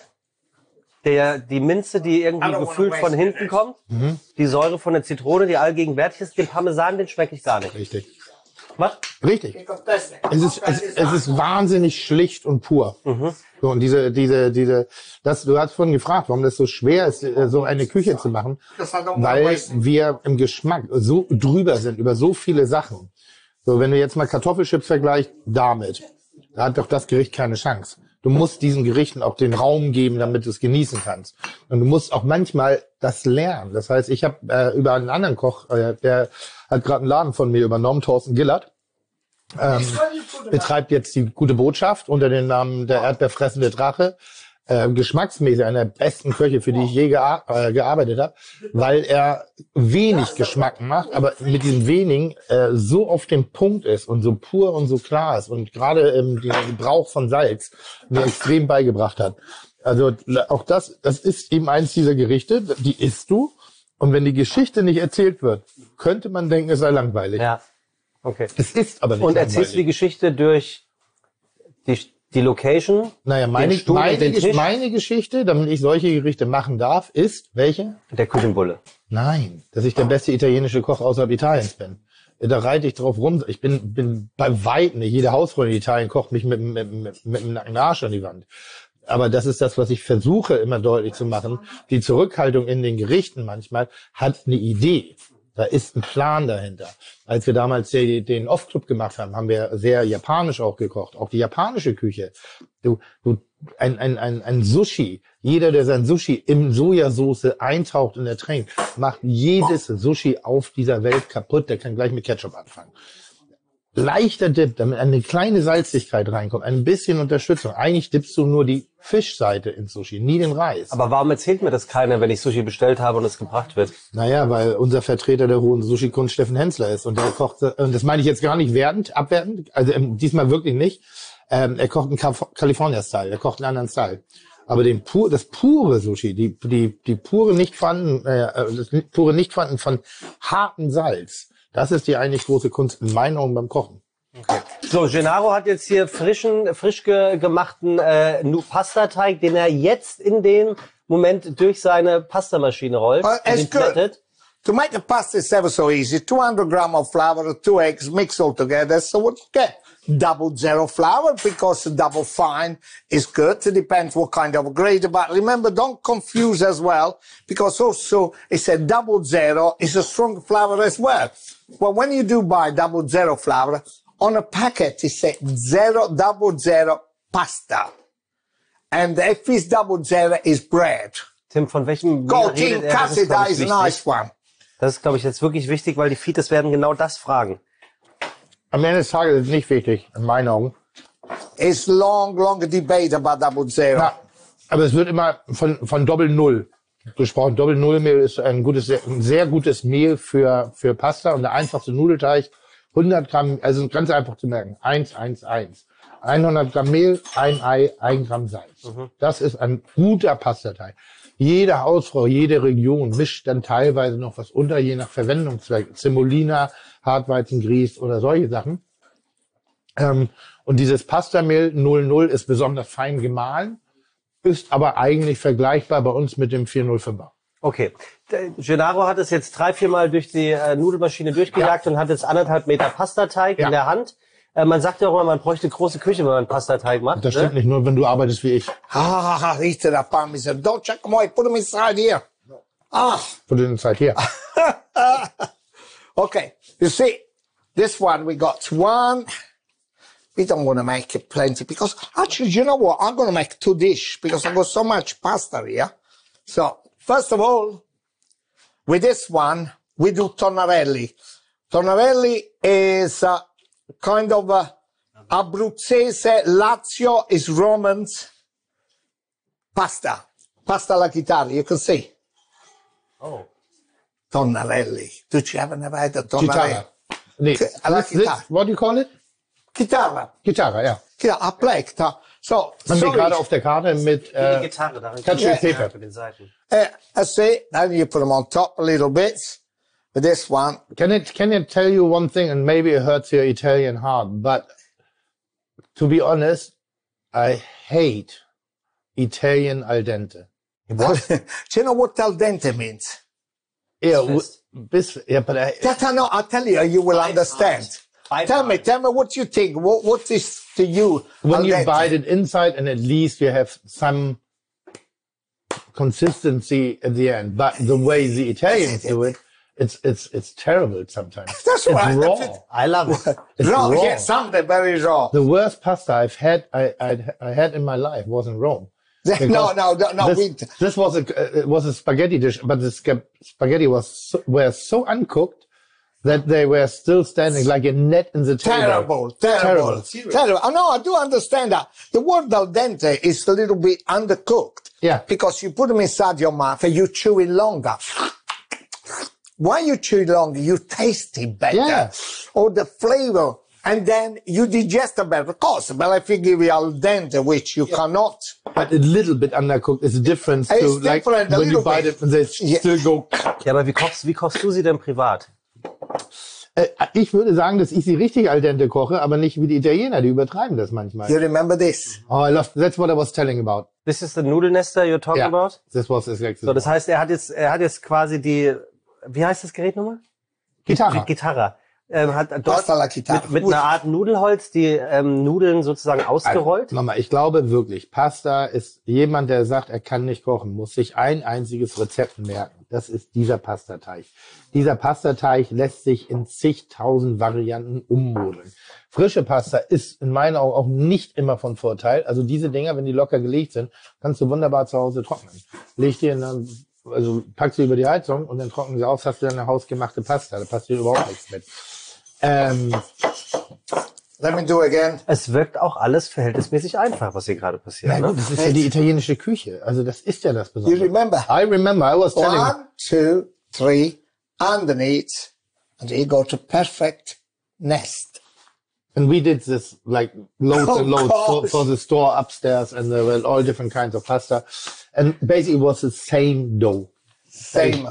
der, die Minze, die I irgendwie don't wanna gefühlt von waste hinten kommt, die Säure von der Zitrone, die allgegenwärtig ist, den Parmesan, den schmecke ich gar nicht. Richtig. Was? Richtig. Es ist, es, es ist wahnsinnig schlicht und pur. So, und diese, diese, diese, das, du hast vorhin gefragt, warum das so schwer ist, äh, so eine Küche zu machen, weil wir im Geschmack so drüber sind über so viele Sachen. So, wenn du jetzt mal Kartoffelchips vergleichst, damit, da hat doch das Gericht keine Chance. Du musst diesen Gerichten auch den Raum geben, damit du es genießen kannst. Und du musst auch manchmal das lernen. Das heißt, ich habe äh, über einen anderen Koch, äh, der hat gerade einen Laden von mir übernommen, Thorsten Gillert, ähm, betreibt jetzt die Gute Botschaft unter dem Namen der erdbeerfressende Drache. Äh, geschmacksmäßig einer der besten Köche, für die ich je gea äh, gearbeitet habe, weil er wenig Geschmack macht, aber mit diesem wenigen äh, so auf dem Punkt ist und so pur und so klar ist und gerade ähm, den Gebrauch von Salz mir extrem beigebracht hat. Also auch das, das ist eben eins dieser Gerichte, die isst du und wenn die Geschichte nicht erzählt wird, könnte man denken, es sei langweilig. Ja. Okay. Es ist aber nicht Und langweilig. erzählst du die Geschichte durch die, die Location? Naja, meine, den Stuhl und meine, den Gesch- Tisch? meine Geschichte, damit ich solche Gerichte machen darf, ist, welche? Der Küchenbulle. Nein, dass ich der beste italienische Koch außerhalb Italiens bin. Da reite ich drauf rum. Ich bin, bin bei weitem nicht. Jede Hausfrau in Italien kocht mich mit, mit, mit, mit einem nackten Arsch an die Wand. Aber das ist das, was ich versuche immer deutlich zu machen. Die Zurückhaltung in den Gerichten manchmal hat eine Idee. Da ist ein Plan dahinter. Als wir damals den, den Off-Club gemacht haben, haben wir sehr japanisch auch gekocht. Auch die japanische Küche. Du, du, ein, ein, ein, ein Sushi. Jeder, der sein Sushi in Sojasauce eintaucht und ertränkt, macht jedes Sushi auf dieser Welt kaputt. Der kann gleich mit Ketchup anfangen. Leichter Dip, damit eine kleine Salzigkeit reinkommt, ein bisschen Unterstützung. Eigentlich dippst du nur die Fischseite ins Sushi, nie den Reis. Aber warum erzählt mir das keiner, wenn ich Sushi bestellt habe und es gebracht wird? Naja, weil unser Vertreter der hohen Sushi-Kunst Steffen Hensler ist und der kocht, und das meine ich jetzt gar nicht wertend, abwertend, also ähm, diesmal wirklich nicht. Ähm, er kocht einen Kaf- California-Style, er kocht einen anderen Style. Aber den pur, das pure Sushi, die, die, die pure nicht vorhanden, äh, das pure nicht vorhanden von hartem Salz, das ist die eigentlich große Kunst in meinen Augen beim Kochen. So, Gennaro hat jetzt hier frischen, frisch ge gemachten äh, Nu- Pastateig, den er jetzt in dem Moment durch seine Pastamaschine rollt. Uh, und it's ihn good. plättet. To make the pasta is ever so easy. two hundred grams of flour, two eggs, mix all together. So what you get? Double zero flour because the double fine is good. It depends what kind of grade. But remember, don't confuse as well because also it's a double zero is a strong flour as well. Well, when you do buy double zero flour, on a packet it says zero, double zero pasta. And if it's double zero is bread. Tim, von welchem Go, Wiener Team redet er? Das ist, glaub Cassida ich, is a wichtig. nice one. Das ist, glaube ich, jetzt wirklich wichtig, weil die Fites werden genau das fragen. Am Ende des Tages ist es nicht wichtig, in meinen Augen. It's long, long debate about double zero. Ja, aber es wird immer von, von Doppel Null gesprochen. Doppel Null Mehl ist ein gutes, sehr, ein sehr gutes Mehl für, für Pasta und der einfachste Nudelteig. hundert Gramm, also ganz einfach zu merken. eins, eins, eins. hundert Gramm Mehl, ein Ei, ein Gramm Salz. Mhm. Das ist ein guter Pastateig. Jede Hausfrau, jede Region mischt dann teilweise noch was unter, je nach Verwendungszweck. Semolina, Hartweizengrieß oder solche Sachen. Ähm, und dieses Pastamehl null null ist besonders fein gemahlen, ist aber eigentlich vergleichbar bei uns mit dem vier null fünfer. Okay. Gennaro hat es jetzt drei, vier Mal durch die äh, Nudelmaschine durchgejagt ja. und hat jetzt anderthalb Meter Pastateig ja. in der Hand. Äh, man sagt ja auch immer, man bräuchte große Küche, wenn man Pastateig macht. Das stimmt ne? nicht, nur wenn du arbeitest wie ich. Ah, riecht der Parmesan. Don't check my, put him inside here. Ah. Put it inside here. Okay, you see, this one we got one. We don't want to make it plenty because actually, you know what? I'm going to make two dishes because I've got so much pasta here. So, first of all, with this one, we do tornarelli. Tornarelli is uh, kind of uh, Abruzzese, Lazio is Romans pasta. Pasta alla chitarra, you can see. Oh. Tornarelli. Did you ever never had a tornarelli? Nee. Alla This, this, what do you call it? Chitarra. Gitarre, ja. Ja, a play guitar. So, man sieht gerade auf der Karte mit äh, Gitarre darin. Country yeah. Paper. Mit den Seiten. Uh, that's it. Then you put them on top a little bit. With this one. Can it, can I tell you one thing, and maybe it hurts your Italian heart, but to be honest, I hate Italian al dente. What? Do you know what al dente means? Yeah, bis, yeah, but I, that I know, I'll tell you, you will understand. Five tell me, tell me what you think. What, what is to you? When you bite it inside and at least you have some consistency at the end. But the way the Italians do it, it's, it's, it's terrible sometimes. That's it's right. raw. I love it. It's raw, raw. Yeah, something very raw. The worst pasta I've had, I, I, I had in my life was in Rome. No, no, no, no. This, we... this was a, uh, it was a spaghetti dish, but the spaghetti was so, were so uncooked that they were still standing like a net in the table. Terrible, terrible, terrible. terrible. Oh, no, I do understand that. The word al dente is a little bit undercooked. Yeah. Because you put them inside your mouth and you chew it longer. Why you chew it longer? You taste it better. Yeah. Or the flavor. And then you digest it better. Of course, but if you give it al dente, which you yeah. cannot. But a little bit undercooked is a difference to it's like different, when you bite bit. it and they yeah. still go. Ja, aber wie kochst, wie kochst du sie denn privat? Ich würde sagen, dass ich sie richtig al dente koche, aber nicht wie die Italiener, die übertreiben das manchmal. You remember this? Oh, I love, that's what I was telling about. This is the Nudelnester you're talking yeah, about? This was exactly. So, das heißt, er hat jetzt, er hat jetzt quasi die, wie heißt das Gerät nochmal? Gitarre. Gitarre. Ähm, hat dort mit, mit einer Art Nudelholz die ähm, Nudeln sozusagen ausgerollt. Also, Mama, ich glaube wirklich, Pasta ist jemand, der sagt, er kann nicht kochen, muss sich ein einziges Rezept merken. Das ist dieser Pastateig. Dieser Pastateig lässt sich in zigtausend Varianten ummodeln. Frische Pasta ist in meinen Augen auch nicht immer von Vorteil. Also diese Dinger, wenn die locker gelegt sind, kannst du wunderbar zu Hause trocknen. Leg dir in eine, also pack sie über die Heizung und dann trocknen sie aus, hast du dann eine hausgemachte Pasta. Da passt dir überhaupt nichts mit. Ähm, Let me do again. Es wirkt auch alles verhältnismäßig einfach, was hier gerade passiert. Na gut, ne? das ist ja die italienische Küche. Also das ist ja das Besondere. You remember? I remember. I was telling. One, two, three, underneath, and you got a perfect nest. And we did this like loads Oh, and loads for, gosh. for the store upstairs, and there were all different kinds of pasta. And basically it was the same dough. Same.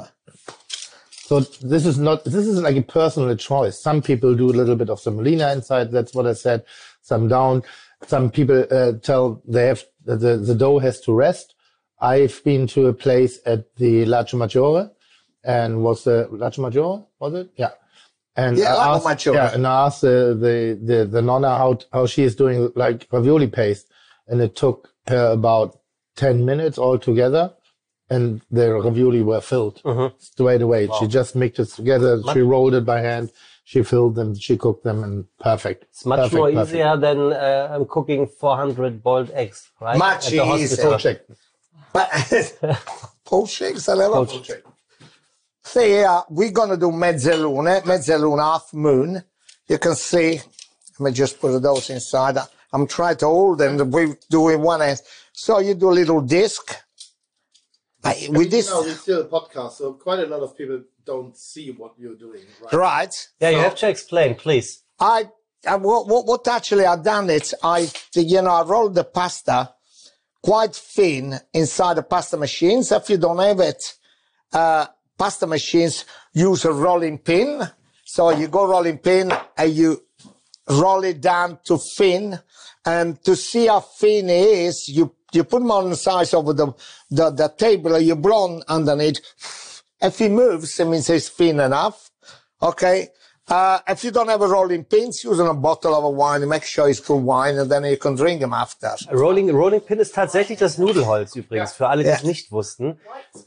So this is not, this is like a personal choice. Some people do a little bit of semolina inside. That's what I said. Some don't. Some people uh, tell they have, the, the dough has to rest. I've been to a place at the Lago Maggiore and was the Lago Maggiore, was it? Yeah. And Yeah, I Lago asked, Maggiore. yeah, and I asked the, the, the, the nonna how, how she is doing like ravioli paste. And it took her about ten minutes altogether. And the ravioli were filled Mhm. straight away. Wow. She just mixed it together. She rolled it by hand. She filled them. She cooked them, and perfect. It's much perfect, more perfect. easier than uh, I'm cooking four hundred boiled eggs, right? Much At the hospital. easier. Check. But poached shakes, I never Poached. poached. See here, we're gonna do mezzaluna, mezzaluna, half moon. You can see. Let me just put those inside. I'm trying to hold them. We do in one end. So you do a little disc. But with this, it's still a podcast, so quite a lot of people don't see what you're doing. Right? right? Yeah, you So have to explain, please. I, I what, what, what actually I done it, I, you know, I rolled the pasta quite thin inside the pasta machines. If you don't have it, uh, pasta machines use a rolling pin. So you go rolling pin and you roll it down to thin. And to see how thin it is, you you put them on the size of the, the, the table, you blow underneath. If it moves, it means it's thin enough. Okay. Uh, if you don't have a rolling pins, use a bottle of a wine, make sure it's good wine, and then you can drink them after. Rolling, Rolling Pin ist tatsächlich das Nudelholz übrigens, für alle, die es Yeah. nicht wussten.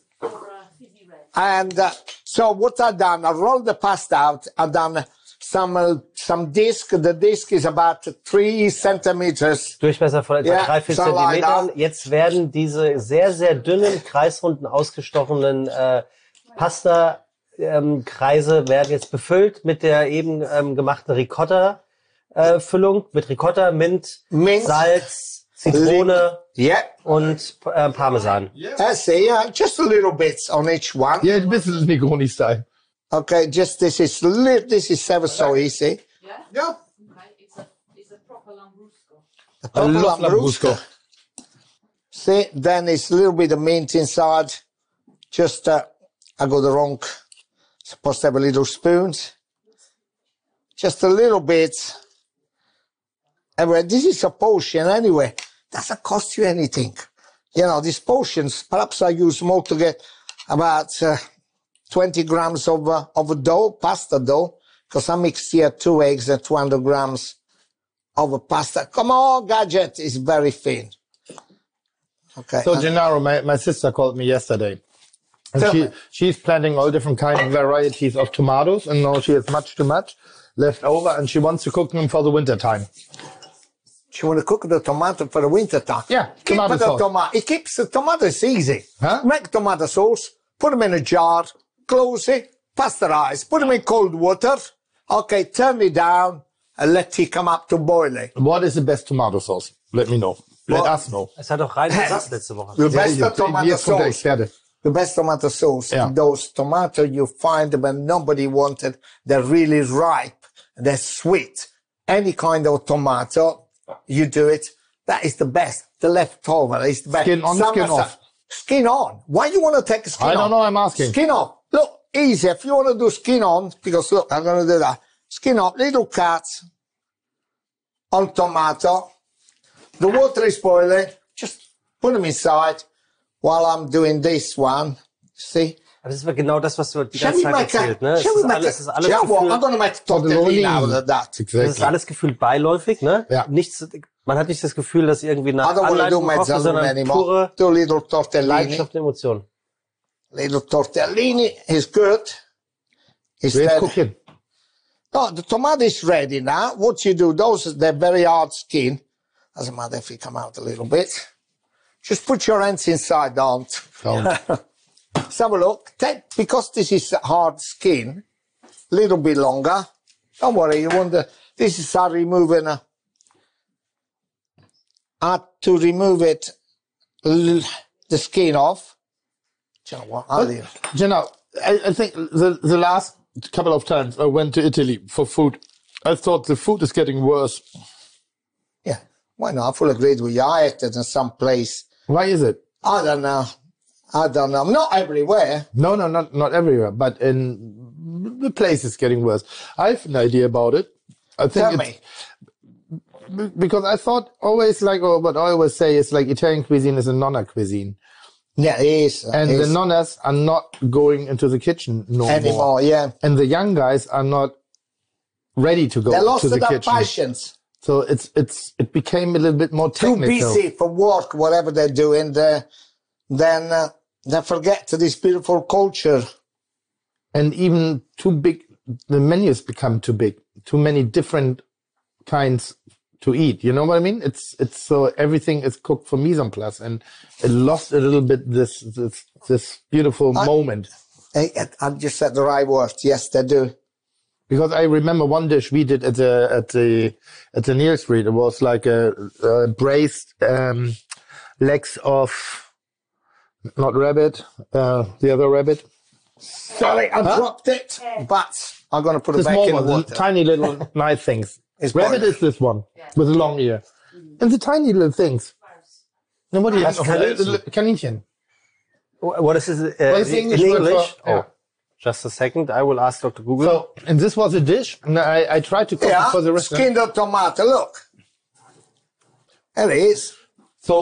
And uh, so what I've done, I rolled the pasta out. I've done some uh, some disc. The disc is about three centimeters. Durchmesser von etwa Ja, drei, vier so like Zentimetern. that. Jetzt werden diese sehr, sehr dünnen, kreisrunden, ausgestochenen äh, Pasta ähm, Kreise werden jetzt befüllt mit der eben ähm, gemachten Ricotta äh, Füllung, mit Ricotta, Mint, Mint. Salz, Zitrone Yeah. und äh, Parmesan. I see. Yeah, just a little bit on each one. Ja, ein bisschen Negroni-Style. Okay, just this is li- this is ever so easy. Yeah? Ja. Okay, it's a, it's a proper Lambrusco. The I love Lambrusco. Lambrusco. See, then it's a little bit of mint inside. Just, uh, I got the wrong, supposed to have a little spoons. Just a little bit. Anyway, this is a potion anyway. Doesn't cost you anything. You know, these potions, perhaps I use more to get about uh, twenty grams of, uh, of a dough, pasta dough, because I mixed here two eggs and two hundred grams of a pasta. Come on, Gadget is very thin. Okay. So, Gennaro, my, my sister called me yesterday. And Tell she, me. she's planting all different kind of varieties of tomatoes, and now she has much too much left over, and she wants to cook them for the winter time. You want to cook the tomato for the winter time? Yeah, Keep tomato the sauce. tomato. It keeps the tomatoes easy. Huh? Make tomato sauce, put them in a jar, close it, pasteurize, put them in cold water. Okay, turn it down and let it come up to boiling. What is the best tomato sauce? Let me know. Let Well- us know. Es hat auch rein gesagt letzte Woche. The best Ja, tomato jetzt kommt der sauce. Experte. The best tomato sauce. Yeah. Those tomatoes you find when nobody wanted, they're really ripe, they're sweet. Any kind of tomato, you do it. That is the best. The leftover is the best. Skin on, Some skin are- off. Skin on. Why you want to take skin I on? don't know, I'm asking. Skin off. Look, easy. If you want to do skin on, because look, I'm going to do that. Skin off, little cuts on tomato. The water is boiling. Just put them inside while I'm doing this one. See? Das ist genau das, was du die Shall ganze we Zeit make a, erzählt, ne? Es shall we ist make alles, a, es ist alles you know what? I'm gefühlt, going to make tortellini out of that. es ist Exactly. alles gefühlt beiläufig, ne? Ja. Nichts, man hat nicht das Gefühl, dass irgendwie I nach don't want to do Anleitung kocht, mezzaluna sondern anymore. pure Do a little tortellini. Leidenschaft und Emotion. Little tortellini is good. Where's Instead, cooking? no, the tomato is ready now. What you do, those, they're very hard skin. Doesn't matter if you come out a little bit. Just put your hands inside, don't. Don't. Let's have a look. Take, because this is hard skin, a little bit longer. Don't worry, you want the, this is how removing, uh, how to remove it, l- the skin off. Do you know what? I'll leave. You know, I, I think the, the last couple of times I went to Italy for food, I thought the food is getting worse. Yeah, why not? I fully agree with you. I ate it in some place. Why is it? I don't know. I don't know. Not everywhere. No, no, not not everywhere, but in the place is getting worse. I have an idea about it. I think Tell it's, me. because I thought always like, or what I always say is like Italian cuisine is a nonna cuisine, Yeah, it is. and it the is. nonnas are not going into the kitchen no more, Anymore, yeah. and the young guys are not ready to go They lost to the their kitchen. passions. So it's it's it became a little bit more Too technical. busy for work, whatever they're doing. They, then uh, they forget this beautiful culture. And even too big, the menus become too big. Too many different kinds to eat. You know what I mean? It's it's so everything is cooked for mise en place, and it lost a little bit this this this beautiful I- moment. I, I just said the right word. Yes, they do. Because I remember one dish we did at the at the at the Near Street. It was like a, a braised um, legs of not rabbit, uh, the other rabbit. Sorry, I dropped it, but I'm going to put The it back small in the one, the water. tiny little nice things. It's Rabbit boiled. is this one with a long ear, and the tiny little things. Then what do you Das have? Kaninchen. Kaninchen. What is it uh, What is the in English word English? for- yeah. Oh, just a second. I will ask Doctor Google. So, and this was a dish, and I, I tried to cook Yeah, it for the restaurant. skinned the tomato. Look. There it is. So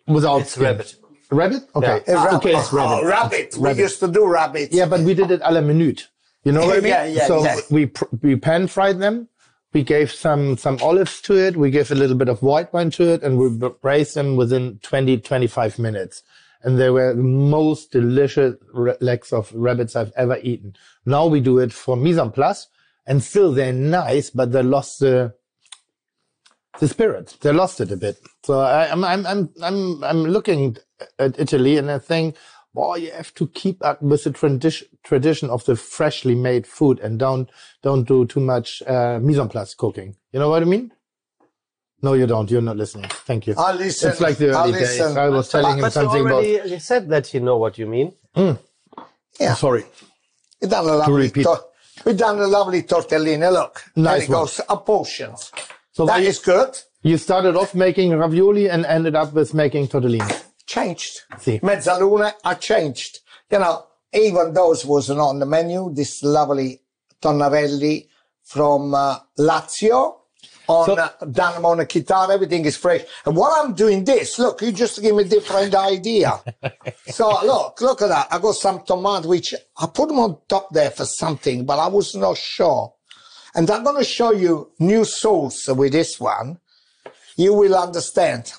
without It's skin. rabbit. Rabbit? Okay. A rabbit. Okay, it's rabbit. Oh, rabbit. We Rabbit. used to do rabbits. Yeah, but we did it à la minute. You know what I mean? Yeah, yeah, so yeah. we pr- we pan fried them. We gave some some olives to it. We gave a little bit of white wine to it, and we b- braised them within twenty, twenty-five minutes. And they were the most delicious re- legs of rabbits I've ever eaten. Now we do it for mise en place, and still they're nice, but they lost the the spirit. They lost it a bit. So I, I'm I'm I'm I'm I'm looking at Italy, and I think, boy, you have to keep up with the tradition tradition of the freshly made food, and don't don't do too much uh, mise en place cooking. You know what I mean? No, you don't. You're not listening. Thank you. I listen. It's like the I early days. listen. I was telling him But you something about. already you said that you know what you mean. Yeah. Sorry. We've done a lovely, repeat. to- we've done a lovely tortellini. Look, Nice there it one. goes. A portions. So That you, is good. you started off making ravioli and ended up with making tortellini. Changed. Sì. Mezzaluna, I changed. You know, even those wasn't on the menu. This lovely Tonnarelli from uh, Lazio on So- uh, done on a guitar. Everything is fresh. And while I'm doing this, look, you just give me a different idea. So look, look at that. I got some tomato, which I put them on top there for something, but I was not sure. And I'm going to show you new sauce with this one. You will understand.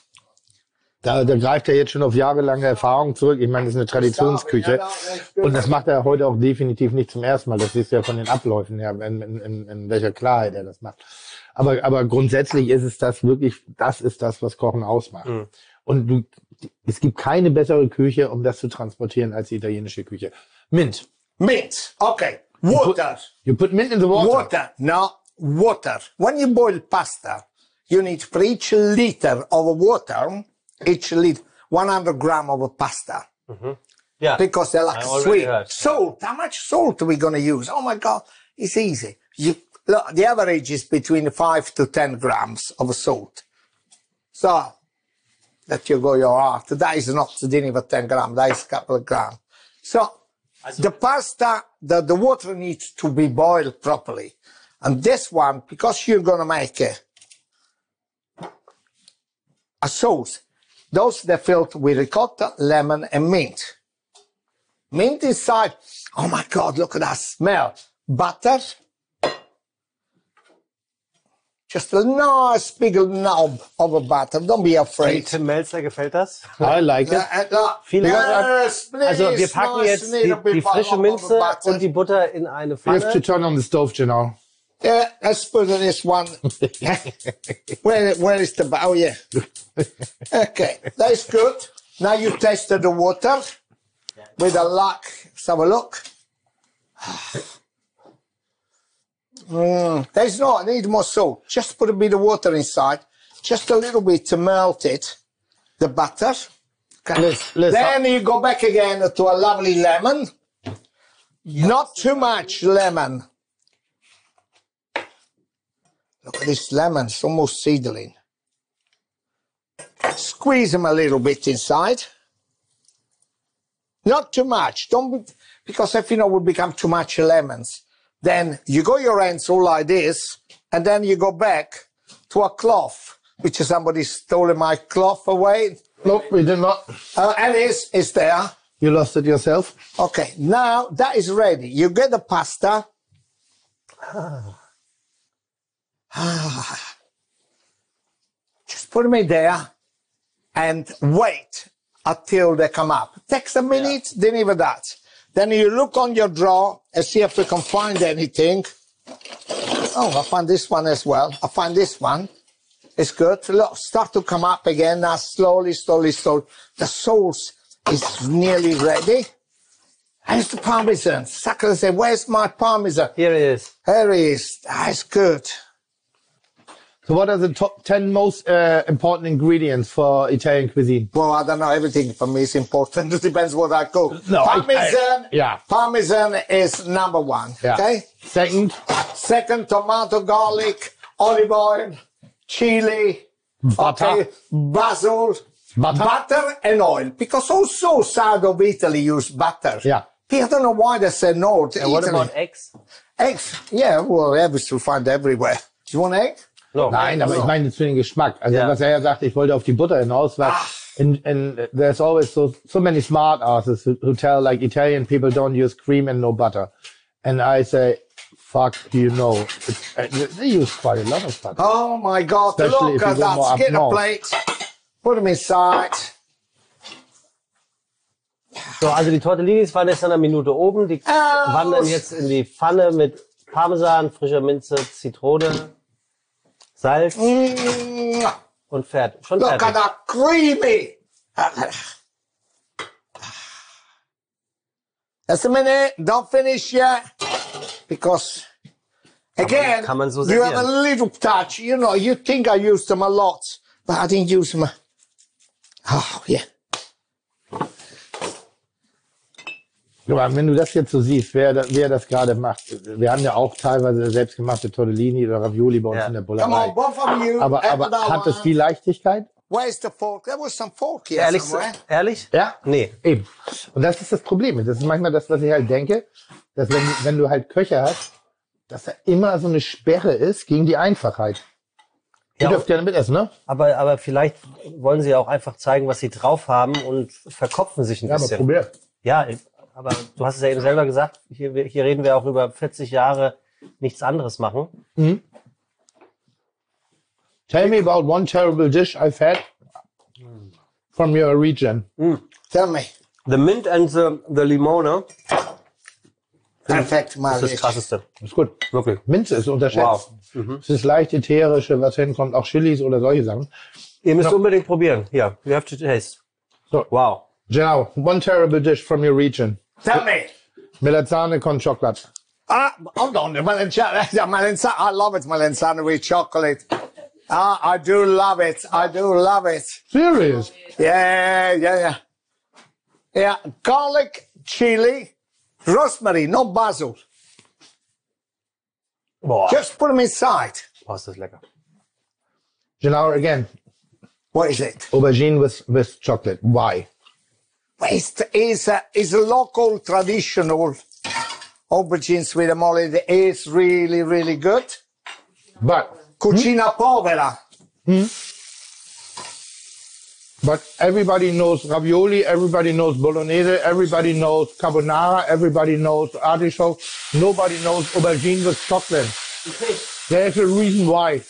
Da, da greift er jetzt schon auf jahrelange Erfahrung zurück. Ich meine, das ist eine Traditionsküche. Und das macht er heute auch definitiv nicht zum ersten Mal. Das siehst du ja von den Abläufen her, in, in, in, in welcher Klarheit er das macht. Aber, aber grundsätzlich ist es das wirklich, das ist das, was Kochen ausmacht. Mhm. Und du, es gibt keine bessere Küche, um das zu transportieren, als die italienische Küche. Mint. Mint. Okay. Water. You put mint in the water. Water. No, water. When you boil pasta, you need for each liter of water, each liter, one hundred gram of pasta. Yeah. Because they're like I already sweet. heard. Salt. How much salt are we going to use? Oh my God. It's easy. You, look, the average is between five to ten grams of salt. So, that you go your heart. That is not didn't even ten grams. That is a couple of grams. So, the pasta, the, the water needs to be boiled properly. And this one, because you're going to make a, a sauce, those they're filled with ricotta, lemon, and mint. Mint inside. Oh my God, look at that smell. Butter. Just a nice big knob of a butter. Don't be afraid. Tim Melzer, gefällt das? I like it. Uh, uh, Viele yes, please, Also wir packen nice jetzt die, little bit die frische of Minze butter. und die Butter in eine You have to Pfanne. turn on the stove, genau. Yeah, let's put this one. where, where is the, oh yeah. Okay, that's good. Now you tasted the water with a luck. Let's have a look. Mm, there's no, I need more salt. Just put a bit of water inside. Just a little bit to melt it. The butter. Okay. Let's- let's- then you go back again to a lovely lemon. Not too much lemon. Look at this lemon, it's almost seedling. Squeeze them a little bit inside. Not too much. Don't be, because if you know will become too much lemons. Then you go your hands all like this, and then you go back to a cloth, which somebody stole my cloth away. Nope, we did not. Uh, and it's, it's there. You lost it yourself. Okay, now that is ready. You get the pasta. Just put them in there and wait until they come up. Takes a minute, then even that. Then you look on your drawer and see if you can find anything. Oh, I find this one as well. I find this one. It's good. Look, start to come up again now, slowly, slowly, slowly. The sauce is nearly ready. And it's the parmesan. Sucker say, where's my parmesan? Here it is. There it is. That's good. So what are the top ten most uh, important ingredients for Italian cuisine? Well, I don't know. Everything for me is important. It depends what I cook. No, I- Parmesan. I- yeah. Parmesan is number one. Yeah. Okay. Second, Second, tomato, garlic, olive oil, chili, butter. okay, basil, Butter. butter and oil. Because also side of Italy use butter. Yeah. I don't know why they say no to And what Italy. about eggs? Eggs? Yeah, well, eggs you'll find everywhere. Do you want egg? No. Nein, aber ich meine für den Geschmack. Also Ja. was er ja sagt, ich wollte auf die Butter hinaus, weil And, and there's always so, so many smart asses who, who tell like Italian people don't use cream and no butter. And I say, fuck, you know, it's, uh, they use quite a lot of butter. Oh my God, Especially look if you at go more that. up Get a north. plate, put them inside. So, also die Tortellinis waren jetzt in einer Minute oben. Die Aus. wandern jetzt in die Pfanne mit Parmesan, frischer Minze, Zitrone, Salz Mm. und fertig. Schon Look at fertig. that creamy. Just a minute, don't finish yet. Because, again, kann man so you have a servieren. little touch. You know, you think I used them a lot, but I didn't use them. Oh, yeah. Aber wenn du das jetzt so siehst, wer, da- wer das gerade macht, wir haben ja auch teilweise selbstgemachte Tortellini oder Ravioli bei uns Ja. in der Come on, Bullerei. both of you. Aber, have aber that hat es one. die Leichtigkeit? Where's the fork? There was some fork here Ehrlich? somewhere. Ehrlich? Ja. Nee. Eben. Und das ist das Problem. Das ist manchmal das, was ich halt denke, dass wenn, wenn du halt Köche hast, dass da immer so eine Sperre ist gegen die Einfachheit. Ihr Ja, dürft ja damit essen, ne? Aber, aber vielleicht wollen sie auch einfach zeigen, was sie drauf haben und verkopfen sich ein Ja, aber bisschen. probier. Ja, aber du hast es ja eben selber gesagt, hier, hier reden wir auch über vierzig Jahre nichts anderes machen. Tell me about one terrible dish I've had from your region. Tell me. The mint and the, the limone Perfect, ist my das dish. krasseste. Ist gut. Wirklich. Minze ist unterschätzt. Wow. Es ist leicht ätherische, was hinkommt, auch Chilis oder solche Sachen. Ihr müsst unbedingt probieren. Hier, you have to taste. So. Wow. Genau, one terrible dish from your region. Tell me. Melanzane con chocolate. Ah, hold on, the Melanzana, the Melanzana, I love it, Melanzana with chocolate. Ah, I do love it, I do love it. Serious? Yeah, yeah, yeah. Yeah, garlic, chili, rosemary, not basil. Boah. Just put them inside. Boah, ist das lecker. Genau, again, What is it? aubergine with, with chocolate. Why? It's, it's, a, it's a local traditional aubergines with a mole. It's really, really good. But, Cucina povera. but everybody knows ravioli, everybody knows bolognese, everybody knows carbonara, everybody knows artichoke. Nobody knows aubergine with chocolate. There's a reason why.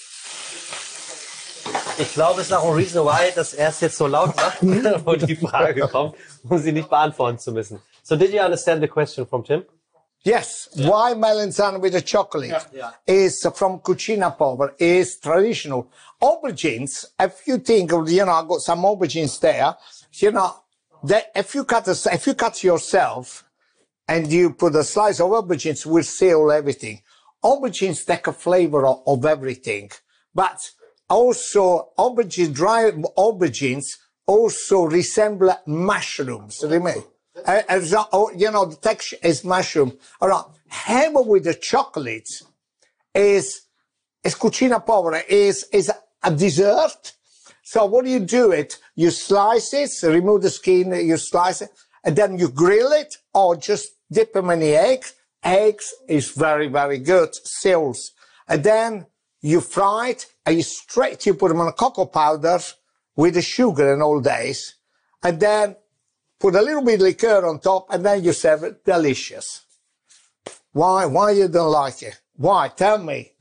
Ich glaube, es ist auch ein Reason why, dass er es jetzt so laut macht, wo die Frage kommt, um sie nicht beantworten zu müssen. So did you understand the question from Tim? Yes, why melanzane with the chocolate is from Cucina Povera, is traditional. Aubergines, if you think, of, you know, I got some aubergines there, you know, that if you cut, a, if you cut yourself and you put a slice of aubergines, will seal everything. Aubergines take a flavor of, of everything, but also aubergine, dry aubergines also resemble mushrooms, remember? Uh, as, uh, oh, you know, the texture is mushroom. All right. Hammer with the chocolate is, is cucina povera, is, is a dessert. So what do you do it? You slice it, remove the skin, you slice it, and then you grill it or just dip them in the egg. Eggs is very, very good. Seals. And then you fry it and you straight, you put them on a cocoa powder with the sugar and all days. And then put a little bit of liqueur on top, and then you serve it. Delicious. Why? Why you don't like it? Why? Tell me.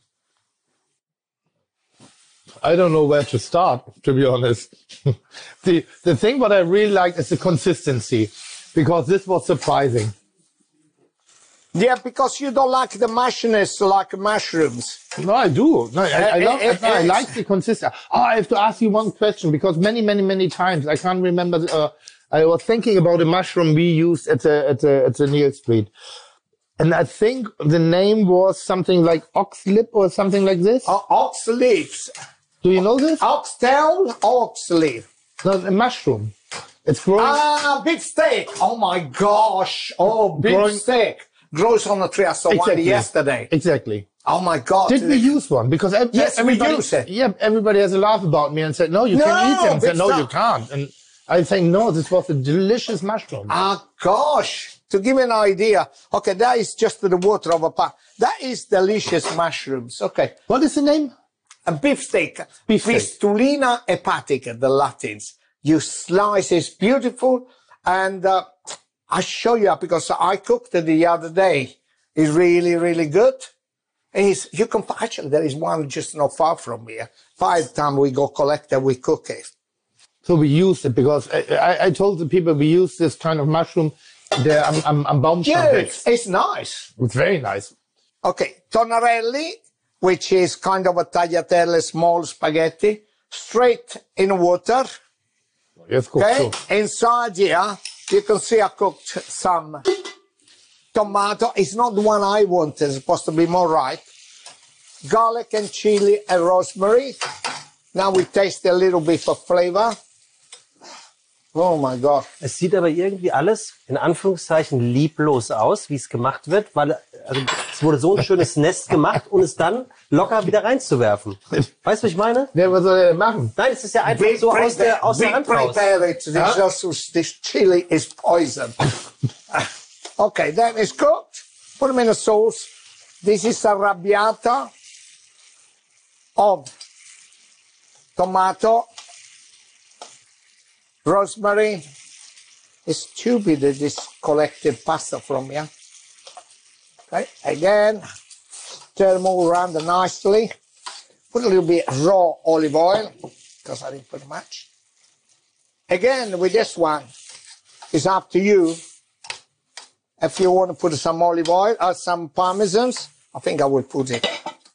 I don't know where to start, to be honest. the the thing what I really like is the consistency, because this was surprising. Yeah, because you don't like the mushiness like mushrooms. No, I do. No, I, I, love, Eh, eh, no, I eh. like the consistency. Oh, I have to ask you one question, because many, many, many times I can't remember. The, uh, I was thinking about a mushroom we used at the at the at the Neil Street, and I think the name was something like ox lip or something like this. Uh, ox leaves. Do you know this? Oxtail, ox leaf. No, a mushroom. It's growing. Ah, beef steak. Oh my gosh. Oh, beef Growing- steak. Grows on the tree. I saw one Exactly. yesterday. Exactly. Oh my God. Did we use one? Because ev- Yes, we everybody, use it. Yeah, everybody has a laugh about me and said, "No, you No, can eat them." And said, big "No, you stuff. can't." And I think, "No, this was a delicious mushroom." Ah, gosh. To give you an idea. Okay, that is just the water of a pan. That is delicious mushrooms. Okay. What is the name? A beef steak. Beef steak. Fistulina hepatica, the Latins. You slice it's beautiful, and uh, I show you because I cooked it the other day. It's really, really good. It's, you can actually there is one just not far from here. Five times we go collect it, we cook it. So we use it because I, I, I told the people we use this kind of mushroom. The am, am, am Baumstammweg. Yeah, it's nice. It's very nice. Okay, tonarelli, which is kind of a tagliatelle, small spaghetti, straight in water. Yes, cool. Okay, So. inside here, you can see I cooked some tomato. It's not the one I wanted, it's supposed to be more ripe. Garlic and chili and rosemary. Now we taste a little bit for flavor. Oh my God. Es sieht aber irgendwie alles, in Anführungszeichen, lieblos aus, wie es gemacht wird, weil also, es wurde so ein schönes Nest gemacht, um es dann locker wieder reinzuwerfen. Weißt du, was ich meine? Ja, was soll er denn machen? Nein, es ist ja einfach so aus der, aus der Hand raus. It. This, Huh? also, this chili is poison. Okay, then it's cooked. Put them in a sauce. This is arrabbiata of tomato, rosemary. It's stupid that this collected pasta from here. Okay, again, stir them all around nicely. Put a little bit raw olive oil, because I didn't put much. Again, with this one, it's up to you. If you want to put some olive oil or some parmesans, I think I will put it.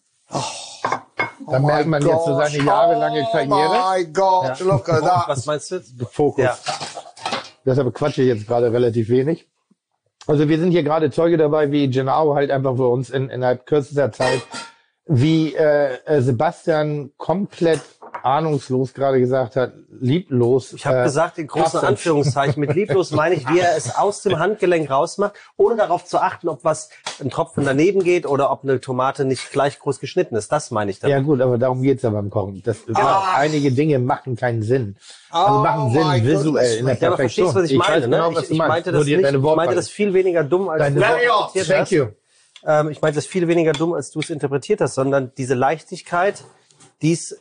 Da merkt man jetzt so seine jahrelange Karriere. Oh my God, Ja. look at that. Was meinst du jetzt? Fokus. Ja. Deshalb quatsche ich jetzt gerade relativ wenig. Also wir sind hier gerade Zeuge dabei, wie Gennaro halt einfach für uns in, innerhalb kürzester Zeit, wie äh, äh, Sebastian komplett ahnungslos gerade gesagt hat, lieblos. Ich habe äh, gesagt, in großen Pasta. Anführungszeichen, mit lieblos meine ich, wie er es aus dem Handgelenk rausmacht, ohne darauf zu achten, ob was ein Tropfen daneben geht oder ob eine Tomate nicht gleich groß geschnitten ist. Das meine ich damit. Ja gut, aber darum geht's ja beim Kochen. Das, ah. Einige Dinge machen keinen Sinn. Also machen Sinn Oh my visuell in der Ja, aber Perfektion. verstehst du, was ich meine? weiß genau, Ne? was Ich, du ich, meinst. meinte Nur das die- nicht, deine ich meinte Wortwahl. das viel weniger dumm, als Deine du es Worte- interpretiert Thank hast. you. Ähm, ich meinte das viel weniger dumm, als du es interpretiert hast, sondern diese Leichtigkeit, dies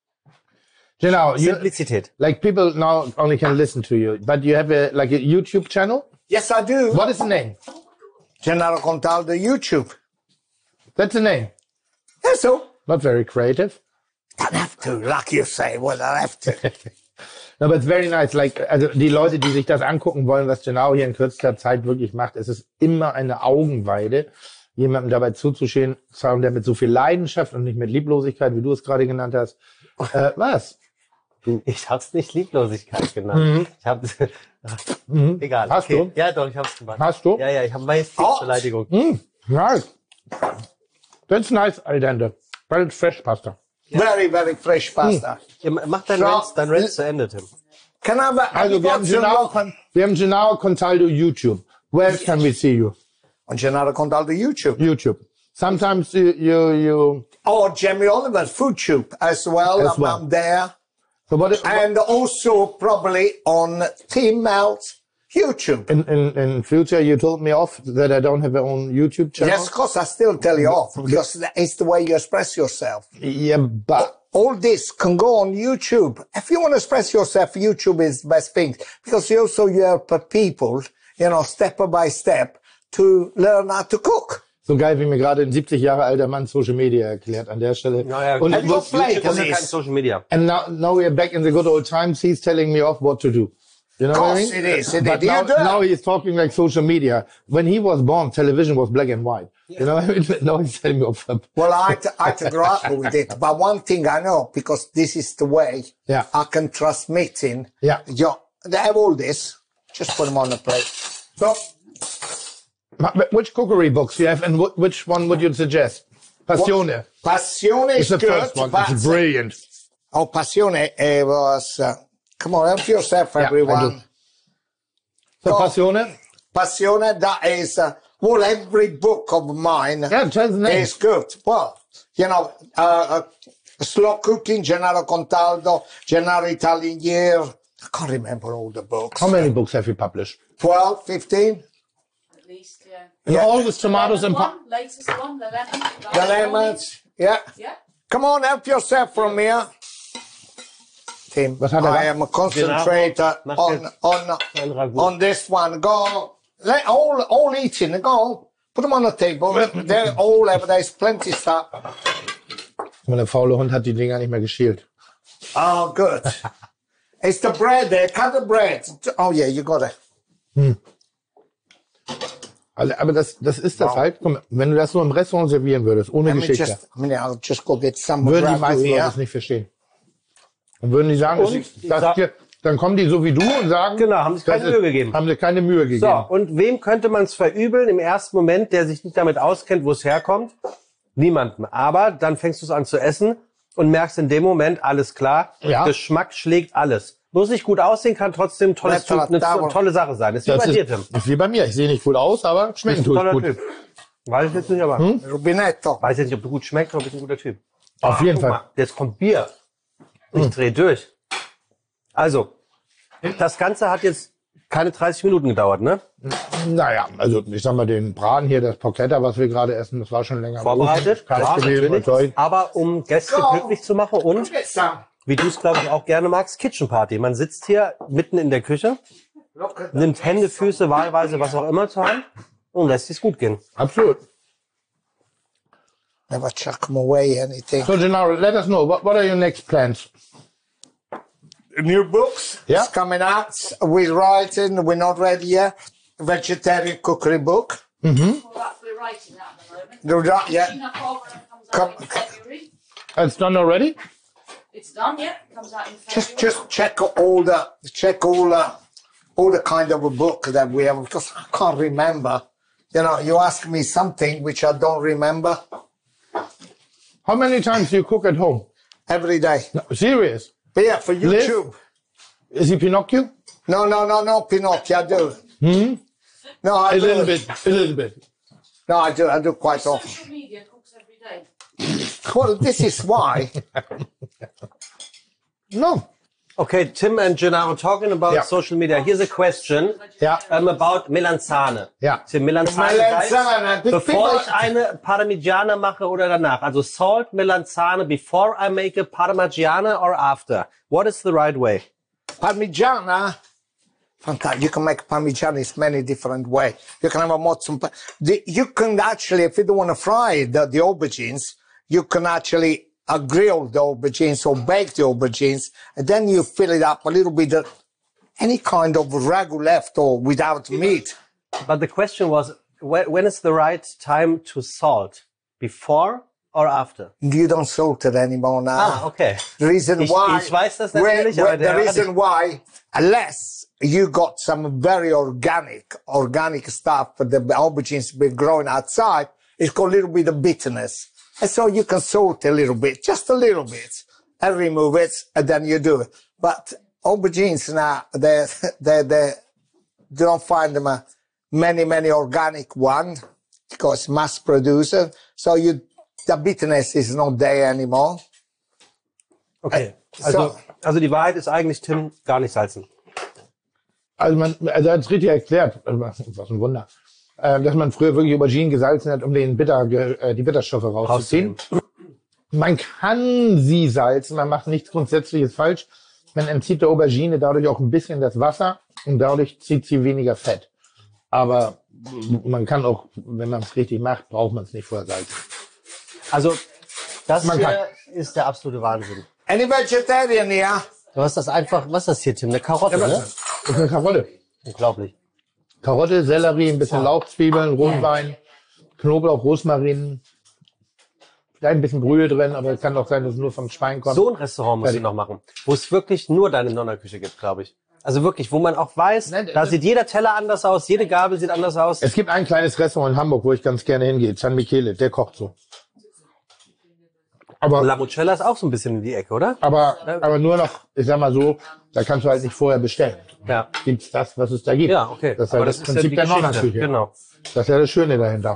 Genau. You, Simplizität. like people now only can listen to you, but you have a like a YouTube channel. Yes, I do. What is the name? Gennaro Contaldo YouTube. That's the name. Yeah, so. Not very creative. Don't have to, like you say. Well, I have to. No, but it's very nice. Like, also die Leute, die sich das angucken wollen, was Gennaro hier in kürzester Zeit wirklich macht, es ist immer eine Augenweide, jemandem dabei zuzuschauen, der mit so viel Leidenschaft und nicht mit Lieblosigkeit, wie du es gerade genannt hast. Äh, was? Ich hab's nicht Lieblosigkeit genannt. Ich hab, egal. Hast okay. du? Ja, doch, ich hab's gemacht. Hast du? Ja, ja, ich habe Majestätsbeleidigung. Mm, nice. That's nice, al dente. But it's fresh pasta. Very, very fresh pasta. Ja, mach dein So, Rant, dein Rant zu Ende, Tim. Can I have a, have Also you wir got haben some Gennaro, more- Con- wir haben Gennaro Contaldo YouTube. Where can we see you? on Gennaro Contaldo YouTube? YouTube. Sometimes you, you, you Or Jamie Oliver Food Tube as well. As I'm, well. I'm there. so what, is- And also probably on Tim Melt's YouTube. in, in, in future you told me off that I don't have my own YouTube channel? Yes, of course, I still tell you off because it's the way you express yourself. Yeah, but All this can go on YouTube. If you want to express yourself, YouTube is the best thing because you also you help people, you know, step by step to learn how to cook. so geil, wie mir gerade ein siebzig Jahre alter Mann Social Media erklärt an der Stelle. Naja, Und Have ich you muss- played Das ist ja this? kein Social Media. and now, now we're back in the good old times. He's telling me off what to do. You know Of what I course mean? it is, it but is. now, You do it. now he's talking like social media. When he was born, television was black and white. You know what I mean? Now he's telling me off. Well, I had, to, I had to grow up with it. But one thing I know, because this is the way Yeah. I can transmit in. Yeah. You, they have all this. Just put them on the plate. So, Which cookery books you have and wh- which one would you suggest? Passione. Passione It's is the good. first one. but- It's brilliant. Oh, Passione eh, was... Uh, come on, help yourself, I everyone. do. So Go. Passione? Passione, that is... Uh, well, every book of mine Yeah, tell us the name. is good. Well, you know, uh, uh, Slow Cooking, Gennaro Contaldo, Gennaro Italian Year. I can't remember all the books. How many books have you published? twelve, fifteen? At least, yeah. And Yeah. all with tomatoes and... Lemon Pa- one, latest one, the lemon. The lemons. Yeah. Yeah. Come on, help yourself from here. Tim. Was hat er I da? am concentrated Mach on, jetzt on, ein Ragout. on this one. Go. Let all, all eating. Go. Put them on the table. They're all over. There's plenty stuff. Und der faule Hund hat die Dinger nicht mehr geschält. Oh, good. It's the bread there. Cut the bread. Oh, yeah, you got it. Also, aber das, das ist das halt. Guck mal, wenn du das nur im Restaurant servieren würdest, ohne Let me Geschichte, just, I mean, I'll just go get some würden die ragu meisten Leute here. das nicht verstehen. Und würden die sagen, Und? das, das hier, dann kommen die so wie du und sagen, Genau, haben sich keine das Mühe gegeben. Haben sie keine Mühe gegeben. So, und wem könnte man es verübeln im ersten Moment, der sich nicht damit auskennt, wo es herkommt? Niemandem. Aber dann fängst du es an zu essen und merkst in dem Moment, alles klar, Ja. Geschmack schlägt alles. Muss nicht gut aussehen, kann trotzdem tolles Lecker, Typ, eine dauer. tolle Sache sein. Das ist wie Das bei dir, ist, Tim. ist wie bei mir. Ich sehe nicht gut aus, aber schmecken Ein tut toller gut. Typ. Weiß ich jetzt nicht, aber Rubinetto. weiß jetzt nicht, ob du gut schmeckst, aber bist ein guter Typ. Auf jeden Guck Fall. mal, jetzt kommt Bier. Ich dreh durch. Also, das Ganze hat jetzt keine dreißig Minuten gedauert, ne? Naja, also ich sag mal, den Braten hier, das Porchetta, was wir gerade essen, das war schon länger im Vorbereitet, Ofen. Kalt klar, gewesen, natürlich. sorry. Aber um Gäste Go. glücklich zu machen und, Get some. wie du es, glaube ich, auch gerne magst, Kitchen Party. Man sitzt hier mitten in der Küche, Look at nimmt Hände, Füße, wahlweise was auch immer zur Hand und lässt es gut gehen. Absolut. Never chuck them away, anything. So, Gennaro, let us know, what, what are your next plans? New books Yeah. is coming out. We're writing. We're not ready yet. Vegetarian cookery book. Well, that, we're writing that at the moment. The ri- yeah. China program comes Come- out in February. It's done already? It's done yet. Comes out in February. Just, just check all the, check all the, all the kind of a book that we have because I can't remember. You know, you ask me something which I don't remember How many times do you cook at home? every day. No, serious? But yeah, for Liz? YouTube. Is he Pinocchio? No, no, no, no, Pinocchio. I do. Hmm. No, I A do. little bit, a little bit. No, I do. I do quite often. Social media cooks every day. Well, this is why. No. Okay, Tim and Gennaro talking about Yeah. social media. Here's a question Ja. um, about Melanzane. Ja. Tim, Melanzane, Melanzane, Salz, bevor people- ich eine Parmigiana mache oder danach. Also Salt, Melanzane, before I make a Parmigiana or after. What is the right way? Parmigiana, fantastic. You can make Parmigiana in many different ways. You can have a mozza. The, you can actually, if you don't want to fry the, the aubergines, you can actually uh, grill the aubergines or bake the aubergines, and then you fill it up a little bit of any kind of ragu left or without meat. But the question was, when, when is the right time to salt? Before or after? You don't salt it anymore now. Ah, okay. The reason Ich- why, ich weiß das where- natürlich, where- aber der the hat- reason why, unless you got some very organic, organic stuff, the aubergines been growing outside, it's got a little bit of bitterness. And so you can salt a little bit, just a little bit, and remove it, and then you do it. But aubergines now, they, they, they, you don't find them a many, many organic one because mass producer. So you, the bitterness is not there anymore. Okay. So- Also, also die Wahrheit ist eigentlich, Tim, gar nicht salzen. Also man, also er hat es richtig erklärt, was was ein Wunder, äh, dass man früher wirklich Auberginen gesalzen hat, um den Bitter, äh, die Bitterstoffe rauszuziehen. Man kann sie salzen, man macht nichts Grundsätzliches falsch. Man entzieht der Aubergine dadurch auch ein bisschen das Wasser und dadurch zieht sie weniger Fett. Aber man kann auch, wenn man es richtig macht, braucht man es nicht vorher salzen. Also, das Man hier ist der absolute Wahnsinn. Any vegetarian here? Du hast das einfach, was ist das hier, Tim? Eine Karotte, ne? Das ist eine Karotte. Unglaublich. Karotte, Sellerie, ein bisschen Lauchzwiebeln, Rotwein, Knoblauch, Rosmarin. Vielleicht ein bisschen Brühe drin, aber es kann auch sein, dass es nur vom Schwein kommt. So ein Restaurant musst du Fertig. noch machen, wo es wirklich nur deine Nonna-Küche gibt, glaube ich. Also wirklich, wo man auch weiß, Nein, da das- sieht jeder Teller anders aus, jede Gabel sieht anders aus. Es gibt ein kleines Restaurant in Hamburg, wo ich ganz gerne hingehe. San Michele, der kocht so. Aber, La Mucella ist auch so ein bisschen in die Ecke, oder? aber, aber nur noch, ich sag mal so, da kannst du halt nicht vorher bestellen. Ja. Gibt's das, was es da gibt. Ja, okay. Das ist Aber halt das das, ist ja Prinzip die der Geschichte. Nonna-Küche. Genau. Das ist ja das Schöne dahinter.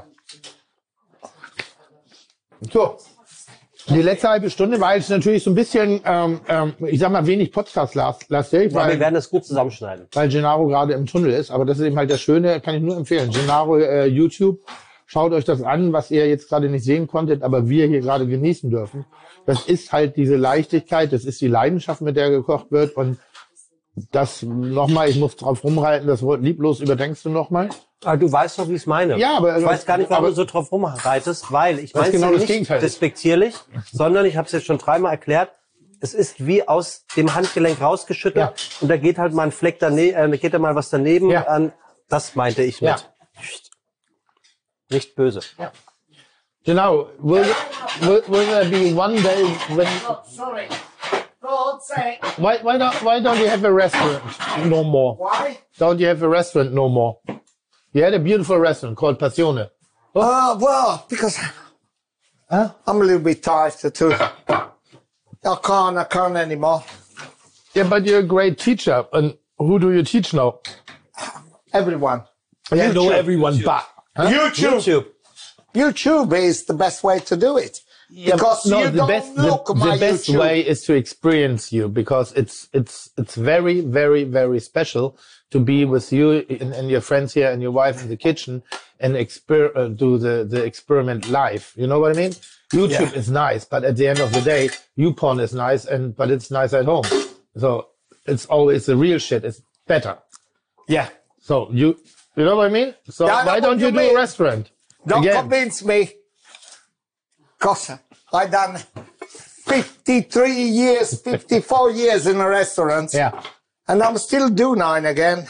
So. Die letzte halbe Stunde war jetzt natürlich so ein bisschen, ähm, ähm, ich sag mal, wenig Podcast-lastig, Aber wir weil, werden das gut zusammenschneiden. weil Gennaro gerade im Tunnel ist. Aber das ist eben halt das Schöne, kann ich nur empfehlen. Gennaro äh, YouTube Schaut euch das an, was ihr jetzt gerade nicht sehen konntet, aber wir hier gerade genießen dürfen. Das ist halt diese Leichtigkeit, das ist die Leidenschaft, mit der gekocht wird. Und das nochmal, ich muss drauf rumreiten, das Wort lieblos überdenkst du nochmal. Aber du weißt doch, wie ich es meine. Ja, aber ich weiß gar nicht, warum aber, du so drauf rumreitest, weil ich Das meine ist genau es das nicht Gegenteil. despektierlich, sondern ich habe es jetzt schon dreimal erklärt. Es ist wie aus dem Handgelenk rausgeschüttet Ja. und da geht halt mal ein Fleck daneben, äh, da geht da mal was daneben. Ja. An, das meinte ich mit. Ja. Nicht böse. Genau. Will, will, will there be one day when Oh, sorry. God's sake. why why don't why don't you have a restaurant no more? Why? Don't you have a restaurant no more? You had a beautiful restaurant called Passione. Uh, well, because Huh? I'm a little bit tired too. I can't, I can't anymore. Yeah, but you're a great teacher. And who do you teach now? Everyone. You know everyone, but huh? YouTube. YouTube. YouTube is the best way to do it. Because no, you the don't best the, look my the best YouTube. way is to experience you because it's it's it's very very very special to be with you and, and your friends here and your wife in the kitchen and exper- uh, do the the experiment live. You know what I mean? YouTube Yeah. is nice, but at the end of the day, YouPorn is nice and but it's nice at home. So it's always the real shit. It's better. Yeah. So you you know what I mean? So Yeah, I know why what don't you you do mean. a restaurant? Don't Again. convince me. Cause I done fifty-three years, fifty-four years in a restaurant. Yeah. And I'm still do nine again.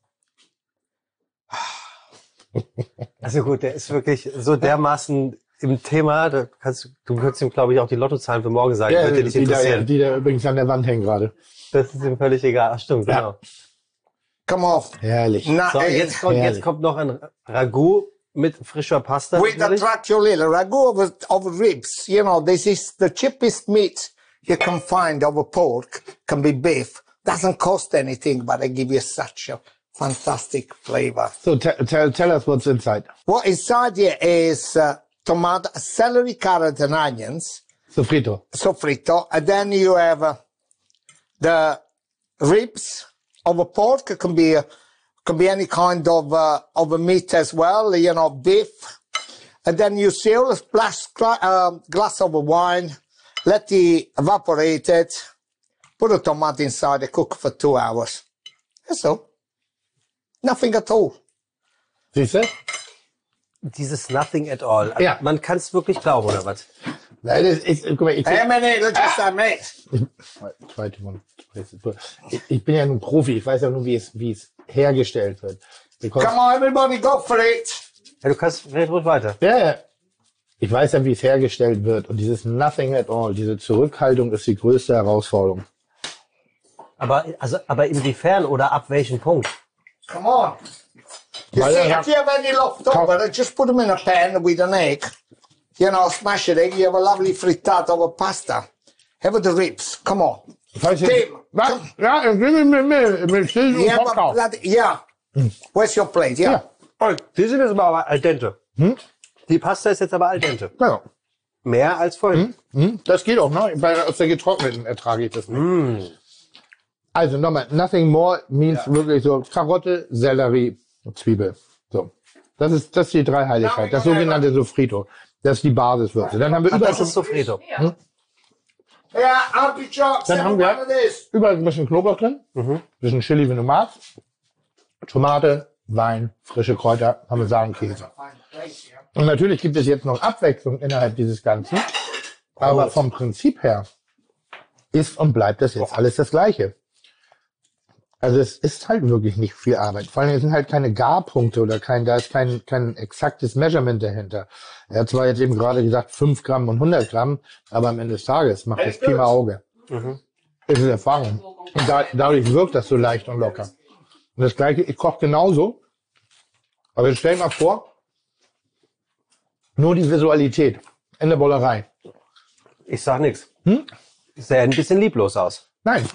Also gut, der ist wirklich so dermaßen im Thema, da kannst, du könntest ihm, glaube ich, auch die Lottozahlen für morgen sagen, Ja, würde dich die, da, interessieren. die da übrigens an der Wand hängen gerade. Das ist ihm völlig egal. Ach stimmt, Ja. genau. Come on. Herrlich. Na, So, eh, jetzt kommt, jetzt Herrlich. kommt noch ein Ragout mit frischer Pasta. with the natürlich. tracciolino, ragu of, of ribs. You know, this is the cheapest meat you can find of a pork, can be beef. Doesn't cost anything, but they give you such a fantastic flavor. So t- tell tell us what's inside. What inside here is uh, tomato, celery, carrot, and onions, Sofrito. sofrito, and then you have uh, the ribs of a pork. It can be uh, can be any kind of uh, of a meat as well. You know, beef, and then you seal a glass um, glass of wine, let it evaporate it, put a tomato inside, and cook for two hours. That's all. Nothing at all. Siehst du? Dieses Nothing at all. Ja. Man kann es wirklich glauben, oder was? Nein, das ist, guck mal, ich, Hey, man, look just a minute. Zweite One. Ich, ich bin ja nun Profi, ich weiß ja nur, wie es, wie es hergestellt wird. Because, Come on, everybody, go for it. Ja, du kannst, red ruhig weiter. ja, ja. Ich weiß ja, wie es hergestellt wird. Und dieses Nothing at all, diese Zurückhaltung ist die größte Herausforderung. Aber, also, aber inwiefern oder ab welchem Punkt? Come on. You Well, see, yeah. if you have any left over, just put them in a pan with an egg. You know, smash an egg, you have a lovely frittata of a pasta. Have the ribs. Come on. Weißt du, Tim, was? Ja, ich will mit mir, mit Schild und Yeah, but Podcast. bloody, yeah. Where's your plate? Yeah. Ja. Oh, die sind jetzt aber al dente. Die Pasta ist jetzt aber al dente. Ja. Mehr als vorhin. Hm, das geht auch, ne? Bei, aus der getrockneten ertrage ich das nicht. Also nochmal, nothing more means wirklich so Karotte, Sellerie, Zwiebel. So. Das ist, das ist die Dreiheiligkeit. Das sogenannte Sofrito. Das ist die Basiswürze. Dann haben wir Ach, überall, das ist Sofrito. Yeah. Yeah, artichokes, Dann haben wir- every one of this. überall ein bisschen Knoblauch drin. Ein bisschen Chili, wenn du magst. Tomate, Wein, frische Kräuter, Parmesankäse. Und natürlich gibt es jetzt noch Abwechslung innerhalb dieses Ganzen. Aber vom Prinzip her ist und bleibt das jetzt alles das Gleiche. Also es ist halt wirklich nicht viel Arbeit. Vor allem es sind halt keine Garpunkte oder kein, da ist kein, kein exaktes Measurement dahinter. Er hat zwar jetzt eben gerade gesagt fünf Gramm und hundert Gramm, aber am Ende des Tages macht das Pi mal Auge. Das ist Erfahrung. Und da, dadurch wirkt das so leicht und locker. Und das Gleiche, ich koche genauso. Aber jetzt stell dir mal vor, nur die Visualität in der Bollerei. Ich sag nichts. Sähe ein bisschen lieblos aus. Nein.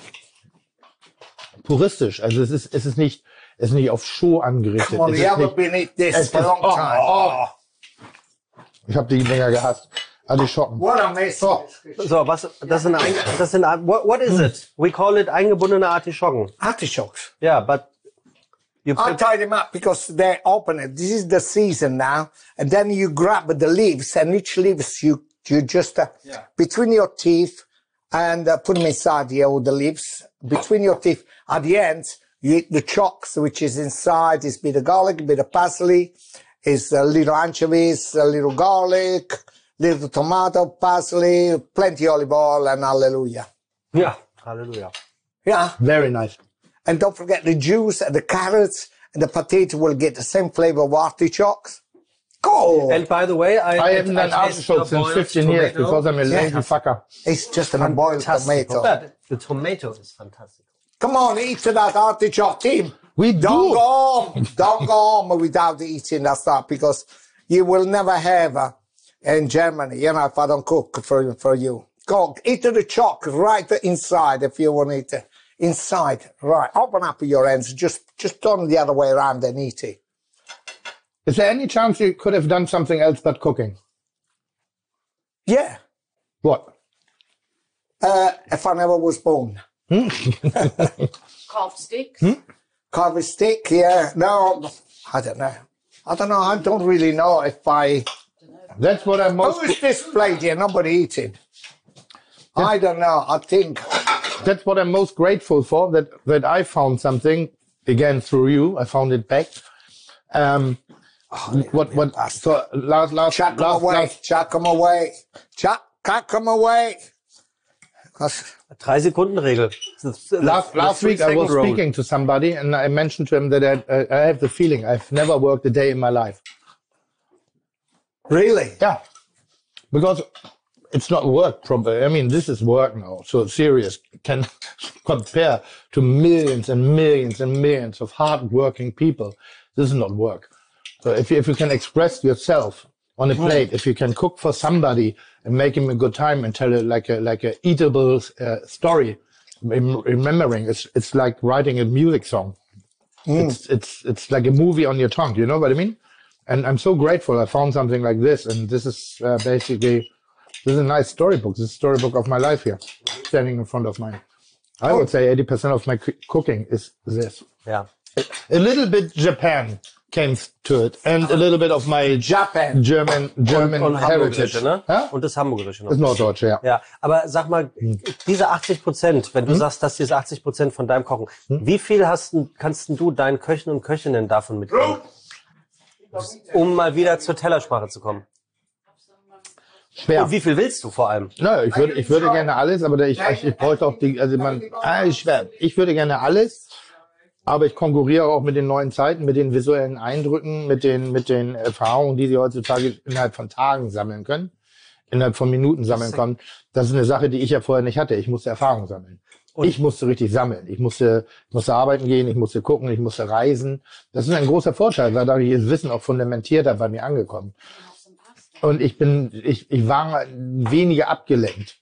Puristisch. Also es ist, es ist nicht, es ist nicht auf Show angerichtet. Come on, Es you ist haven't nicht, been eat this es for a ist, long oh, time. oh. Ich habe die Dinger gehasst. Artischocken. What a mess. Oh. So, was, das sind, ein, das sind, what, what is it? We call it eingebundene Artischocken. Artichokes. Ja, but You I put, tie them up because they open it. This is the season now. And then you grab the leaves, and each leaves you, you just, uh, Yeah. between your teeth, and uh, put them inside here, all the leaves. Between your teeth, at the end, you eat the chocks, which is inside. Is a bit of garlic, a bit of parsley, is a little anchovies, a little garlic, little tomato, parsley, plenty olive oil, and hallelujah. ja, Halleluja. Yeah. Very nice. And don't forget the juice and the carrots and the potato will get the same flavor of artichokes. Go! And by the way, I, I haven't done tasted your artichokes in boiled fifteen years tomato. because I'm a lazy Yeah. fucker. It's just an unboiled Fantastic. tomato. Yeah, the tomato is fantastic. Come on, eat that artichoke, team. We Don't do. go home. Don't go home without eating that stuff because you will never have uh, in Germany, you know, if I don't cook for, for you. Go eat the chalk right inside if you want to eat it. Inside, right. Open up your hands. Just, just turn the other way around and eat it. Is there any chance you could have done something else but cooking? Yeah. What? Uh, if I never was born. Carved sticks. Carve a stick, yeah. No, I don't know. I don't know. I don't really know if I... That's what I'm most. Who is this plate here? Nobody eating. I don't know. I think... That's what I'm most grateful for. That that I found something again through you. I found it back. Um, what what? So last last Chuck them last, away. last Chuck them away. Chuck, chuck them away. 'Cause Drei Sekunden Regel. last, last week I was speaking to somebody and I mentioned to him that I, uh, I have the feeling I've never worked a day in my life. Really? Yeah, because it's not work proper. I mean, this is work now, so serious. Can compare to millions and millions and millions of hard-working people. This is not work. So if you, if you can express yourself on a plate, if you can cook for somebody and make him a good time and tell it like a like a eatable uh, story, rem- remembering it's it's like writing a music song. It's it's it's like a movie on your tongue. You know what I mean? And I'm so grateful I found something like this, and this is uh, basically. This is a nice storybook. This is a storybook of my life here, standing in front of mine. I would say eighty percent of my c- cooking is this. Ja. A little bit Japan came to it, and a little bit of my Japan. German German Und heritage. Hamburgerische, ne? Hä? Und das Hamburgerische noch. Das ist Norddeutsche, ja. Ja, aber sag mal, diese achtzig Prozent, wenn du sagst, dass diese achtzig Prozent von deinem Kochen, wie viel hast, du- kannst denn du deinen Köchen und Köchinnen davon mitgeben? Um mal wieder zur Tellersprache zu kommen. Schwer. Und wie viel willst du vor allem? Na, ich würde, ich würde gerne alles, aber ich, ich, ich bräuchte auch die, also man, ah, ist schwer. Ich würde gerne alles, aber ich konkurriere auch mit den neuen Zeiten, mit den visuellen Eindrücken, mit den, mit den Erfahrungen, die sie heutzutage innerhalb von Tagen sammeln können, innerhalb von Minuten sammeln können. Das ist eine Sache, die ich ja vorher nicht hatte. Ich musste Erfahrung sammeln. Und ich musste richtig sammeln. Ich musste, ich musste arbeiten gehen, ich musste gucken, ich musste reisen. Das ist ein großer Vorteil, weil dadurch ist Wissen auch fundamentierter bei mir angekommen. Und ich bin, ich, ich war weniger abgelenkt.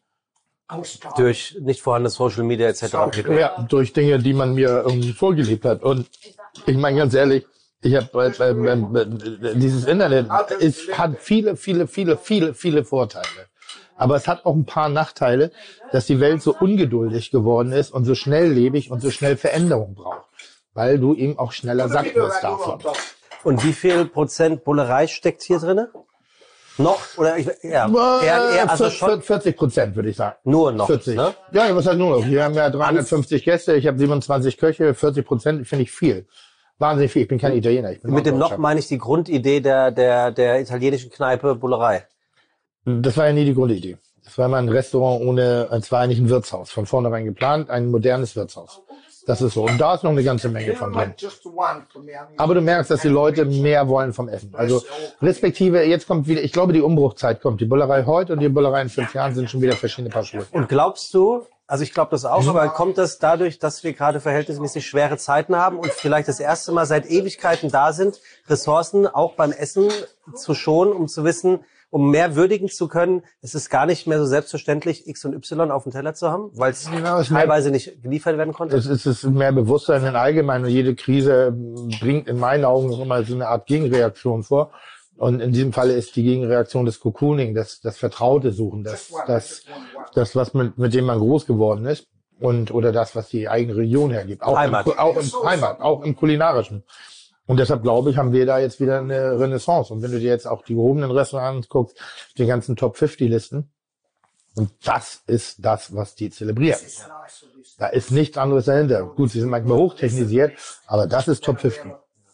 Durch nicht vorhandenes Social Media et cetera. Ja, durch Dinge, die man mir irgendwie vorgelebt hat. Und ich meine ganz ehrlich, ich habe äh, äh, äh, dieses Internet ist, hat viele, viele, viele, viele, viele Vorteile. Aber es hat auch ein paar Nachteile, dass die Welt so ungeduldig geworden ist und so schnelllebig und so schnell Veränderung braucht. Weil du eben auch schneller satt wirst davon. Und wie viel Prozent Bullerei steckt hier drinne? Noch? Oder ich, ja, eher, eher, also schon vierzig Prozent würde ich sagen. nur noch. vierzig. Ne? Ja, was heißt nur noch? Wir haben ja dreihundertfünfzig Gäste, ich habe siebenundzwanzig Köche, vierzig Prozent finde ich viel. Wahnsinnig viel. Ich bin kein Italiener. Ich bin Mit dem Noch Norddeutscher. meine ich die Grundidee der, der, der italienischen Kneipe Bullerei. Das war ja nie die Grundidee. Das war mal ein Restaurant ohne, es war eigentlich ein Wirtshaus. Von vornherein geplant, ein modernes Wirtshaus. Das ist so. Und da ist noch eine ganze Menge von drin. Just one for me. I mean, Aber du merkst, dass die Leute mehr wollen vom Essen. Also respektive, jetzt kommt wieder, ich glaube, die Umbruchzeit kommt. Die Bullerei heute und die Bullerei in fünf Jahren sind schon wieder verschiedene Paar Schuhe. Und glaubst du, also ich glaube das auch, aber kommt das dadurch, dass wir gerade verhältnismäßig schwere Zeiten haben und vielleicht das erste Mal seit Ewigkeiten da sind, Ressourcen auch beim Essen zu schonen, um zu wissen, um mehr würdigen zu können, es ist gar nicht mehr so selbstverständlich, X und Y auf dem Teller zu haben, weil es Genau, es teilweise nicht geliefert werden konnte? Es ist, es ist mehr Bewusstsein in allgemein und jede Krise bringt in meinen Augen noch immer so eine Art Gegenreaktion vor. Und in diesem Falle ist die Gegenreaktion das Cocooning, das, das Vertraute suchen, das, das, das, was mit, mit dem man groß geworden ist. und oder das, was die eigene Region hergibt. Auch Heimat. Im, auch im Heimat, auch im Kulinarischen. Und deshalb glaube ich, haben wir da jetzt wieder eine Renaissance. Und wenn du dir jetzt auch die gehobenen Restaurants guckst, die ganzen Top fünfzig Listen, und das ist das, was die zelebrieren. Da ist nichts anderes dahinter. Gut, sie sind manchmal hochtechnisiert, aber das ist Top fünfzig.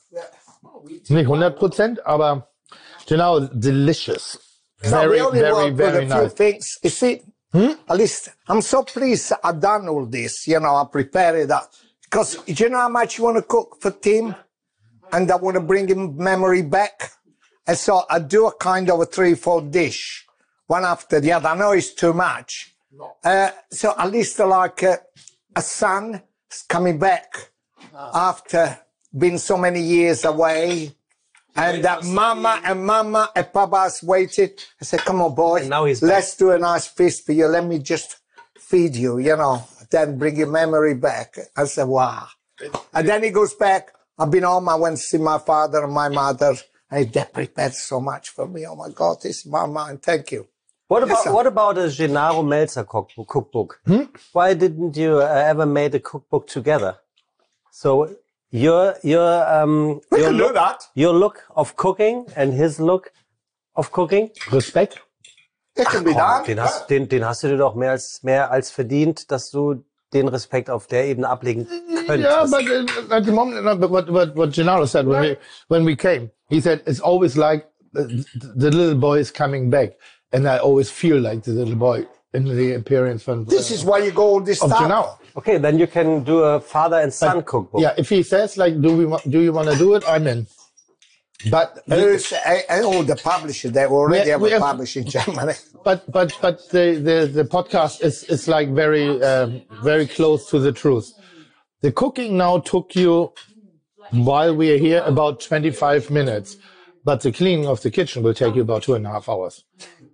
Nicht hundert Prozent, aber genau, delicious. Very, no, we only very, work very with a few nice. things. You see, at least I'm so pleased I've done all this. You know, I prepared that. Because do you know how much you want to cook for Tim? And I want to bring him memory back. And so I do a kind of a three, four dish, one after the other. I know it's too much. Uh, so at least like uh, a son is coming back after being so many years away. And that mama and mama and papa's waited. I said, come on, boy, And now he's back. let's do a nice feast for you. Let me just feed you, you know, then bring your memory back. I said, wow. And then he goes back. I've been home. I went to see my father and my mother. And they prepared so much for me. Oh, my God, this is mama, and thank you. What about sir. what about a Gennaro Melzer cookbook? cookbook? Why didn't you uh, ever made a cookbook together? So your your um We your can do look, that. your look of cooking and his look of cooking. Respekt. It can be done. Den hast, den, den hast du dir doch mehr als mehr als verdient, dass du den Respekt auf der Ebene ablegen könntest. Yeah, but uh, at the moment, uh, but what, what, what Gennaro said when we, when we came, he said, it's always like uh, the little boy is coming back. And I always feel like the little boy in the appearance from, This is why you go all this of stuff. Gennaro. Okay, then you can do a father and son cookbook. Yeah, if he says like, do we want, do you want to do it? I'm in. But There's, uh, oh, the publisher, they already We- have we a have- publisher in Germany. but but but the the, the podcast is is like very um, very close to the truth. The cooking now took you while we are here about twenty-five minutes, but the cleaning of the kitchen will take you about two and a half hours.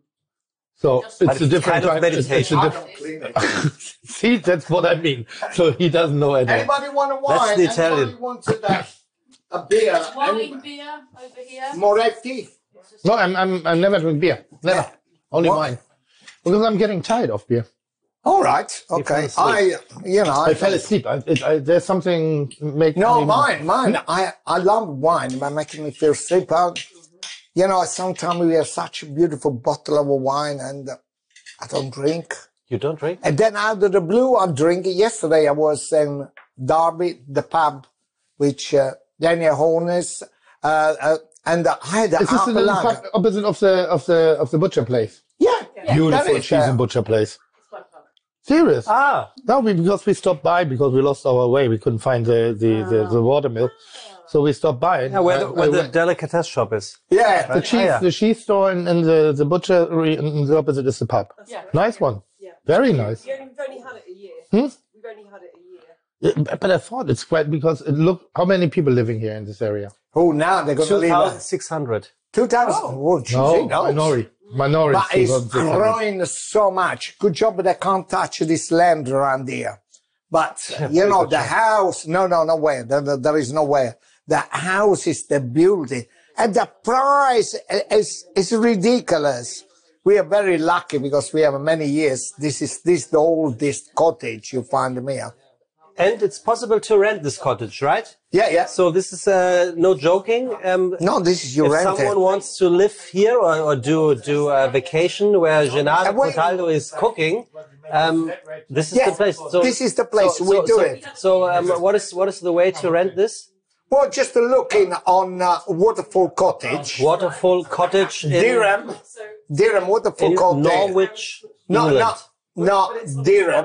So it's But a it's different kind of time. It's, it's a meditation. diff- See, that's what I mean. So he doesn't know at all. Anybody want a That's wine? the Italian. Anybody wants a, a beer? Wine, Any- beer over here. Moretti? No, I'm I'm I never drink beer. Never. Only What? wine. Because I'm getting tired of beer. All right. Okay. fell I, you know, I fell asleep. I, it, I, there's something make No, me- mine, mine. I, I love wine by making me feel sleep out. You know, sometimes we have such a beautiful bottle of wine and uh, I don't drink. You don't drink? And then out of the blue, I'm drinking. Yesterday, I was in Derby, the pub, which uh, Daniel Hornes, uh, uh, and I had a Is this half the a little lager. pub opposite of the of the of the butcher place? Yeah, yeah, Beautiful that is, cheese uh, and butcher place. It's quite fun. Serious? Ah, No, we, because we stopped by because we lost our way. We couldn't find the the, the, the watermill, so we stopped by. yeah, where, I- the, where I the went- delicatessen shop is. Yeah, the cheese Ah, yeah. the cheese store and, and the the butchery and the opposite is the pub. Yeah. Nice one. Yeah. Very nice. You only- We've only had it a year. Hmm? We've only had it a year. Yeah, but but I thought it's quite because it look how many people living here in this area. Oh, now they're going to Two leave thousand us. six hundred. two thousand. Oh, geez, No, he knows. minority. Minority. But it's growing so much. Good job that they can't touch this land around here. But, you know, the house, no, no, no way. There, there, there is no way. The house is the beauty. And the price is, is ridiculous. We are very lucky because we have many years. This is this the oldest cottage you find here. And it's possible to rent this cottage, right? Yeah, yeah. So this is uh, no joking. Um, No, this is your if rented. someone wants to live here or, or do do a vacation where Gennaro Uh, wait. Cataldo is cooking, um, this is Yeah, the place. So, this is the place. We do so, it. So um, what is what is the way to rent this? Well, just looking on uh, Waterfall Cottage, Waterfall Cottage in, Durham, Durham Waterfall in Cottage. Norwich, No, England. no, no, Durham,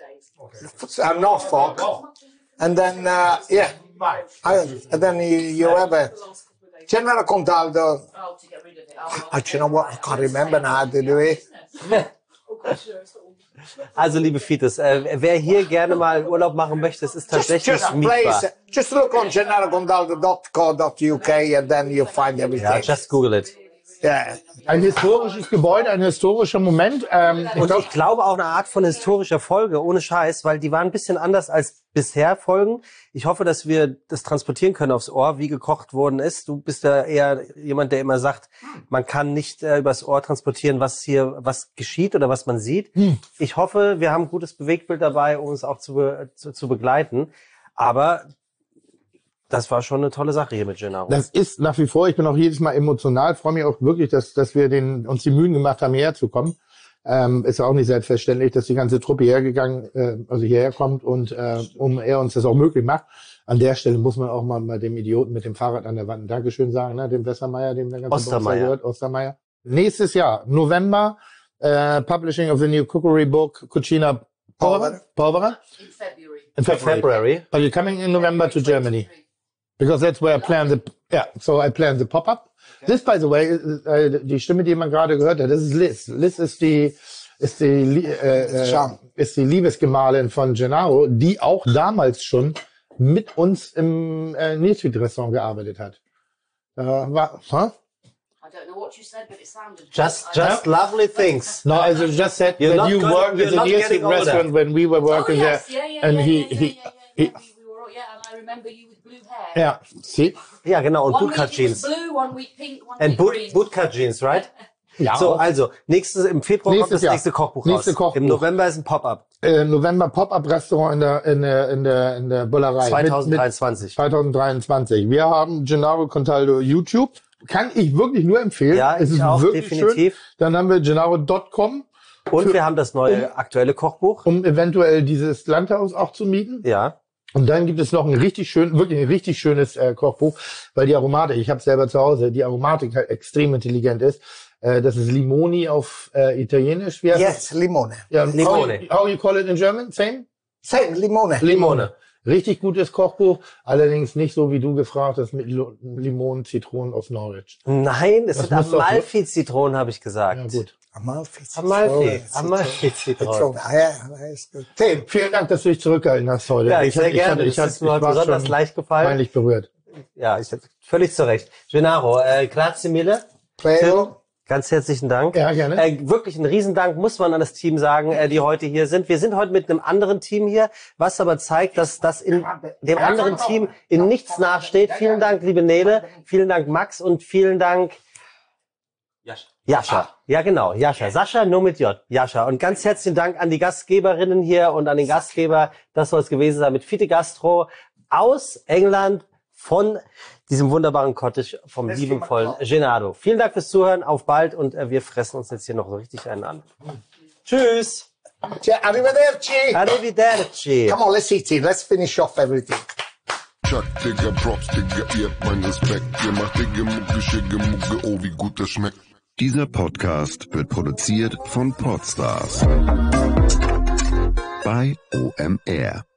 uh, Norfolk, and then uh, yeah, I, and then you, you have a General Contaldo. Oh, to get rid of it. Oh, Oh, do you know what? I can't remember now how to do it. Also liebe Fites, äh, wer hier gerne mal Urlaub machen möchte, es ist Just, tatsächlich just mietbar. place, just look on general contaldo dot co dot U K and then you find everything. Ja, just Google it. Yeah. Ein historisches Gebäude, ein historischer Moment. Ähm, ich Und glaub, ich glaube auch eine Art von historischer Folge, ohne Scheiß, weil die waren ein bisschen anders als bisher Folgen. Ich hoffe, dass wir das transportieren können aufs Ohr, wie gekocht worden ist. Du bist ja eher jemand, der immer sagt, man kann nicht äh, übers Ohr transportieren, was hier, was geschieht oder was man sieht. Hm. Ich hoffe, wir haben ein gutes Bewegtbild dabei, um es auch zu, be zu, zu begleiten. Aber das war schon eine tolle Sache hier mit Gennaro. Das ist nach wie vor, ich bin auch jedes Mal emotional, freue mich auch wirklich, dass, dass wir den, uns die Mühen gemacht haben, hierher zu kommen. Ähm, ist auch nicht selbstverständlich, dass die ganze Truppe hergegangen, äh, also hierher kommt und äh, um er uns das auch möglich macht. An der Stelle muss man auch mal, mal dem Idioten mit dem Fahrrad an der Wand ein Dankeschön sagen, ne? Dem Westermeier, dem der ganze Ostermeier. gehört, Ostermeier. Nächstes Jahr, November, äh, Publishing of the New Cookery Book, Cucina Polvere. Polvere? In February. In February. February. But you're coming in November to Germany. Because that's where I plan the, yeah, so I plan the pop-up. Okay. This, by the way, äh, die Stimme, die man gerade gehört hat, das ist Liz. Liz ist die, ist die, äh, äh, ist die Liebesgemahlin von Gennaro, die auch damals schon mit uns im äh, Nilsfried-Restaurant gearbeitet hat. Äh, war, huh? I don't know what you said, but it sounded Just, I- just lovely things. No, I just said You're that not you gonna- worked you're at the not Nilsfried getting older. restaurant when we were Oh, working yes, there. yeah, yeah, And yeah, he, yeah, yeah, he, yeah, yeah, he, yeah. We, we were, all- yeah, and I remember you with blue hair. ja, see? Ja, genau. Und One Bootcut week it was Jeans. blue, one week pink, one And week boot, green. Bootcut Jeans, right? Ja, So, also, nächstes, im Februar Nächstes kommt das Jahr. nächste Kochbuch Nächste raus. Kochbuch. Im November ist ein Pop-Up. äh, November Pop-Up-Restaurant in der, in der, in der, in der Bullerei. Mit, mit zwanzig dreiundzwanzig. zwanzig dreiundzwanzig. Wir haben Gennaro Contaldo YouTube. Kann ich wirklich nur empfehlen. Ja, es ich ist auch, wirklich definitiv. schön. Dann haben wir Gennaro Punkt com, Und wir haben das neue aktuelle Kochbuch. um eventuell dieses Landhaus auch zu mieten. Ja. Und dann gibt es noch ein richtig schön, wirklich ein richtig schönes äh, Kochbuch, weil die Aromatik, ich habe selber zu Hause, die Aromatik halt extrem intelligent ist. Äh, das ist Limoni auf äh, Italienisch. Wie heißt Yes, limone. das? Ja, Limone. How, you- how you call it in German? Same? Same, limone. Limone. Richtig gutes Kochbuch, allerdings nicht so, wie du gefragt hast, mit Lo- Limonen, Zitronen aus Norwich. Nein, es Das sind muss doch- Amalfi-Zitronen, habe ich gesagt. Ja, gut. Amalfi. Amalfi. Citrone. Amalfi-Zitronen. Citrone. Yeah, that's good. Tim, vielen Dank, dass du dich zurückgehalten hast heute. Ja, ich sehr hatte- ich gerne. hatte- ich Das hatte- ist mir ich war besonders schon leicht gefallen. peinlich berührt. Ja, ich, völlig zu Recht. Gennaro, äh, grazie mille. Prego. Ganz herzlichen Dank. Ja, gerne. Äh, wirklich ein Riesendank muss man an das Team sagen, äh, die heute hier sind. Wir sind heute mit einem anderen Team hier, was aber zeigt, dass das in dem anderen Team in nichts nachsteht. Vielen Dank, liebe Nele. Vielen Dank, Max. Und vielen Dank, Jascha. Jascha. Ja, genau, Jascha. Sascha, nur mit J. Jascha. Und ganz herzlichen Dank an die Gastgeberinnen hier und an den Gastgeber. Das soll es gewesen sein mit Fite Gastro aus England von diesem wunderbaren Cottage vom liebenvollen Gennaro. Vielen Dank fürs Zuhören. Auf bald. Und äh, wir fressen uns jetzt hier noch so richtig einen an. Tschüss. Cioè, arrivederci. Arrivederci. Come on, let's eat it. Let's finish off everything. Chuck, Digga, Props, Digga, ihr habt meinen Respekt. Ihr macht Digga, Mucke, Schicke, Mucke, oh, wie gut das schmeckt. Dieser Podcast wird produziert von Podstars bei O M R.